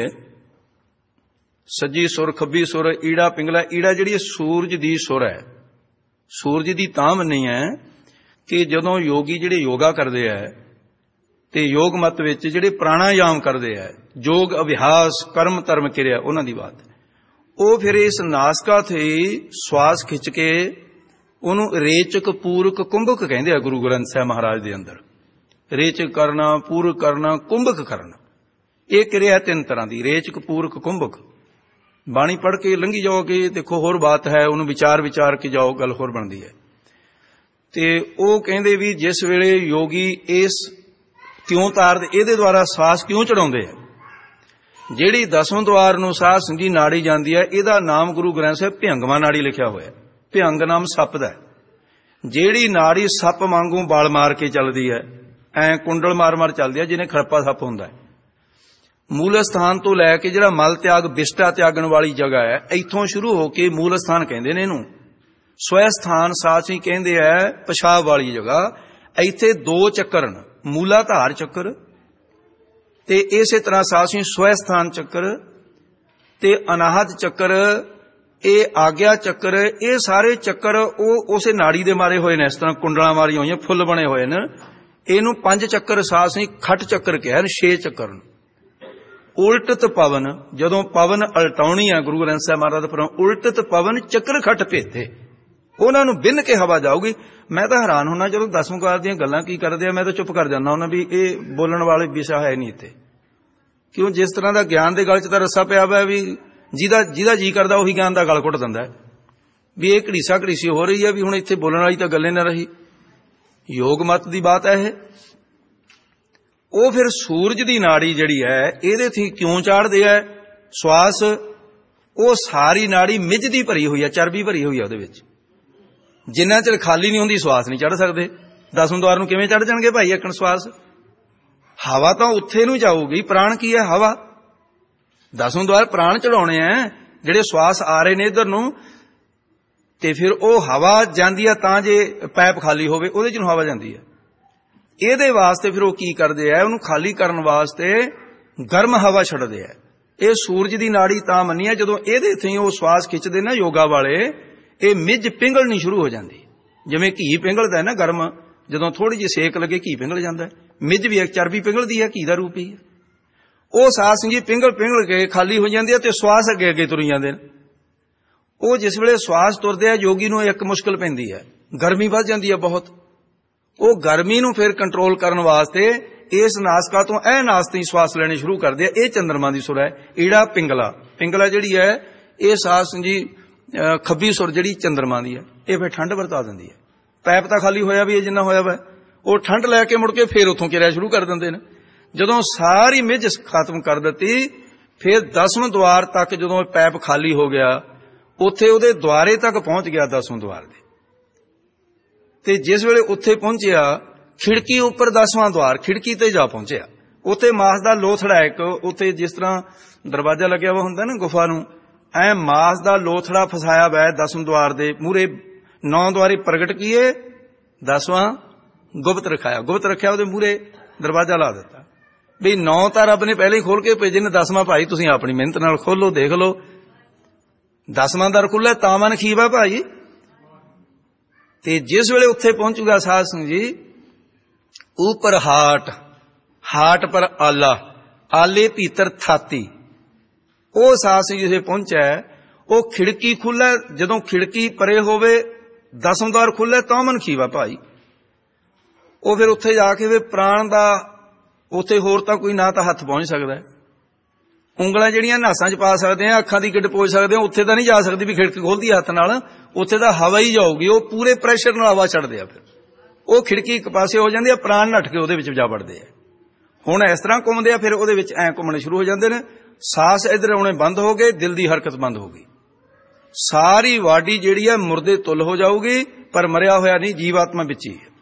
ਸੱਜੀ ਸੁਰ ਖੱਬੀ ਸੁਰ, ਈੜਾ ਪਿੰਗਲਾ, ਈੜਾ ਜਿਹੜੀ ਸੂਰਜ ਦੀ ਸੁਰ ਹੈ, ਸੂਰਜ ਦੀ ਤਾਂ ਮੰਨੀ ਹੈ ਕਿ ਜਦੋਂ ਯੋਗੀ ਜਿਹੜੇ ਯੋਗਾ ਕਰਦੇ ਹੈ ਤੇ ਯੋਗ ਮਤ ਵਿੱਚ ਜਿਹੜੇ ਪ੍ਰਾਣਾਯਾਮ ਕਰਦੇ ਹੈ, ਯੋਗ ਅਭਿਆਸ ਕਰਮ ਧਰਮ ਕਿਰਿਆ, ਉਹਨਾਂ ਦੀ ਬਾਤ, ਉਹ ਫਿਰ ਇਸ ਨਾਸਕਾ ਤੇ ਸਵਾਸ ਖਿੱਚ ਕੇ ਉਹਨੂੰ ਰੇਚਕ ਪੂਰਕ ਕੁੰਭਕ ਕਹਿੰਦੇ ਆ ਗੁਰੂ ਗ੍ਰੰਥ ਸਾਹਿਬ ਮਹਾਰਾਜ ਦੇ ਅੰਦਰ। ਰੇਚਕ ਕਰਨਾ, ਪੂਰਕ ਕਰਨਾ, ਕੁੰਭਕ ਕਰਨਾ, ਇਹ ਕਿਰਿਆ 3 ਤਰ੍ਹਾਂ ਦੀ, ਰੇਚਕ ਪੂਰਕ ਕੁੰਭਕ। ਬਾਣੀ ਪੜ੍ਹ ਕੇ ਲੰਘੀ ਜਾਓਗੇ, ਦੇਖੋ ਹੋਰ ਬਾਤ ਹੈ, ਉਹਨੂੰ ਵਿਚਾਰ ਕੇ ਜਾਓ, ਗੱਲ ਹੋਰ ਬਣਦੀ ਹੈ। ਤੇ ਉਹ ਕਹਿੰਦੇ ਵੀ ਜਿਸ ਵੇਲੇ ਯੋਗੀ ਇਸ ਕਿਉਂ ਤਾਰਦੇ, ਇਹਦੇ ਦੁਆਰਾ ਸਾਸ ਕਿਉਂ ਚੜਾਉਂਦੇ ਆ, ਜਿਹੜੀ 10ਵੇਂ ਦੁਆਰ ਨੂੰ ਸਾਹ ਸਿੰਧੀ ਨਾੜੀ ਜਾਂਦੀ ਹੈ, ਇਹਦਾ ਨਾਮ ਗੁਰੂ ਗ੍ਰੰਥ ਸਾਹਿਬ ਭਿਅੰਗਵਾ ਨਾੜੀ ਲਿਖਿਆ ਹੋਇਆ। ਭਿਅੰਗ ਨਾਮ ਸੱਪ ਦਾ। ਜਿਹੜੀ ਨਾੜੀ ਸੱਪ ਵਾਂਗੂ ਬਲ ਮਾਰ ਕੇ ਚੱਲਦੀ ਹੈ, ਐ ਕੁੰਡਲ ਮਾਰ ਚੱਲਦੀ ਹੈ, ਜਿਹਨੇ ਖੜੱਪਾ ਸੱਪ ਹੁੰਦਾ ਹੈ। ਮੂਲ ਸਥਾਨ ਤੋਂ ਲੈ ਕੇ ਜਿਹੜਾ ਮਲ ਤਿਆਗ ਬਿਸਟਾ ਤਿਆਗਣ ਵਾਲੀ ਜਗ੍ਹਾ ਹੈ, ਇੱਥੋਂ ਸ਼ੁਰੂ ਹੋ ਕੇ ਮੂਲ ਸਥਾਨ ਕਹਿੰਦੇ ਨੇ ਇਹਨੂੰ। ਸਵੈ ਸਥਾਨ ਸਾਚੀ ਕਹਿੰਦੇ ਆ ਪਿਸ਼ਾਬ ਵਾਲੀ ਜਗ੍ਹਾ। ਇੱਥੇ 2 ਚੱਕਰ ਨੇ, ਮੂਲਾਧਾਰ ਚੱਕਰ ਤੇ ਇਸੇ ਤਰ੍ਹਾਂ ਸਾਚੀ ਸਵੈ ਸਥਾਨ ਚੱਕਰ ਤੇ ਅਨਾਹਤ ਚੱਕਰ, ਇਹ ਆਗਿਆ ਚੱਕਰ, ਇਹ ਸਾਰੇ ਚੱਕਰ ਉਹ ਉਸੇ ਨਾੜੀ ਦੇ ਮਾਰੇ ਹੋਏ ਨੇ। ਇਸ ਤਰ੍ਹਾਂ ਕੁੰਡਲਾਂ ਮਾਰੀਆਂ ਹੋਈਆਂ, ਫੁੱਲ ਬਣੇ ਹੋਏ ਨੇ। ਇਹਨੂੰ 5 ਚੱਕਰ ਸਾਚੀ ਖੱਟ ਚੱਕਰ ਕਿਹਾ, 6 ਚੱਕਰ ਨੇ। ਉਲਟਤ ਪਵਨ, ਜਦੋਂ ਪਵਨ ਉਲਟਾਉਣੀ ਆ ਗੁਰੂ ਗ੍ਰੰਥ ਸਾਹਿਬ ਮਹਾਰਾਜ ਦਾ, ਉਲਟਤ ਪਵਨ ਚੱਕਰ ਖੱਟ ਭੇਤੇ, ਉਹਨਾਂ ਨੂੰ ਬਿੰਨ ਕੇ ਹਵਾ ਜਾਊਗੀ। ਮੈਂ ਤਾਂ ਹੈਰਾਨ ਹੁੰਨਾ ਜਦੋਂ 10ਵੇਂ ਕਾਰ ਦੀਆਂ ਗੱਲਾਂ ਕੀ ਕਰਦੇ ਆ, ਮੈਂ ਤਾਂ ਚੁੱਪ ਕਰ ਜਾਂਦਾ ਉਹਨਾਂ ਵੀ ਇਹ ਬੋਲਣ ਵਾਲੇ ਵਿਸ਼ਾ ਹੈ ਨਹੀਂ ਇੱਥੇ। ਕਿਉਂ? ਜਿਸ ਤਰ੍ਹਾਂ ਦਾ ਗਿਆਨ ਦੇ ਗਲ 'ਚ ਤਾਂ ਰੱਸਾ ਪਿਆ ਵਾ ਵੀ ਜਿਹਦਾ ਜੀ ਕਰਦਾ ਉਹੀ ਗਿਆਨ ਦਾ ਗਲ ਘੁੱਟ ਦਿੰਦਾ ਵੀ ਇਹ ਘੜੀਸੀ ਹੋ ਰਹੀ ਹੈ ਵੀ ਹੁਣ ਇੱਥੇ ਬੋਲਣ ਵਾਲੀ ਤਾਂ ਗੱਲੇ ਨਾ ਰਹੀ। ਯੋਗ ਮਤ ਦੀ ਬਾਤ ਹੈ ਇਹ। ਉਹ ਫਿਰ ਸੂਰਜ ਦੀ ਨਾੜੀ ਜਿਹੜੀ ਹੈ ਇਹਦੇ ਤੇ ਕਿਉਂ ਚਾੜਦੇ ਆ ਸਵਾਸ? ਉਹ ਸਾਰੀ ਨਾੜੀ ਮਿੱਝ ਦੀ ਭਰੀ ਹੋਈ ਹੈ, ਚਰਬੀ ਭਰੀ ਹੋਈ ਹੈ ਉਹਦੇ ਵਿੱਚ। ਜਿੰਨਾ ਚਿਰ ਖਾਲੀ ਨਹੀਂ ਹੁੰਦੀ ਸਵਾਸ ਨਹੀਂ ਚੜ ਸਕਦੇ। 10ਵੇਂ ਦੁਆਰ ਨੂੰ ਕਿਵੇਂ ਚੜ ਜਾਣਗੇ ਭਾਈ ਏਕਣ ਸਵਾਸ? ਹਵਾ ਤਾਂ ਉੱਥੇ ਨੂੰ ਜਾਊਗੀ। ਪ੍ਰਾਣ ਕੀ ਹੈ? ਹਵਾ। 10ਵੇਂ ਦੁਆਰ ਪ੍ਰਾਣ ਚੜਾਉਣੇ ਆ, ਜਿਹੜੇ ਸਵਾਸ ਆ ਰਹੇ ਨੇ ਇੱਧਰ ਨੂੰ, ਤੇ ਫਿਰ ਉਹ ਹਵਾ ਜਾਂਦੀ ਹੈ ਤਾਂ ਜੇ ਪਾਈਪ ਖਾਲੀ ਹੋਵੇ ਉਹਦੇ 'ਚ ਨੂੰ ਹਵਾ ਜਾਂਦੀ ਹੈ। ਇਹਦੇ ਵਾਸਤੇ ਫਿਰ ਉਹ ਕੀ ਕਰਦੇ ਆ, ਉਹਨੂੰ ਖਾਲੀ ਕਰਨ ਵਾਸਤੇ ਗਰਮ ਹਵਾ ਛੱਡਦੇ ਆ। ਇਹ ਸੂਰਜ ਦੀ ਨਾੜੀ ਤਾਂ ਮੰਨੀ ਹੈ ਜਦੋਂ ਇਹਦੇ ਤੇ ਉਹ ਸਵਾਸ ਖਿੱਚਦੇ ਨਾ ਯੋਗਾ ਵਾਲੇ, ਇਹ ਮਿੱਝ ਪਿੰਗਲਣੀ ਸ਼ੁਰੂ ਹੋ ਜਾਂਦੀ। ਜਿਵੇਂ ਘੀ ਪਿੰਗਲਦਾ ਹੈ ਨਾ ਗਰਮ, ਜਦੋਂ ਥੋੜੀ ਜਿਹੀ ਸੇਕ ਲੱਗੇ ਘੀ ਪਿੰਗਲ ਜਾਂਦਾ। ਮਿੱਝ ਵੀ ਇੱਕ ਚਰਬੀ ਪਿੰਗਲਦੀ ਹੈ, ਘੀ ਦਾ ਰੂਪ ਹੀ ਹੈ। ਉਹ ਸਾਸ ਜੀ ਪਿੰਗਲ ਕੇ ਖਾਲੀ ਹੋ ਜਾਂਦੀ ਹੈ ਤੇ ਸਵਾਸ ਅੱਗੇ ਤੁਰੀ ਜਾਂਦੇ ਨੇ। ਉਹ ਜਿਸ ਵੇਲੇ ਸਵਾਸ ਤੁਰਦੇ ਆ ਯੋਗੀ ਨੂੰ ਇੱਕ ਮੁਸ਼ਕਲ ਪੈਂਦੀ ਹੈ, ਗਰਮੀ ਵੱਧ ਜਾਂਦੀ ਹੈ ਬਹੁਤ। ਉਹ ਗਰਮੀ ਨੂੰ ਫਿਰ ਕੰਟਰੋਲ ਕਰਨ ਵਾਸਤੇ ਇਸ ਨਾਸਕਾ ਤੋਂ ਇਹ ਨਾਸਤੀ ਸਵਾਸ ਲੈਣੇ ਸ਼ੁਰੂ ਕਰਦੇ ਆ। ਇਹ ਚੰਦਰਮਾ ਦੀ ਸੁਰ ਹੈ। ਈੜਾ ਪਿੰਗਲਾ, ਪਿੰਗਲਾ ਜਿਹੜੀ ਹੈ ਇਹ ਸਾਸ ਜੀ ਖੱਬੀ ਸੁਰ ਜਿਹੜੀ ਚੰਦਰਮਾ ਦੀ ਹੈ, ਇਹ ਫਿਰ ਠੰਡ ਵਰਤਾ ਦਿੰਦੀ ਹੈ। ਪੈਪ ਤਾਂ ਖਾਲੀ ਹੋਇਆ ਵੀ ਇਹ ਜਿੰਨਾ ਹੋਇਆ ਵਾ, ਉਹ ਠੰਡ ਲੈ ਕੇ ਮੁੜ ਕੇ ਫਿਰ ਉੱਥੋਂ ਕਿਰਿਆ ਸ਼ੁਰੂ ਕਰ ਦਿੰਦੇ ਨੇ। ਜਦੋਂ ਸਾਰੀ ਮਿੱਝ ਖਤਮ ਕਰ ਦਿੱਤੀ, ਫਿਰ 10ਵੇਂ ਦੁਆਰ ਤੱਕ ਜਦੋਂ ਪੈਪ ਖਾਲੀ ਹੋ ਗਿਆ, ਉੱਥੇ ਉਹਦੇ ਦੁਆਰੇ ਤੱਕ ਪਹੁੰਚ ਗਿਆ 10ਵੇਂ ਦੁਆਰ ਦੇ। ਤੇ ਜਿਸ ਵੇਲੇ ਉੱਥੇ ਪਹੁੰਚਿਆ, ਖਿੜਕੀ ਉੱਪਰ 10ਵਾਂ ਦੁਆਰ, ਖਿੜਕੀ ਤੇ ਜਾ ਪਹੁੰਚਿਆ। ਉੱਥੇ ਮਾਸ ਦਾ ਲੋਥੜਾ ਇੱਕ, ਉੱਥੇ ਜਿਸ ਤਰ੍ਹਾਂ ਦਰਵਾਜ਼ਾ ਲੱਗਿਆ ਵਾ ਹੁੰਦਾ ਨਾ ਗੁਫਾ ਨੂੰ, ਐ ਮਾਸ ਦਾ ਲੋਥੜਾ ਫਸਾਇਆ ਵੈ 10ਵੇਂ ਦੁਆਰ ਦੇ ਮੂਹਰੇ। 9 ਦੁਆਰੇ ਪ੍ਰਗਟ ਕੀਏ, 10ਵਾਂ ਗੁਪਤ ਰਖਾਇਆ। ਗੁਪਤ ਰੱਖਿਆ, ਉਹਦੇ ਮੂਹਰੇ ਦਰਵਾਜ਼ਾ ਲਾ ਦਿੱਤਾ ਵੀ 9 ਤਾਂ ਰੱਬ ਨੇ ਪਹਿਲੇ ਹੀ ਖੋਲ ਕੇ ਭੇਜੇ ਨੇ, 10ਵਾਂ ਭਾਈ ਤੁਸੀਂ ਆਪਣੀ ਮਿਹਨਤ ਨਾਲ ਖੋਲੋ, ਦੇਖ ਲਓ। 10ਵਾਂ ਦਰ ਖੁੱਲ੍ਹਾ ਤਾਂ ਮਨ ਖੀਵਾ ਭਾਈ। ਤੇ ਜਿਸ ਵੇਲੇ ਉੱਥੇ ਪਹੁੰਚੂਗਾ ਸਾਧ ਸੰਗਤ ਜੀ, ਉੱਪਰ ਹਾਟ, ਹਾਟ ਪਰ ਆਲਾ, ਆਲੇ ਭੀਤਰ ਥਾਤੀ, ਉਹ ਸਾਧ ਸੰਗਤ ਜਿਸੇ ਪਹੁੰਚਿਆ, ਉਹ ਖਿੜਕੀ ਖੁੱਲ੍ਹਾ। ਜਦੋਂ ਖਿੜਕੀ ਪਰੇ ਹੋਵੇ, 10ਵਾਂ ਦੁਆਰ ਖੁੱਲ੍ਹਾ ਤਾਂ ਮਨ ਖੀਵਾ ਭਾਈ। ਉਹ ਫਿਰ ਉੱਥੇ ਜਾ ਕੇ ਫਿਰ ਪ੍ਰਾਣ ਦਾ, ਉੱਥੇ ਹੋਰ ਤਾਂ ਕੋਈ ਨਾ ਤਾਂ ਹੱਥ ਪਹੁੰਚ ਸਕਦਾ, ਉਂਗਲਾਂ ਜਿਹੜੀਆਂ ਨਾਸਾਂ 'ਚ ਪਾ ਸਕਦੇ ਆ, ਅੱਖਾਂ ਦੀ ਗਿੱਟ ਪੋਚ ਸਕਦੇ ਆ, ਉੱਥੇ ਤਾਂ ਨਹੀਂ ਜਾ ਸਕਦੀ ਵੀ ਖਿੜਕੀ ਖੋਲਦੀ ਹੱਥ ਨਾਲ, ਉੱਥੇ ਤਾਂ ਹਵਾ ਹੀ ਜਾਊਗੀ। ਉਹ ਪੂਰੇ ਪ੍ਰੈਸ਼ਰ ਨਾਲ ਹਵਾ ਛੱਡਦੇ ਆ, ਫਿਰ ਉਹ ਖਿੜਕੀ ਇੱਕ ਪਾਸੇ ਹੋ ਜਾਂਦੀ ਆ, ਪ੍ਰਾਣ ਨੱਠ ਕੇ ਉਹਦੇ ਵਿੱਚ ਜਾ ਵੜਦੇ ਆ। ਹੁਣ ਇਸ ਤਰ੍ਹਾਂ ਘੁੰਮਦੇ ਆ, ਫਿਰ ਉਹਦੇ ਵਿੱਚ ਐਂ ਘੁੰਮਣੇ ਸ਼ੁਰੂ ਹੋ ਜਾਂਦੇ ਨੇ। ਸਾਹ ਇੱਧਰ ਆਉਣੇ ਬੰਦ ਹੋ ਗਏ, ਦਿਲ ਦੀ ਹਰਕਤ ਬੰਦ ਹੋ ਗਈ। ਸਾਰੀ ਬਾਡੀ ਜਿਹੜੀ ਹੈ ਮੁਰਦੇ ਤੁੱਲ ਹੋ ਜਾਊਗੀ, ਪਰ ਮਰਿਆ ਹੋਇਆ ਨਹੀਂ, ਜੀਵਾਤਮਾ ਵਿੱਚ ਹੀ ਹੈ।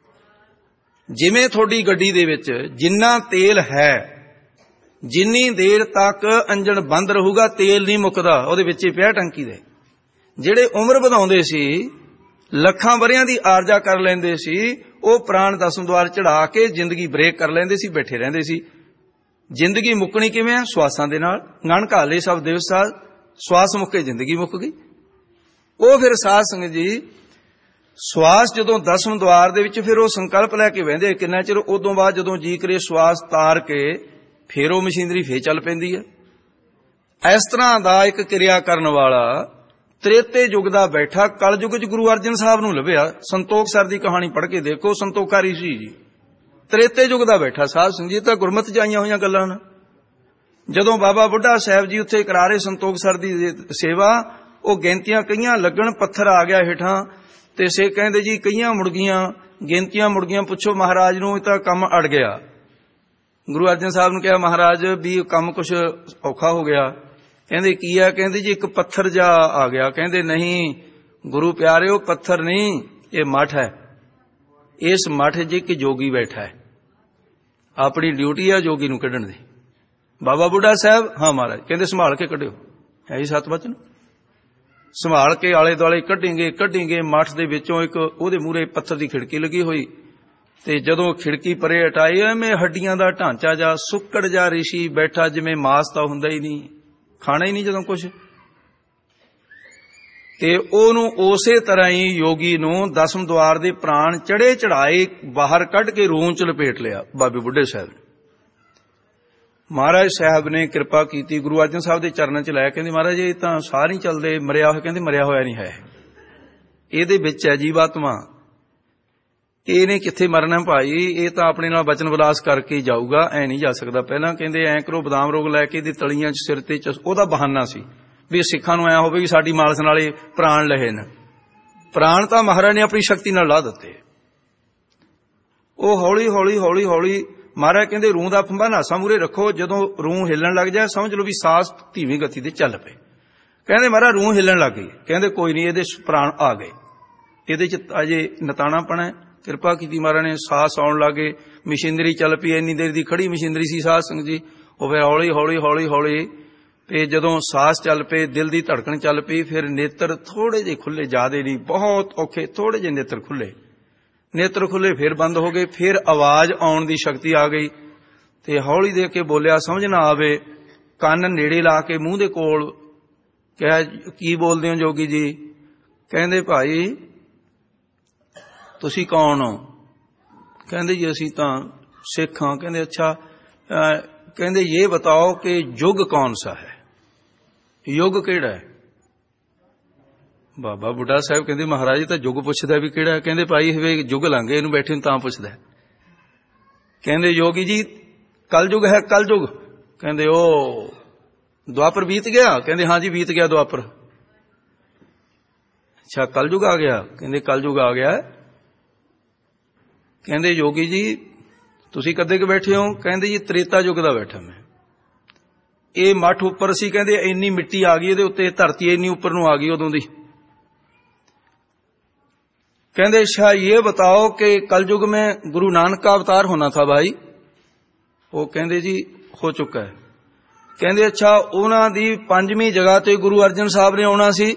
ਜਿਵੇਂ ਤੁਹਾਡੀ ਗੱਡੀ ਦੇ ਵਿੱਚ ਜਿੰਨਾ ਤੇਲ ਹੈ, ਜਿੰਨੀ ਦੇਰ ਤੱਕ ਇੰਜਣ ਬੰਦ ਰਹੂਗਾ ਤੇਲ ਨਹੀਂ ਮੁੱਕਦਾ, ਉਹਦੇ ਵਿੱਚ ਹੀ ਪਿਆ ਟੰਕੀ ਦੇ। ਜਿਹੜੇ ਉਮਰ ਵਧਾਉਂਦੇ ਸੀ, ਲੱਖਾਂ ਵਰਿਆਂ ਦੀ ਆਰਜਾ ਕਰ ਲੈਂਦੇ ਸੀ, ਉਹ ਪ੍ਰਾਣ 10ਵੇਂ ਦੁਆਰ ਚੜਾ ਕੇ ਜ਼ਿੰਦਗੀ ਬ੍ਰੇਕ ਕਰ ਲੈਂਦੇ ਸੀ, ਬੈਠੇ ਰਹਿੰਦੇ ਸੀ। ਜ਼ਿੰਦਗੀ ਮੁੱਕਣੀ ਕਿਵੇਂ ਆ? ਸਵਾਸਾਂ ਦੇ ਨਾਲ। ਨਾਨਕ ਹਾਲੇ ਸਭ ਦਿਵਸ ਸਾਧ, ਸਵਾਸ ਮੁੱਕੇ ਜ਼ਿੰਦਗੀ ਮੁੱਕ ਗਈ। ਉਹ ਫਿਰ ਸਾਧ ਸੰਗਤ ਜੀ, ਸਵਾਸ ਜਦੋਂ 10ਵੇਂ ਦੁਆਰ ਦੇ ਵਿੱਚ, ਫਿਰ ਉਹ ਸੰਕਲਪ ਲੈ ਕੇ ਬਹਿੰਦੇ ਕਿੰਨਾ ਚਿਰ। ਉਦੋਂ ਬਾਅਦ ਜਦੋਂ ਜੀ ਕਰੇ ਸਵਾਸ ਤਾਰ ਕੇ, ਫਿਰ ਉਹ ਮਸ਼ੀਨਰੀ ਫੇਰ ਚੱਲ ਪੈਂਦੀ ਹੈ। ਇਸ ਤਰ੍ਹਾਂ ਦਾ ਇੱਕ ਕਿਰਿਆ ਕਰਨ ਵਾਲਾ ਤ੍ਰੇਤੇ ਯੁੱਗ ਦਾ ਬੈਠਾ ਕਲਯੁੱਗ 'ਚ ਗੁਰੂ ਅਰਜਨ ਸਾਹਿਬ ਨੂੰ ਲੱਭਿਆ। ਸੰਤੋਖ ਸਰ ਦੀ ਕਹਾਣੀ ਪੜ੍ਹ ਕੇ ਦੇਖੋ, ਸੰਤੋਖਾਰੀ ਸੀ ਜੀ, ਤ੍ਰੇਤੇ ਯੁੱਗ ਦਾ ਬੈਠਾ ਸਾਧ ਸੰਗਤ ਜੀ। ਤਾਂ ਗੁਰਮਤਿ 'ਚ ਆਈਆਂ ਹੋਈਆਂ ਗੱਲਾਂ ਨੇ। ਜਦੋਂ ਬਾਬਾ ਬੁੱਢਾ ਸਾਹਿਬ ਜੀ ਉੱਥੇ ਕਰਾ ਰਹੇ ਸੰਤੋਖ ਸਰ ਦੀ ਸੇਵਾ, ਉਹ ਗਿਣਤੀਆਂ ਕਈਆਂ ਲੱਗਣ, ਪੱਥਰ ਆ ਗਿਆ ਹੇਠਾਂ, ਤੇ ਸੇ ਕਹਿੰਦੇ ਜੀ ਕਈਆਂ ਮੁੜ ਗਈਆਂ, ਗਿਣਤੀਆਂ ਮੁੜ ਗਈਆਂ, ਪੁੱਛੋ ਮਹਾਰਾਜ ਨੂੰ, ਇਹ ਤਾਂ ਕੰਮ ਅੜ ਗਿਆ। ਗੁਰੂ ਅਰਜਨ ਸਾਹਿਬ ਨੂੰ ਕਿਹਾ, ਮਹਾਰਾਜ ਵੀ ਕੰਮ ਕੁਛ ਔਖਾ ਹੋ ਗਿਆ। ਕਹਿੰਦੇ ਕੀ ਆ? ਕਹਿੰਦੇ ਜੀ ਇੱਕ ਪੱਥਰ ਜਾ ਆ ਗਿਆ। ਕਹਿੰਦੇ ਨਹੀਂ ਗੁਰੂ ਪਿਆਰਿਓ, ਪੱਥਰ ਨਹੀਂ, ਇਹ ਮੱਠ ਹੈ। ਇਸ ਮੱਠ 'ਚ ਇੱਕ ਜੋਗੀ ਬੈਠਾ ਹੈ, ਆਪਣੀ ਡਿਊਟੀ ਆ ਜੋਗੀ ਨੂੰ ਕੱਢਣ ਦੀ। ਬਾਬਾ ਬੁੱਢਾ ਸਾਹਿਬ, ਹਾਂ ਮਹਾਰਾਜ। ਕਹਿੰਦੇ ਸੰਭਾਲ ਕੇ ਕੱਢਿਓ, ਹੈ ਹੀ 7 ਵਚਨ, ਸੰਭਾਲ ਕੇ ਆਲੇ ਦੁਆਲੇ ਕੱਢेंगे। ਮੱਠ ਦੇ ਵਿੱਚੋਂ ਇੱਕ ਉਹਦੇ ਮੂਹਰੇ ਪੱਥਰ ਦੀ ਖਿੜਕੀ ਲੱਗੀ ਹੋਈ, ਤੇ ਜਦੋਂ ਖਿੜਕੀ ਪਰੇ ਹਟਾਈ, ਐਵੇਂ ਹੱਡੀਆਂ ਦਾ ਢਾਂਚਾ ਜਾ, ਸੁੱਕੜ ਜਾ ਰਿਸ਼ੀ ਬੈਠਾ, ਜਿਵੇਂ ਮਾਸ ਤਾਂ ਹੁੰਦਾ ਹੀ ਨਹੀਂ, ਖਾਣਾ ਹੀ ਨਹੀਂ ਜਦੋਂ ਕੁਛ। ਤੇ ਉਹਨੂੰ ਉਸੇ ਤਰ੍ਹਾਂ ਹੀ ਯੋਗੀ ਨੂੰ 10ਵੇਂ ਦੁਆਰ ਦੇ ਪ੍ਰਾਣ ਚੜੇ ਚੜਾਏ ਬਾਹਰ ਕੱਢ ਕੇ ਰੂਹ 'ਚ ਲਪੇਟ ਲਿਆ ਬਾਬੇ ਬੁੱਢੇ ਸਾਹਿਬ ਨੇ। ਮਹਾਰਾਜ ਸਾਹਿਬ ਨੇ ਕਿਰਪਾ ਕੀਤੀ, ਗੁਰੂ ਅਰਜਨ ਸਾਹਿਬ ਦੇ ਚਰਨਾਂ 'ਚ ਲਾਇਆ। ਕਹਿੰਦੇ ਮਹਾਰਾਜ ਇਹ ਤਾਂ ਸਾਹ ਨਹੀਂ ਚੱਲਦੇ, ਮਰਿਆ ਹੋਇਆ। ਕਹਿੰਦੇ ਮਰਿਆ ਹੋਇਆ ਨਹੀਂ ਹੈ, ਇਹਦੇ ਵਿੱਚ ਹੈ ਜੀਵਾਤਮਾ। ਇਹਨੇ ਕਿੱਥੇ ਮਰਨਾ ਭਾਈ, ਇਹ ਤਾਂ ਆਪਣੇ ਨਾਲ ਬਚਨ ਵਿਲਾਸ ਕਰਕੇ ਜਾਊਗਾ, ਐ ਨਹੀਂ ਜਾ ਸਕਦਾ। ਪਹਿਲਾਂ ਕਹਿੰਦੇ ਐ ਕਰੋ, ਬਦਾਮ ਰੋਗ ਲੈ ਕੇ ਇਹਦੀ ਤਲੀਆਂ 'ਚ ਸਿਰ ਤੇ, ਉਹਦਾ ਬਹਾਨਾ ਸੀ ਵੀ ਸਿੱਖਾਂ ਨੂੰ ਐ ਹੋਵੇ ਵੀ ਸਾਡੀ ਮਾਲਸ ਨਾਲੇ ਪ੍ਰਾਣ ਲਹੇ ਨੇ। ਪ੍ਰਾਣ ਤਾਂ ਮਹਾਰਾਜ ਨੇ ਆਪਣੀ ਸ਼ਕਤੀ ਨਾਲ ਲਾ ਦਿੱਤੇ। ਉਹ ਹੌਲੀ ਹੌਲੀ ਮਹਾਰਾਜ ਕਹਿੰਦੇ ਰੂਹ ਦਾ ਫੰਬਾ ਨਾਸਾਂ ਮੂਹਰੇ ਰੱਖੋ, ਜਦੋਂ ਰੂਹ ਹਿੱਲਣ ਲੱਗ ਜਾਏ ਸਮਝ ਲਓ ਵੀ ਸਾਹ ਧੀਮੀ ਗਤੀ ਤੇ ਚੱਲ ਪਏ। ਕਹਿੰਦੇ ਮਹਾਰਾਜ ਰੂਹ ਹਿੱਲਣ ਲੱਗ ਗਈ। ਕਹਿੰਦੇ ਕੋਈ ਨਹੀਂ, ਇਹਦੇ ਪ੍ਰਾਣ ਆ ਗਏ, ਇਹਦੇ 'ਚ ਅਜੇ ਨਤਾਣਾ ਹੈ। ਕਿਰਪਾ ਕੀਤੀ ਮਹਾਰਾਜ ਨੇ, ਸਾਹ ਆਉਣ ਲੱਗੇ, ਮਸ਼ੀਨਰੀ ਚੱਲ ਪਈ। ਇੰਨੀ ਦੇਰ ਦੀ ਖੜੀ ਮਸ਼ੀਨਰੀ ਸੀ ਸਾਧ ਸੰਗਤ ਜੀ। ਉਹ ਫਿਰ ਹੌਲੀ ਤੇ ਜਦੋਂ ਸਾਹ ਚੱਲ ਪਏ, ਦਿਲ ਦੀ ਧੜਕਣ ਚੱਲ ਪਈ, ਫਿਰ ਨੇਤਰ ਥੋੜੇ ਜਿਹੇ ਖੁੱਲੇ, ਜ਼ਿਆਦੇ ਨਹੀਂ, ਬਹੁਤ ਔਖੇ ਥੋੜੇ ਜਿਹੇ ਨੇਤਰ ਖੁੱਲੇ, ਫਿਰ ਬੰਦ ਹੋ ਗਏ। ਫਿਰ ਆਵਾਜ਼ ਆਉਣ ਦੀ ਸ਼ਕਤੀ ਆ ਗਈ, ਤੇ ਹੌਲੀ ਦੇ ਕੇ ਬੋਲਿਆ, ਸਮਝ ਨਾ ਆਵੇ, ਕੰਨ ਨੇੜੇ ਲਾ ਕੇ ਮੂੰਹ ਦੇ ਕੋਲ ਕਿਹਾ, ਕੀ ਬੋਲਦੇ ਹੋ ਜੋਗੀ ਜੀ? ਕਹਿੰਦੇ ਭਾਈ ਤੁਸੀਂ ਕੌਣ ਹੋ? ਕਹਿੰਦੇ ਜੀ ਅਸੀਂ ਤਾਂ ਸਿੱਖ ਹਾਂ। ਕਹਿੰਦੇ ਅੱਛਾ, ਕਹਿੰਦੇ ਇਹ ਬਤਾਓ ਕਿ ਯੁੱਗ ਕੌन सा है, युग ਕਿਹੜਾ ਹੈ? ਬਾਬਾ ਬੁੱਢਾ ਸਾਹਿਬ ਕਹਿੰਦੇ ਮਹਾਰਾਜ ਤਾਂ ਯੁੱਗ ਪੁੱਛਦਾ ਵੀ ਕਿਹੜਾ? ਕਹਿੰਦੇ ਭਾਈ ਹਵੇ ਯੁੱਗ ਲੰਘੇ ਇਹਨੂੰ ਬੈਠੇ ਨੂੰ ਤਾਂ ਪੁੱਛਦਾ। ਕਹਿੰਦੇ ਯੋਗੀ ਜੀ ਕਲਯੁਗ ਹੈ ਕਲਯੁਗ? ਕਹਿੰਦੇ ਉਹ ਦੁਆਪਰ ਬੀਤ ਗਿਆ? ਕਹਿੰਦੇ ਹਾਂ ਜੀ ਬੀਤ ਗਿਆ ਦੁਆਪਰ। ਅੱਛਾ ਕਲਯੁਗ ਆ ਗਿਆ? ਕਹਿੰਦੇ ਕਲਯੁਗ ਆ ਗਿਆ। ਕਹਿੰਦੇ ਯੋਗੀ ਜੀ ਤੁਸੀਂ ਕਦੇ ਕਿ ਬੈਠੇ ਹੋ? ਕਹਿੰਦੇ ਜੀ ਤ੍ਰੇਤਾ ਯੁੱਗ ਦਾ ਬੈਠਾ ਮੈਂ। ਇਹ ਮੱਠ ਉੱਪਰ ਸੀ, ਕਹਿੰਦੇ ਇੰਨੀ ਮਿੱਟੀ ਆ ਗਈ ਇਹਦੇ ਉੱਤੇ, ਧਰਤੀ ਇੰਨੀ ਉੱਪਰ ਨੂੰ ਆ ਗਈ ਉਦੋਂ ਦੀ। कहते अच्छा ये बताओ कि कलयुग में गुरु नानक का अवतार होना था भाई? वो कहते जी हो चुका है। कहते अच्छा उन्हां दी 5वीं जगह ते गुरु अर्जन साहब ने आना सी?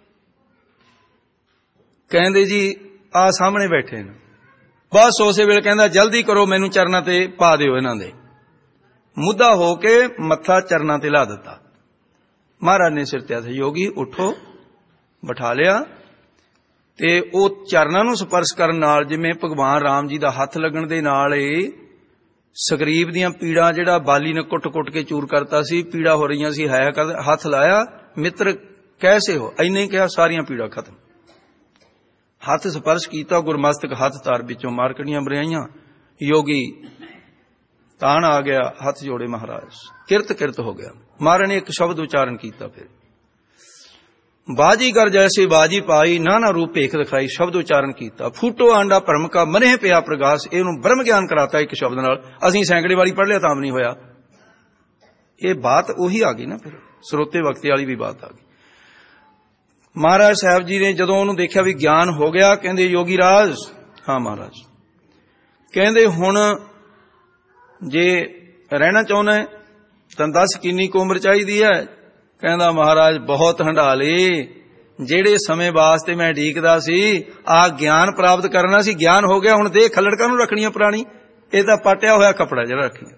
कहते जी आ सामने बैठे ने। बस उस वेले कहंदा जल्दी करो मैनू चरना ते पा दिओ इन्हां दे। मुद्दा हो के मत्था चरना ते ला दिता। महाराज ने सिर ते हथ, योगी उठो, बिठा लिया ते ਉਹ ਚਰਨਾਂ ਨੂੰ ਸਪਰਸ਼ ਕਰਨ ਨਾਲ ਜਿਵੇਂ ਭਗਵਾਨ ਰਾਮ ਜੀ ਦਾ ਹੱਥ ਲੱਗਣ ਦੇ ਨਾਲ ਹੀ ਸਕਰੀਬ ਦੀਆਂ ਪੀੜਾਂ ਜਿਹੜਾ ਬਾਲੀ ਨੇ ਕੁੱਟ-ਕੁੱਟ ਕੇ ਚੂਰ ਕਰਤਾ ਸੀ, ਪੀੜਾ ਹੋ ਰਹੀਆਂ ਸੀ, ਹਾਇਆ ਕਰ ਹੱਥ ਲਾਇਆ, ਮਿੱਤਰ ਕੈਸੇ ਹੋ, ਇੰਨੇ ਹੀ ਕਿਹਾ ਸਾਰੀਆਂ ਪੀੜਾ ਖਤਮ। ਹੱਥ ਸਪਰਸ਼ ਕੀਤਾ, ਗੁਰਮਸਤਕ ਹੱਥ ਤਾਰ ਵਿੱਚੋਂ ਮਾਰਕੜੀਆਂ ਬਰਿਆਈਆਂ, ਯੋਗੀ ਤਾਣ ਆ ਗਿਆ, ਹੱਥ ਜੋੜੇ ਮਹਾਰਾਜ, ਕਿਰਤ ਕਿਰਤ ਹੋ ਗਿਆ। ਮਹਾਰਾਜ ਨੇ ਇੱਕ ਸ਼ਬਦ ਉਚਾਰਨ ਕੀਤਾ, ਫਿਰ बाजीगर जैसे बाजी पाई नाना रूप भेख दिखाई, शब्द उच्चारण किया। फूटो आंडा भरम का मने पिया प्रकाश, इहनूं ब्रह्म ज्ञान कराता एक शब्द नाल। असीं सैकड़े वारी पढ़ लिया तां नहीं होया। ये बात उही आ गई ना, फिर सरोते वक्ते वाली भी बात आ गई। महाराज साहब जी ने जदों उहनूं देखिया भी ज्ञान हो गया, कहंदे योगी राज हाँ महाराज, कहंदे हुण जे रहना चाहुंदा है तां दस किन्नी क उम्र चाहीदी है? कहंदा महाराज बहुत हंडाली, जेड़े समय वास्ते मैं ढीकदा सी आ ज्ञान प्राप्त करना सी, ज्ञान हो गया, हुण दे खलड़कां नूं रखणियां पुरानी, ये तां पाटिया होया कपड़ा जिहड़ा रखिया।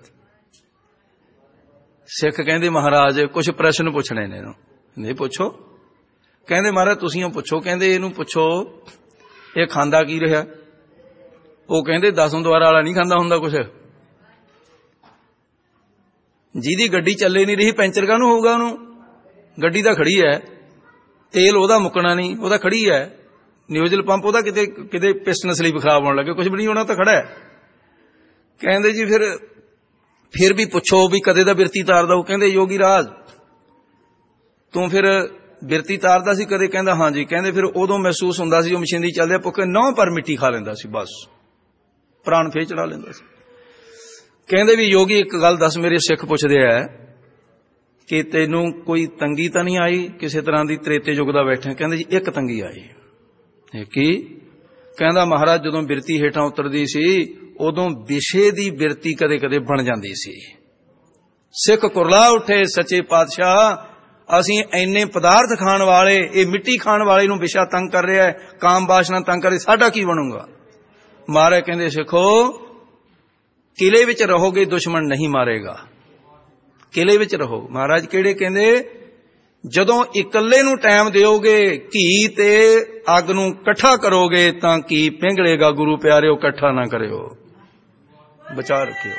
सिख कहंदे महाराज कुछ प्रश्न पुछणे ने। नहीं पुछो। कहंदे महाराज तुसीं पुछो। कहंदे इहनूं पुछो ये खांदा की रहा? वो कहंदे 10 द्वारा वाला नहीं खांदा हुंदा कुछ। जिहदी गड्डी चले नहीं रही पैंचर काहनूं होऊगा उहनूं? गड्डी तो खड़ी है, तेल ओहदा मुकना नहीं, ओहदा खड़ी है, न्यूजल पंप ओहदा किते किते पिस्टन स्लीप खराब होने लगे, कुछ भी नहीं होना, तो खड़ा है। कहंदे जी फिर भी पुछो भी कदे दा बिरती तारदा? वो कहंदे योगी राज तू फिर बिरती तारदा सी कदे? कहंदा हाँ जी। कहंदे फिर उदों महसूस हुंदा सी जो मशीनरी चलदे भुखे 9 पर मिट्टी खा लैंदा सी, बस प्राण फेर चढ़ा लैंदा सी। कहंदे भी योगी एक गल दस, मेरे सिख पुछदे है कि तेनू कोई तंगी तो नहीं आई किसी तरह की? त्रेते युग का बैठे। कहंदे जी एक तंगी आई। की? कहंदा महाराज जदों बिरती हेठां उतरदी सी उदों विषे दी बिरती कदे कदे बन जांदी सी। सिख कुरला उठे, सच्चे पातशाह असीं इन्ने पदार्थ खाण वाले, ये मिट्टी खाण वाले नूं विषा तंग कर रहा है, काम वासना तंग कर रही, साडा की बनूंगा? महाराज कहंदे सिखो किले विच रहोगे दुश्मन नहीं मारेगा, किले विच रहो। महाराज केड़े? कहंदे जदों इकल्ले नूं टाइम दिओगे, घी ते अग नूं इकट्ठा करोगे तां घी पिंगलेगा, गुरु प्यारेओ इकट्ठा ना करिओ, बचा रखिओ।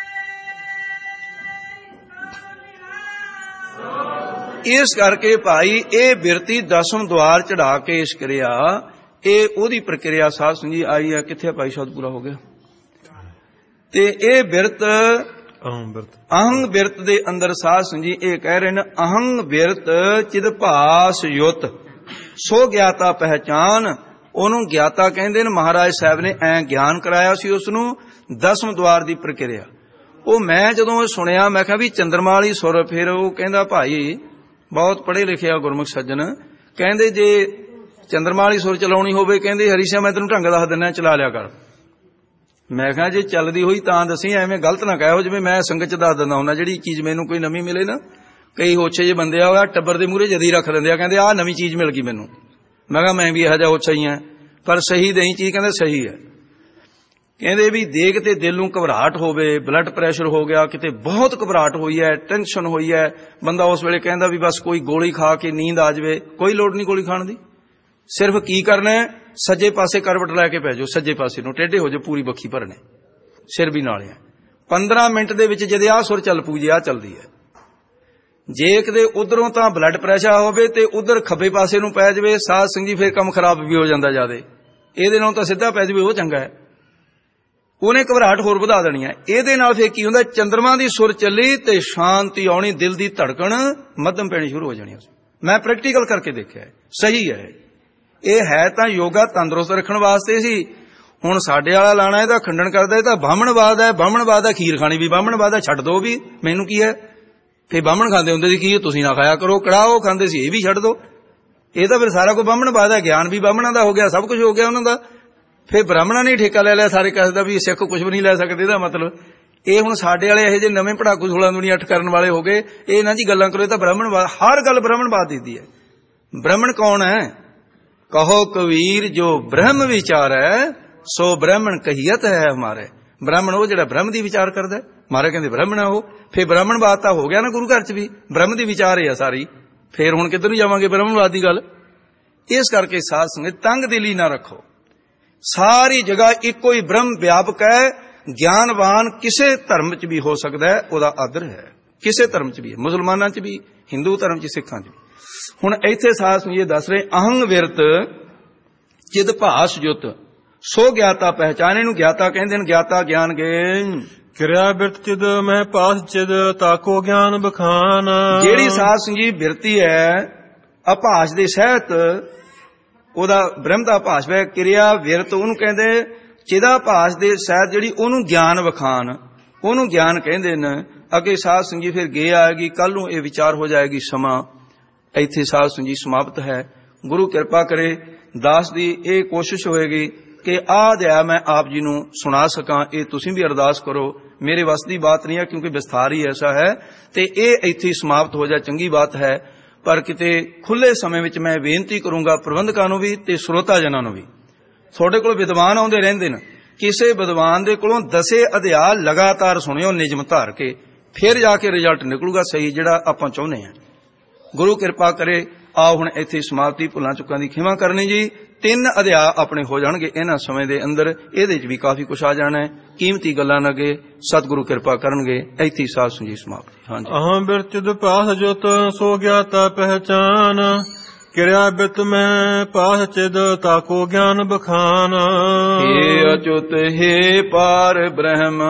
इस करके भाई ये बिरती 10वें द्वार चढ़ा के इस क्रिया, ये ओदी प्रक्रिया साध संगत जी आई है। कित्थे भाई शब्द पूरा हो गया? ते ये बिरत अहंग बिरत दे अंदर साध संगत जी ये कह रहे हैं, अहंग बिरत चिद भास युत सो ज्ञाता पहचान। ओनू ज्ञाता कहंदे ने। महाराज साहब ने ऐ ज्ञान कराया सी उसनू 10वें द्वार दी प्रक्रिया। वो मैं जदों सुनिया मैं कहा भी चंद्रमा वाली सुर, फिर वो कहंदा भाई बहुत पढ़े लिखे गुरमुख सज्जन, कहंदे जे चंद्रमा वाली सुर चलाउणी होवे, कहंदे हरी सिंह मैं तैनूं ढंग दस दिंदा, चला लिया कर। मैं कहा जे चलदी हुई तां दसी, एवें गलत ना कहो जिवें मैं संगत च दस दिंदा हुंदा, जिहड़ी चीज़ मैनूं कोई नवीं मिले ना। कई होछे जे बंदे आ टब्बर दे मूहरे जदी रख दिंदे आ, कहंदे आ नवीं चीज़ मिल गई मैनूं। मैं कहा मैं भी इहो जिहा होछा ही हां, पर सही दई चीज़, कहंदे सही है। कहंदे भी देख ते दिल नूं घबराहट होवे, ब्लड प्रैशर हो गया, किते बहुत घबराहट होई है, टेंशन होई है, बंदा उस वेले कहंदा भी बस कोई गोली खा के नींद आ जावे। कोई लोड़ नहीं गोली खाण दी, सिर्फ की करना है सज्जे पासे करवट लैके पै जाओ, सज्जे पासे नूं टेढ़े हो जाओ, पूरी बखी भरने, सिर भी नाले 15 मिनट दे विच जदे आ सुर चल पू जे आ चलदी है। ਜੇ ਕਿਤੇ ਉਧਰੋਂ ਤਾਂ ਬਲੱਡ ਪ੍ਰੈਸ਼ਰ ਹੋਵੇ ਤੇ ਉਧਰ ਖੱਬੇ ਪਾਸੇ ਨੂੰ ਪੈ ਜਾਵੇ ਸਾਧ ਸਿੰਘ ਜੀ, ਫਿਰ ਕੰਮ ਖਰਾਬ ਵੀ ਹੋ ਜਾਂਦਾ ਜਿਆਦੇ। ਇਹਦੇ ਨਾਲ ਤਾਂ ਸਿੱਧਾ ਪੈ ਜਾਵੇ ਉਹ ਚੰਗਾ ਹੈ, ਉਹਨੇ ਘਬਰਾਹਟ ਹੋਰ ਵਧਾ ਦੇਣੀ ਹੈ। ਇਹਦੇ ਨਾਲ ਫਿਰ ਕੀ ਹੁੰਦਾ, ਚੰਦਰਮਾ ਦੀ ਸੁਰ ਚੱਲੀ ਤੇ ਸ਼ਾਂਤੀ ਆਉਣੀ, ਦਿਲ ਦੀ ਧੜਕਣ ਮੱਧਮ ਪੈਣੀ ਸ਼ੁਰੂ ਹੋ ਜਾਣੀ। ਮੈਂ ਪ੍ਰੈਕਟੀਕਲ ਕਰਕੇ ਦੇਖਿਆ, ਸਹੀ ਹੈ। ਇਹ ਹੈ ਤਾਂ ਯੋਗਾ ਤੰਦਰੁਸਤ ਰੱਖਣ ਵਾਸਤੇ ਸੀ। ਹੁਣ ਸਾਡੇ ਵਾਲਾ ਲਾਣਾ ਇਹਦਾ ਖੰਡਨ ਕਰਦਾ, ਇਹ ਤਾਂ ਬਾਹਮਣਵਾਦ ਹੈ। ਬਾਹਮਣਵਾਦ ਹੈ, ਖੀਰ ਖਾਣੀ ਵੀ ਬਾਹਮਣਵਾਦ ਹੈ, ਛੱਡ ਦੋ ਵੀ, ਮੈਨੂੰ ਕੀ ਹੈ। ਫੇ ਬਾਹਮਣ ਖਾਂਦੇ ਹੁੰਦੇ ਸੀ, ਕੀ ਤੁਸੀਂ ਨਾ ਖਾਇਆ ਕਰੋ, ਕੜਾਹ ਉਹ ਖਾਂਦੇ ਸੀ, ਇਹ ਵੀ ਛੱਡ ਦੋ। ਇਹ ਤਾਂ ਫਿਰ ਸਾਰਾ ਕੁਝ ਬਾਹਮਣਵਾਦ ਹੈ। ਗਿਆਨ ਵੀ ਬਾਹਮਣਾਂ ਦਾ ਹੋ ਗਿਆ, ਸਭ ਕੁਝ ਹੋ ਗਿਆ ਉਹਨਾਂ ਦਾ। ਫਿਰ ਬ੍ਰਾਹਮਣਾਂ ਨੇ ਠੇਕਾ ਲੈ ਲਿਆ ਸਾਰੇ ਕਾਸੇ ਦਾ, ਵੀ ਸਿੱਖ ਕੁਝ ਵੀ ਨਹੀਂ ਲੈ ਸਕਦੇ। ਇਹਦਾ ਮਤਲਬ ਇਹ ਹੁਣ ਸਾਡੇ ਵਾਲੇ ਇਹੋ ਜਿਹੇ ਨਵੇਂ ਪੜਾਕੂ 16 ਦੁਨੀਆ 8 ਕਰਨ ਵਾਲੇ ਹੋ ਗਏ। ਇਹ ਨਾ ਜੀ ਗੱਲਾਂ ਕਰੋ, ਇਹ ਤਾਂ ਬ੍ਰਾਹਮਣਵਾਦ, ਹਰ ਗੱਲ ਬ੍ਰਾਹਮਣਵਾਦ ਦੀ ਹੈ। ਬ੍ਰਾਹਮਣ ਕੌਣ ਹੈ? ਕਹੋ ਕਬੀਰ ਜੋ ਬ੍ਰਹਮ ਵਿਚਾਰੈ ਸੋ ਬ੍ਰਾਹਮਣ ਕਹੀਅਤ ਹੈ ਹਮਾਰੇ। ਬ੍ਰਾਹਮਣ ਉਹ ਜਿਹੜਾ ਬ੍ਰਹਮ ਦੀ ਵਿਚਾਰ ਕਰਦਾ, ਮਾਰੇ ਕਹਿੰਦੇ ਬ੍ਰਾਹਮਣ ਆ ਉਹ। ਫਿਰ ਬ੍ਰਾਹਮਣਵਾਦ ਤਾਂ ਹੋ ਗਿਆ ਨਾ, ਗੁਰੂ ਘਰ ਚ ਵੀ ਬ੍ਰਹਮ ਦੀ ਵਿਚਾਰ ਹੈ ਸਾਰੀ। ਫਿਰ ਹੁਣ ਕਿੱਧਰ ਨੂੰ ਜਾਵਾਂਗੇ ਬ੍ਰਾਹਮਣਵਾਦ ਦੀ ਗੱਲ। ਇਸ ਕਰਕੇ ਸਾਧ ਸੰਗਤ ਤੰਗ ਦਿਲੀ ਨਾ ਰੱਖੋ, ਸਾਰੀ ਜਗ੍ਹਾ ਇੱਕੋ ਹੀ ਬ੍ਰਹਮ ਵਿਆਪਕ ਹੈ। ਗਿਆਨਵਾਨ ਕਿਸੇ ਧਰਮ ਚ ਵੀ ਹੋ ਸਕਦਾ ਹੈ, ਉਹਦਾ ਆਦਰ ਹੈ, ਕਿਸੇ ਧਰਮ ਚ ਵੀ ਹੈ, ਮੁਸਲਮਾਨਾਂ ਚ ਵੀ, ਹਿੰਦੂ ਧਰਮ ਚ, ਸਿੱਖਾਂ ਚ ਵੀ। ਹੁਣ ਇੱਥੇ ਸਾਧ ਸੰਗਤ ਦੱਸ ਰਹੇ, ਅਹੰਗ ਵਿਰਤ ਚਿਦ ਭਾਸ ਜੁਤ ਸੋ ਗਿਆਤਾ ਪਹਿਚਾਨ। ਇਹਨੂੰ ਗਿਆਤਾ ਕਹਿੰਦੇ ਨੇ, ਗਿਆਤਾ ਗਿਆਨ ਗੇ। ਕਿਰਿਆ ਬਿਰਤ ਚਿਦ ਮੈਂ ਪਾਸ ਚਿਦ ਤਾਕੋ ਗਿਆਨ ਬਖਾਨ। ਜਿਹੜੀ ਸਾਧ ਸੰਗਤ ਬਿਰਤੀ ਹੈ ਅਭਾਸ ਦੇ ਸਹਿਤ, ਉਹਦਾ ਬ੍ਰਹਮ ਦਾ ਭਾਸ ਹੈ। ਕਿਰਿਆ ਵਿਰਤ ਉਹਨੂੰ ਕਹਿੰਦੇ, ਚਿਦਾ ਭਾਸ ਦੇ ਸਹਿਤ ਜਿਹੜੀ ਉਹਨੂੰ ਗਿਆਨ ਵਿਖਾਨ, ਉਹਨੂੰ ਗਿਆਨ ਕਹਿੰਦੇ ਨੇ। ਅੱਗੇ ਸਾਧ ਸੰਗਤ ਫਿਰ ਗੇ ਆਏਗੀ, ਕੱਲ ਨੂੰ ਇਹ ਵਿਚਾਰ ਹੋ ਜਾਏਗੀ ਸਮਾਂ। ਇੱਥੇ ਸਾਧ ਸੰਗਤ ਸਮਾਪਤ ਹੈ। ਗੁਰੂ ਕਿਰਪਾ ਕਰੇ, ਦਾਸ ਦੀ ਇਹ ਕੋਸ਼ਿਸ਼ ਹੋਏਗੀ ਕਿ ਆਹ ਅਧਿਆਇ ਮੈਂ ਆਪ ਜੀ ਨੂੰ ਸੁਣਾ ਸਕਾਂ। ਇਹ ਤੁਸੀਂ ਵੀ ਅਰਦਾਸ ਕਰੋ, ਮੇਰੇ ਵੱਸ ਦੀ ਬਾਤ ਨਹੀਂ ਹੈ, ਕਿਉਂਕਿ ਵਿਸਥਾਰ ਹੀ ਐਸਾ ਹੈ। ਤੇ ਇਹ ਇੱਥੇ ਸਮਾਪਤ ਹੋ ਜਾ, ਚੰਗੀ ਬਾਤ ਹੈ। ਪਰ ਕਿਤੇ ਖੁੱਲੇ ਸਮੇਂ ਵਿੱਚ ਮੈਂ ਬੇਨਤੀ ਕਰੂੰਗਾ ਪ੍ਰਬੰਧਕਾਂ ਨੂੰ ਵੀ ਤੇ ਸਰੋਤਾ ਜਨਾਂ ਨੂੰ ਵੀ, ਤੁਹਾਡੇ ਕੋਲ ਵਿਦਵਾਨ ਆਉਂਦੇ ਰਹਿੰਦੇ ਨੇ, ਕਿਸੇ ਵਿਦਵਾਨ ਦੇ ਕੋਲੋਂ 10 ਅਧਿਆਇ ਲਗਾਤਾਰ ਸੁਣਿਓ ਨਿਯਮ ਧਾਰ ਕੇ, ਫਿਰ ਜਾ ਕੇ ਰਿਜ਼ਲਟ ਨਿਕਲੂਗਾ ਸਹੀ, ਜਿਹੜਾ ਆਪਾਂ ਚਾਹੁੰਦੇ ਹਾਂ। ਗੁਰੂ ਕਿਰਪਾ ਕਰੇ। ਆਓ ਹੁਣ ਇੱਥੇ ਸਮਾਪਤੀ, ਭੁੱਲਾਂ ਚੁੱਕਾਂ ਦੀ ਖਿਮਾ ਕਰਨੀ ਜੀ। 3 ਅਧਿਆਇ ਆਪਣੇ ਹੋ ਜਾਣਗੇ ਇਹਨਾਂ ਸਮੇਂ ਦੇ ਅੰਦਰ, ਇਹਦੇ 'ਚ ਵੀ ਕਾਫੀ ਕੁਛ ਆ ਜਾਣਾ ਹੈ, ਕੀਮਤੀ ਗੱਲਾਂ ਲੱਗੇ, ਸਤਿਗੁਰੂ ਕਿਰਪਾ ਕਰਨਗੇ। ਇੱਥੇ ਸਾਧ ਸੰਗਤ ਸਮਾਪਤੀ। ਹਾਂਜੀ। ਅਹੰ ਬਿਰਚਿਦ ਪਾਸ ਜੁਤ ਸੋ ਗਿਆਤਾ ਪਹਿਚਾਨ। ਕਿਰਿਆ ਬਿਰਤ ਮੈਂ ਪਾਸ ਚਿਦ ਤਾਕੋ ਗਿਆਨ ਬਖਾਨ। ਹੇ ਅਚੁਤ ਹੇ ਪਾਰ ਬ੍ਰਹਮ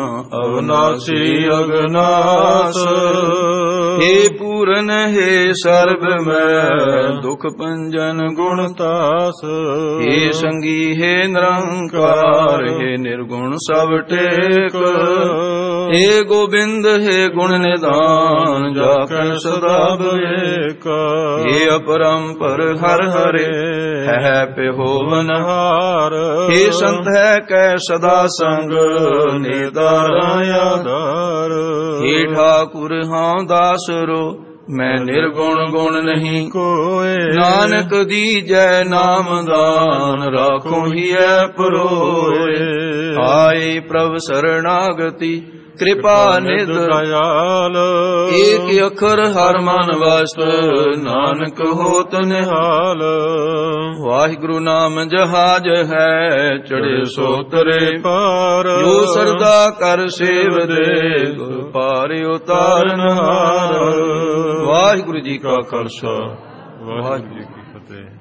ਅਵਨਾਸੀ ਅਗਨਾਸ। हे पूरन हे सर्व मैं दुख पंजन गुणतास। हे संगी हे निरंकार हे निर्गुण सब टेक। हे गोविंद हे गुण निधान जाके सदा विवेक। हे अपरंपर हर हरे है पेहोवन हार। हे संत है कै सदा संग निदारा आधार। हे ठाकुर हाँ दास रो मैं निर्गुण गुण नहीं कोय। नानक दीजै नाम दान राखो ही है परोए। आए प्रभ शरणागति कृपा निध दयाल। एक अखर हर मन वस्त नानक होत निहाल। वाहिगुरु नाम जहाज है चढ़े सो तरे पार। जो सरदा कर सेव दे पार उतारन हार। वाहिगुरु जी का खालसा वाहिगुरु जी की फतेह।